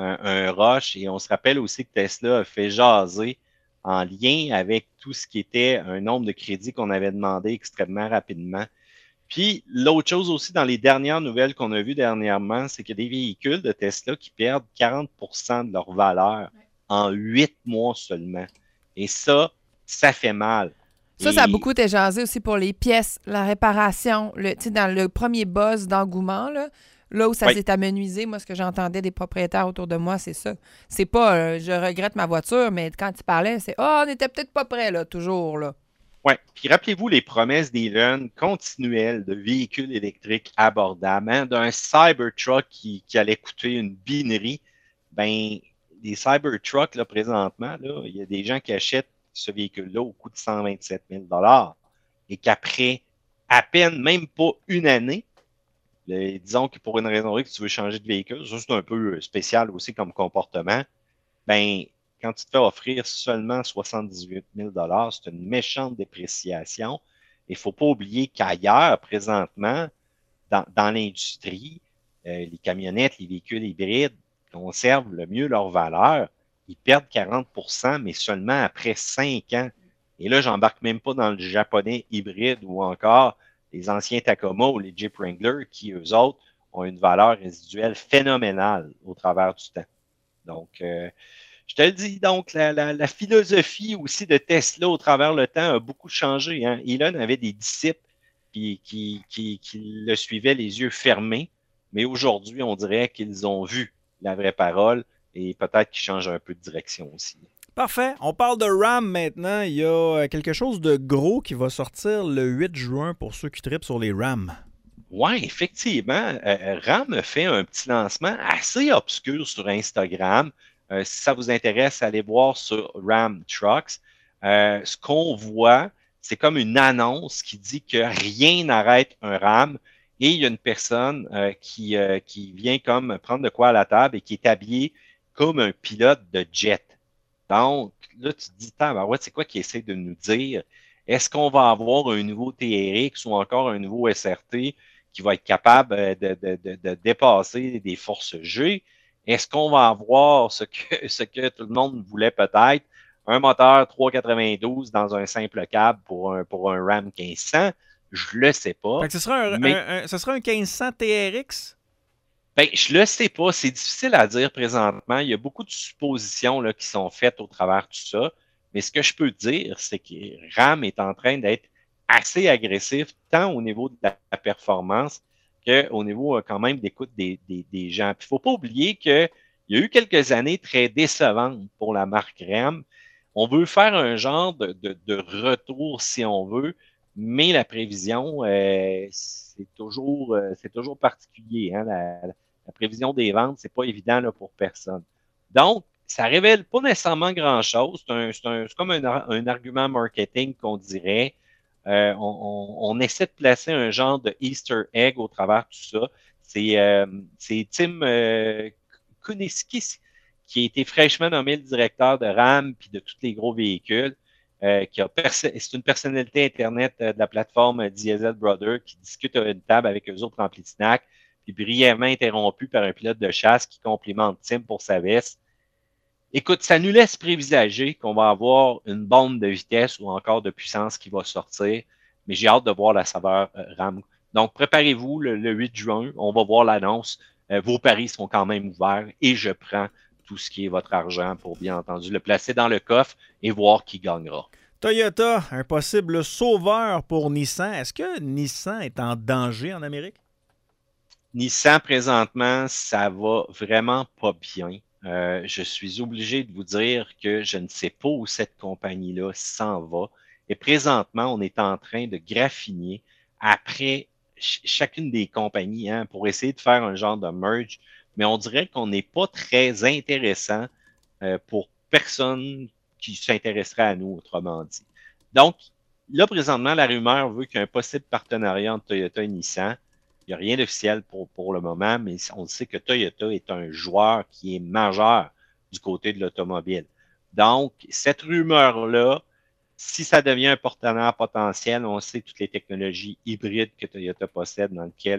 [SPEAKER 8] un rush. Et on se rappelle aussi que Tesla a fait jaser en lien avec tout ce qui était un nombre de crédits qu'on avait demandé extrêmement rapidement. Puis, l'autre chose aussi, dans les dernières nouvelles qu'on a vues dernièrement, c'est qu'il y a des véhicules de Tesla qui perdent 40 de leur valeur en 8 mois seulement. Et ça fait mal.
[SPEAKER 3] Ça a beaucoup été jasé aussi pour les pièces, la réparation. Dans le premier buzz d'engouement, là où ça s'est amenuisé, moi, ce que j'entendais des propriétaires autour de moi, c'est ça. C'est pas je regrette ma voiture, mais quand ils parlaient, c'est on n'était peut-être pas prêt, là, toujours, là.
[SPEAKER 8] Oui. Puis rappelez-vous les promesses d'Elon continuelles de véhicules électriques abordables, d'un Cybertruck qui allait coûter une binerie. Ben, les Cybertrucks, là, présentement, là, il y a des gens qui achètent ce véhicule-là au coût de 127 000 et qu'après à peine, même pas une année, disons que pour une raison X, tu veux changer de véhicule, ça c'est un peu spécial aussi comme comportement, ben, quand tu te fais offrir seulement 78 000 c'est une méchante dépréciation. Il ne faut pas oublier qu'ailleurs, présentement, dans l'industrie, les camionnettes, les véhicules hybrides conservent le mieux leur valeur. Ils perdent 40 mais seulement après 5 ans. Et là, j'embarque même pas dans le japonais hybride ou encore les anciens Tacoma ou les Jeep Wrangler qui, eux autres, ont une valeur résiduelle phénoménale au travers du temps. Donc, je te le dis, donc, la philosophie aussi de Tesla au travers le temps a beaucoup changé. Hein. Elon avait des disciples qui le suivaient les yeux fermés, mais aujourd'hui, on dirait qu'ils ont vu la vraie parole et peut-être qu'ils changent un peu de direction aussi.
[SPEAKER 2] Parfait. On parle de RAM maintenant. Il y a quelque chose de gros qui va sortir le 8 juin pour ceux qui trippent sur les RAM.
[SPEAKER 8] Oui, effectivement. RAM a fait un petit lancement assez obscur sur Instagram. Si ça vous intéresse, allez voir sur RAM Trucks. Ce qu'on voit, c'est comme une annonce qui dit que rien n'arrête un RAM. Et il y a une personne qui vient comme prendre de quoi à la table et qui est habillée comme un pilote de jet. Donc, là, tu te dis, c'est quoi qu'il essaie de nous dire? Est-ce qu'on va avoir un nouveau TRX ou encore un nouveau SRT qui va être capable de dépasser des forces G? Est-ce qu'on va avoir ce que tout le monde voulait peut-être, un moteur 392 dans un simple câble pour un Ram 1500? Je le sais pas.
[SPEAKER 2] Fait que ce sera un 1500 TRX?
[SPEAKER 8] Ben, je le sais pas. C'est difficile à dire présentement. Il y a beaucoup de suppositions là, qui sont faites au travers de tout ça. Mais ce que je peux dire, c'est que RAM est en train d'être assez agressif, tant au niveau de la performance qu'au niveau quand même d'écoute des gens. Puis il ne faut pas oublier qu'il y a eu quelques années très décevantes pour la marque RAM. On veut faire un genre de retour, si on veut, mais la prévision, c'est toujours particulier. Hein? La prévision des ventes, c'est pas évident là, pour personne. Donc, ça révèle pas nécessairement grand-chose. C'est comme un argument marketing qu'on dirait. On essaie de placer un genre de Easter egg au travers de tout ça. C'est Tim Kuniskis qui a été fraîchement nommé le directeur de RAM puis de tous les gros véhicules. C'est une personnalité Internet de la plateforme Diesel Brother qui discute à une table avec eux autres remplis de snacks, puis brièvement interrompu par un pilote de chasse qui complimente Tim pour sa veste. Écoute, ça nous laisse prévisager qu'on va avoir une bombe de vitesse ou encore de puissance qui va sortir, mais j'ai hâte de voir la saveur RAM. Donc, préparez-vous le 8 juin, on va voir l'annonce. Vos paris sont quand même ouverts et je prends tout ce qui est votre argent pour, bien entendu, le placer dans le coffre et voir qui gagnera.
[SPEAKER 2] Toyota, un possible sauveur pour Nissan. Est-ce que Nissan est en danger en Amérique?
[SPEAKER 8] Nissan, présentement, ça va vraiment pas bien. Je suis obligé de vous dire que je ne sais pas où cette compagnie-là s'en va. Et présentement, on est en train de graffiner après chacune des compagnies pour essayer de faire un genre de merge. Mais on dirait qu'on n'est pas très intéressant pour personne qui s'intéresserait à nous, autrement dit. Donc, là, présentement, la rumeur veut qu'il y a un possible partenariat entre Toyota et Nissan. Il n'y a rien d'officiel pour le moment, mais on sait que Toyota est un joueur qui est majeur du côté de l'automobile. Donc, cette rumeur-là, si ça devient un partenaire potentiel, on sait toutes les technologies hybrides que Toyota possède dans lesquelles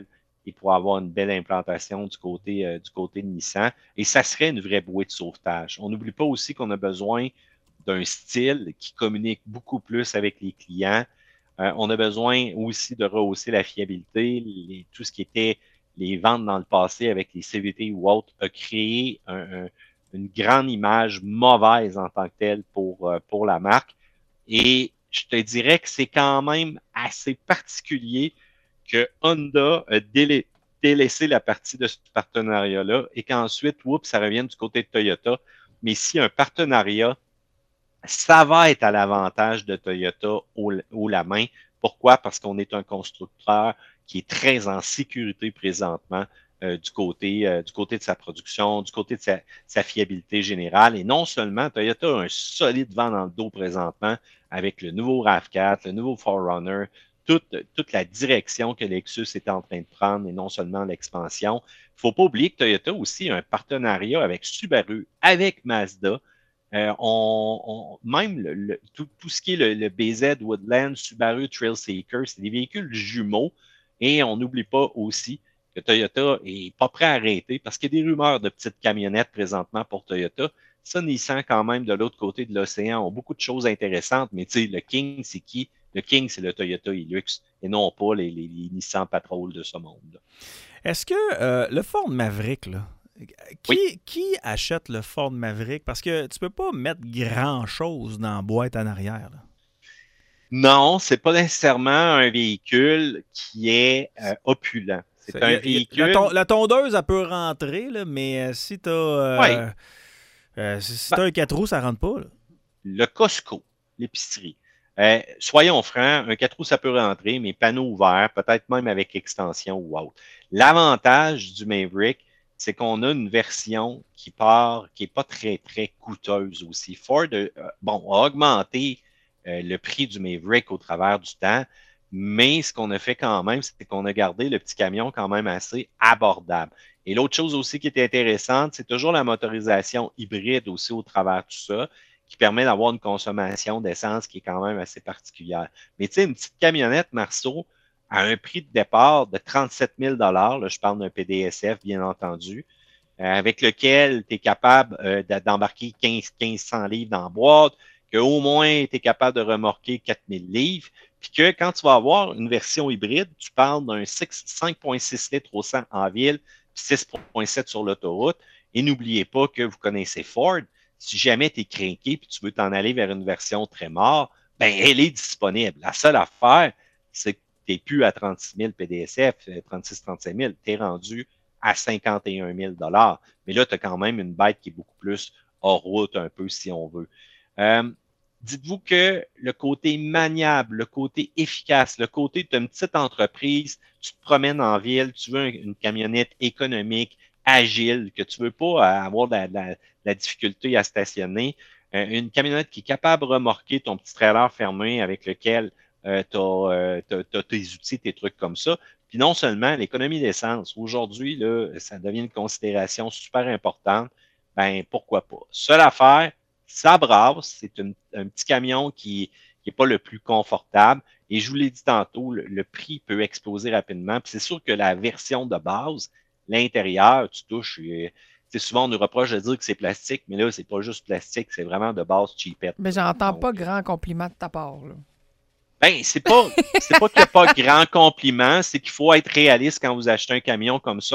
[SPEAKER 8] et pour avoir une belle implantation du côté de Nissan. Et ça serait une vraie bouée de sauvetage. On n'oublie pas aussi qu'on a besoin d'un style qui communique beaucoup plus avec les clients. On a besoin aussi de rehausser la fiabilité. Tout ce qui était les ventes dans le passé avec les CVT ou autres a créé une grande image mauvaise en tant que telle pour la marque. Et je te dirais que c'est quand même assez particulier que Honda a délaissé la partie de ce partenariat-là et qu'ensuite, ça revienne du côté de Toyota. Mais si un partenariat, ça va être à l'avantage de Toyota haut la main. Pourquoi? Parce qu'on est un constructeur qui est très en sécurité présentement du côté de sa production, du côté de sa fiabilité générale. Et non seulement, Toyota a un solide vent dans le dos présentement avec le nouveau RAV4, le nouveau 4Runner, toute la direction que Lexus est en train de prendre et non seulement l'expansion. Il ne faut pas oublier que Toyota aussi a un partenariat avec Subaru, avec Mazda. Même tout ce qui est le BZ Woodland, Subaru Trailseeker, c'est des véhicules jumeaux. Et on n'oublie pas aussi que Toyota est pas prêt à arrêter parce qu'il y a des rumeurs de petites camionnettes présentement pour Toyota. Ça, Nissan, quand même, de l'autre côté de l'océan, ont beaucoup de choses intéressantes. Mais tu sais, le King, c'est qui? Le King, c'est le Toyota Hilux et non pas les Nissan Patrol de ce monde.
[SPEAKER 2] Est-ce que le Ford Maverick, là, qui achète le Ford Maverick? Parce que tu peux pas mettre grand-chose dans la boîte en arrière. Là.
[SPEAKER 8] Non, c'est pas nécessairement un véhicule qui est opulent. C'est un véhicule...
[SPEAKER 2] La tondeuse, elle peut rentrer, là, mais si tu as un 4 roues, ça rentre pas. Là.
[SPEAKER 8] Le Costco, l'épicerie. Soyons francs, un 4 roues, ça peut rentrer, mais panneau ouvert, peut-être même avec extension ou autre. L'avantage du Maverick, c'est qu'on a une version qui est pas très, très coûteuse aussi. Ford a augmenté le prix du Maverick au travers du temps, mais ce qu'on a fait quand même, c'est qu'on a gardé le petit camion quand même assez abordable. Et l'autre chose aussi qui était intéressante, c'est toujours la motorisation hybride aussi au travers de tout ça, qui permet d'avoir une consommation d'essence qui est quand même assez particulière. Mais tu sais, une petite camionnette Marceau à un prix de départ de 37 000 là, je parle d'un PDSF, bien entendu, avec lequel tu es capable d'embarquer 1500 livres dans la boîte, qu'au moins tu es capable de remorquer 4000 livres, puis que quand tu vas avoir une version hybride, tu parles d'un 5,6 litres au 100 en ville, puis 6,7 sur l'autoroute. Et n'oubliez pas que vous connaissez Ford. Si jamais tu es craqué et tu veux t'en aller vers une version très mort, ben elle est disponible. La seule affaire, c'est que tu n'es plus à 36 000 PDSF, 36-35 000, tu es rendu à 51 000 $. Mais là, tu as quand même une bête qui est beaucoup plus hors route un peu, si on veut. Dites-vous que le côté maniable, le côté efficace, le côté d'une petite entreprise, tu te promènes en ville, tu veux une camionnette économique, agile, que tu veux pas avoir de la difficulté à stationner, une camionnette qui est capable de remorquer ton petit trailer fermé avec lequel tu as tes outils, tes trucs comme ça. Puis non seulement l'économie d'essence, aujourd'hui, là, ça devient une considération super importante, ben pourquoi pas. Seule affaire, ça brasse, c'est un petit camion qui n'est pas le plus confortable. Et je vous l'ai dit tantôt, le prix peut exploser rapidement. Puis c'est sûr que la version de base, l'intérieur, tu touches. Souvent, on nous reproche de dire que c'est plastique, mais là, c'est pas juste plastique, c'est vraiment de base cheapette.
[SPEAKER 3] Mais j'entends pas grand compliment de ta part. Là.
[SPEAKER 8] Ben, c'est pas qu'il n'y a pas grand compliment, c'est qu'il faut être réaliste quand vous achetez un camion comme ça.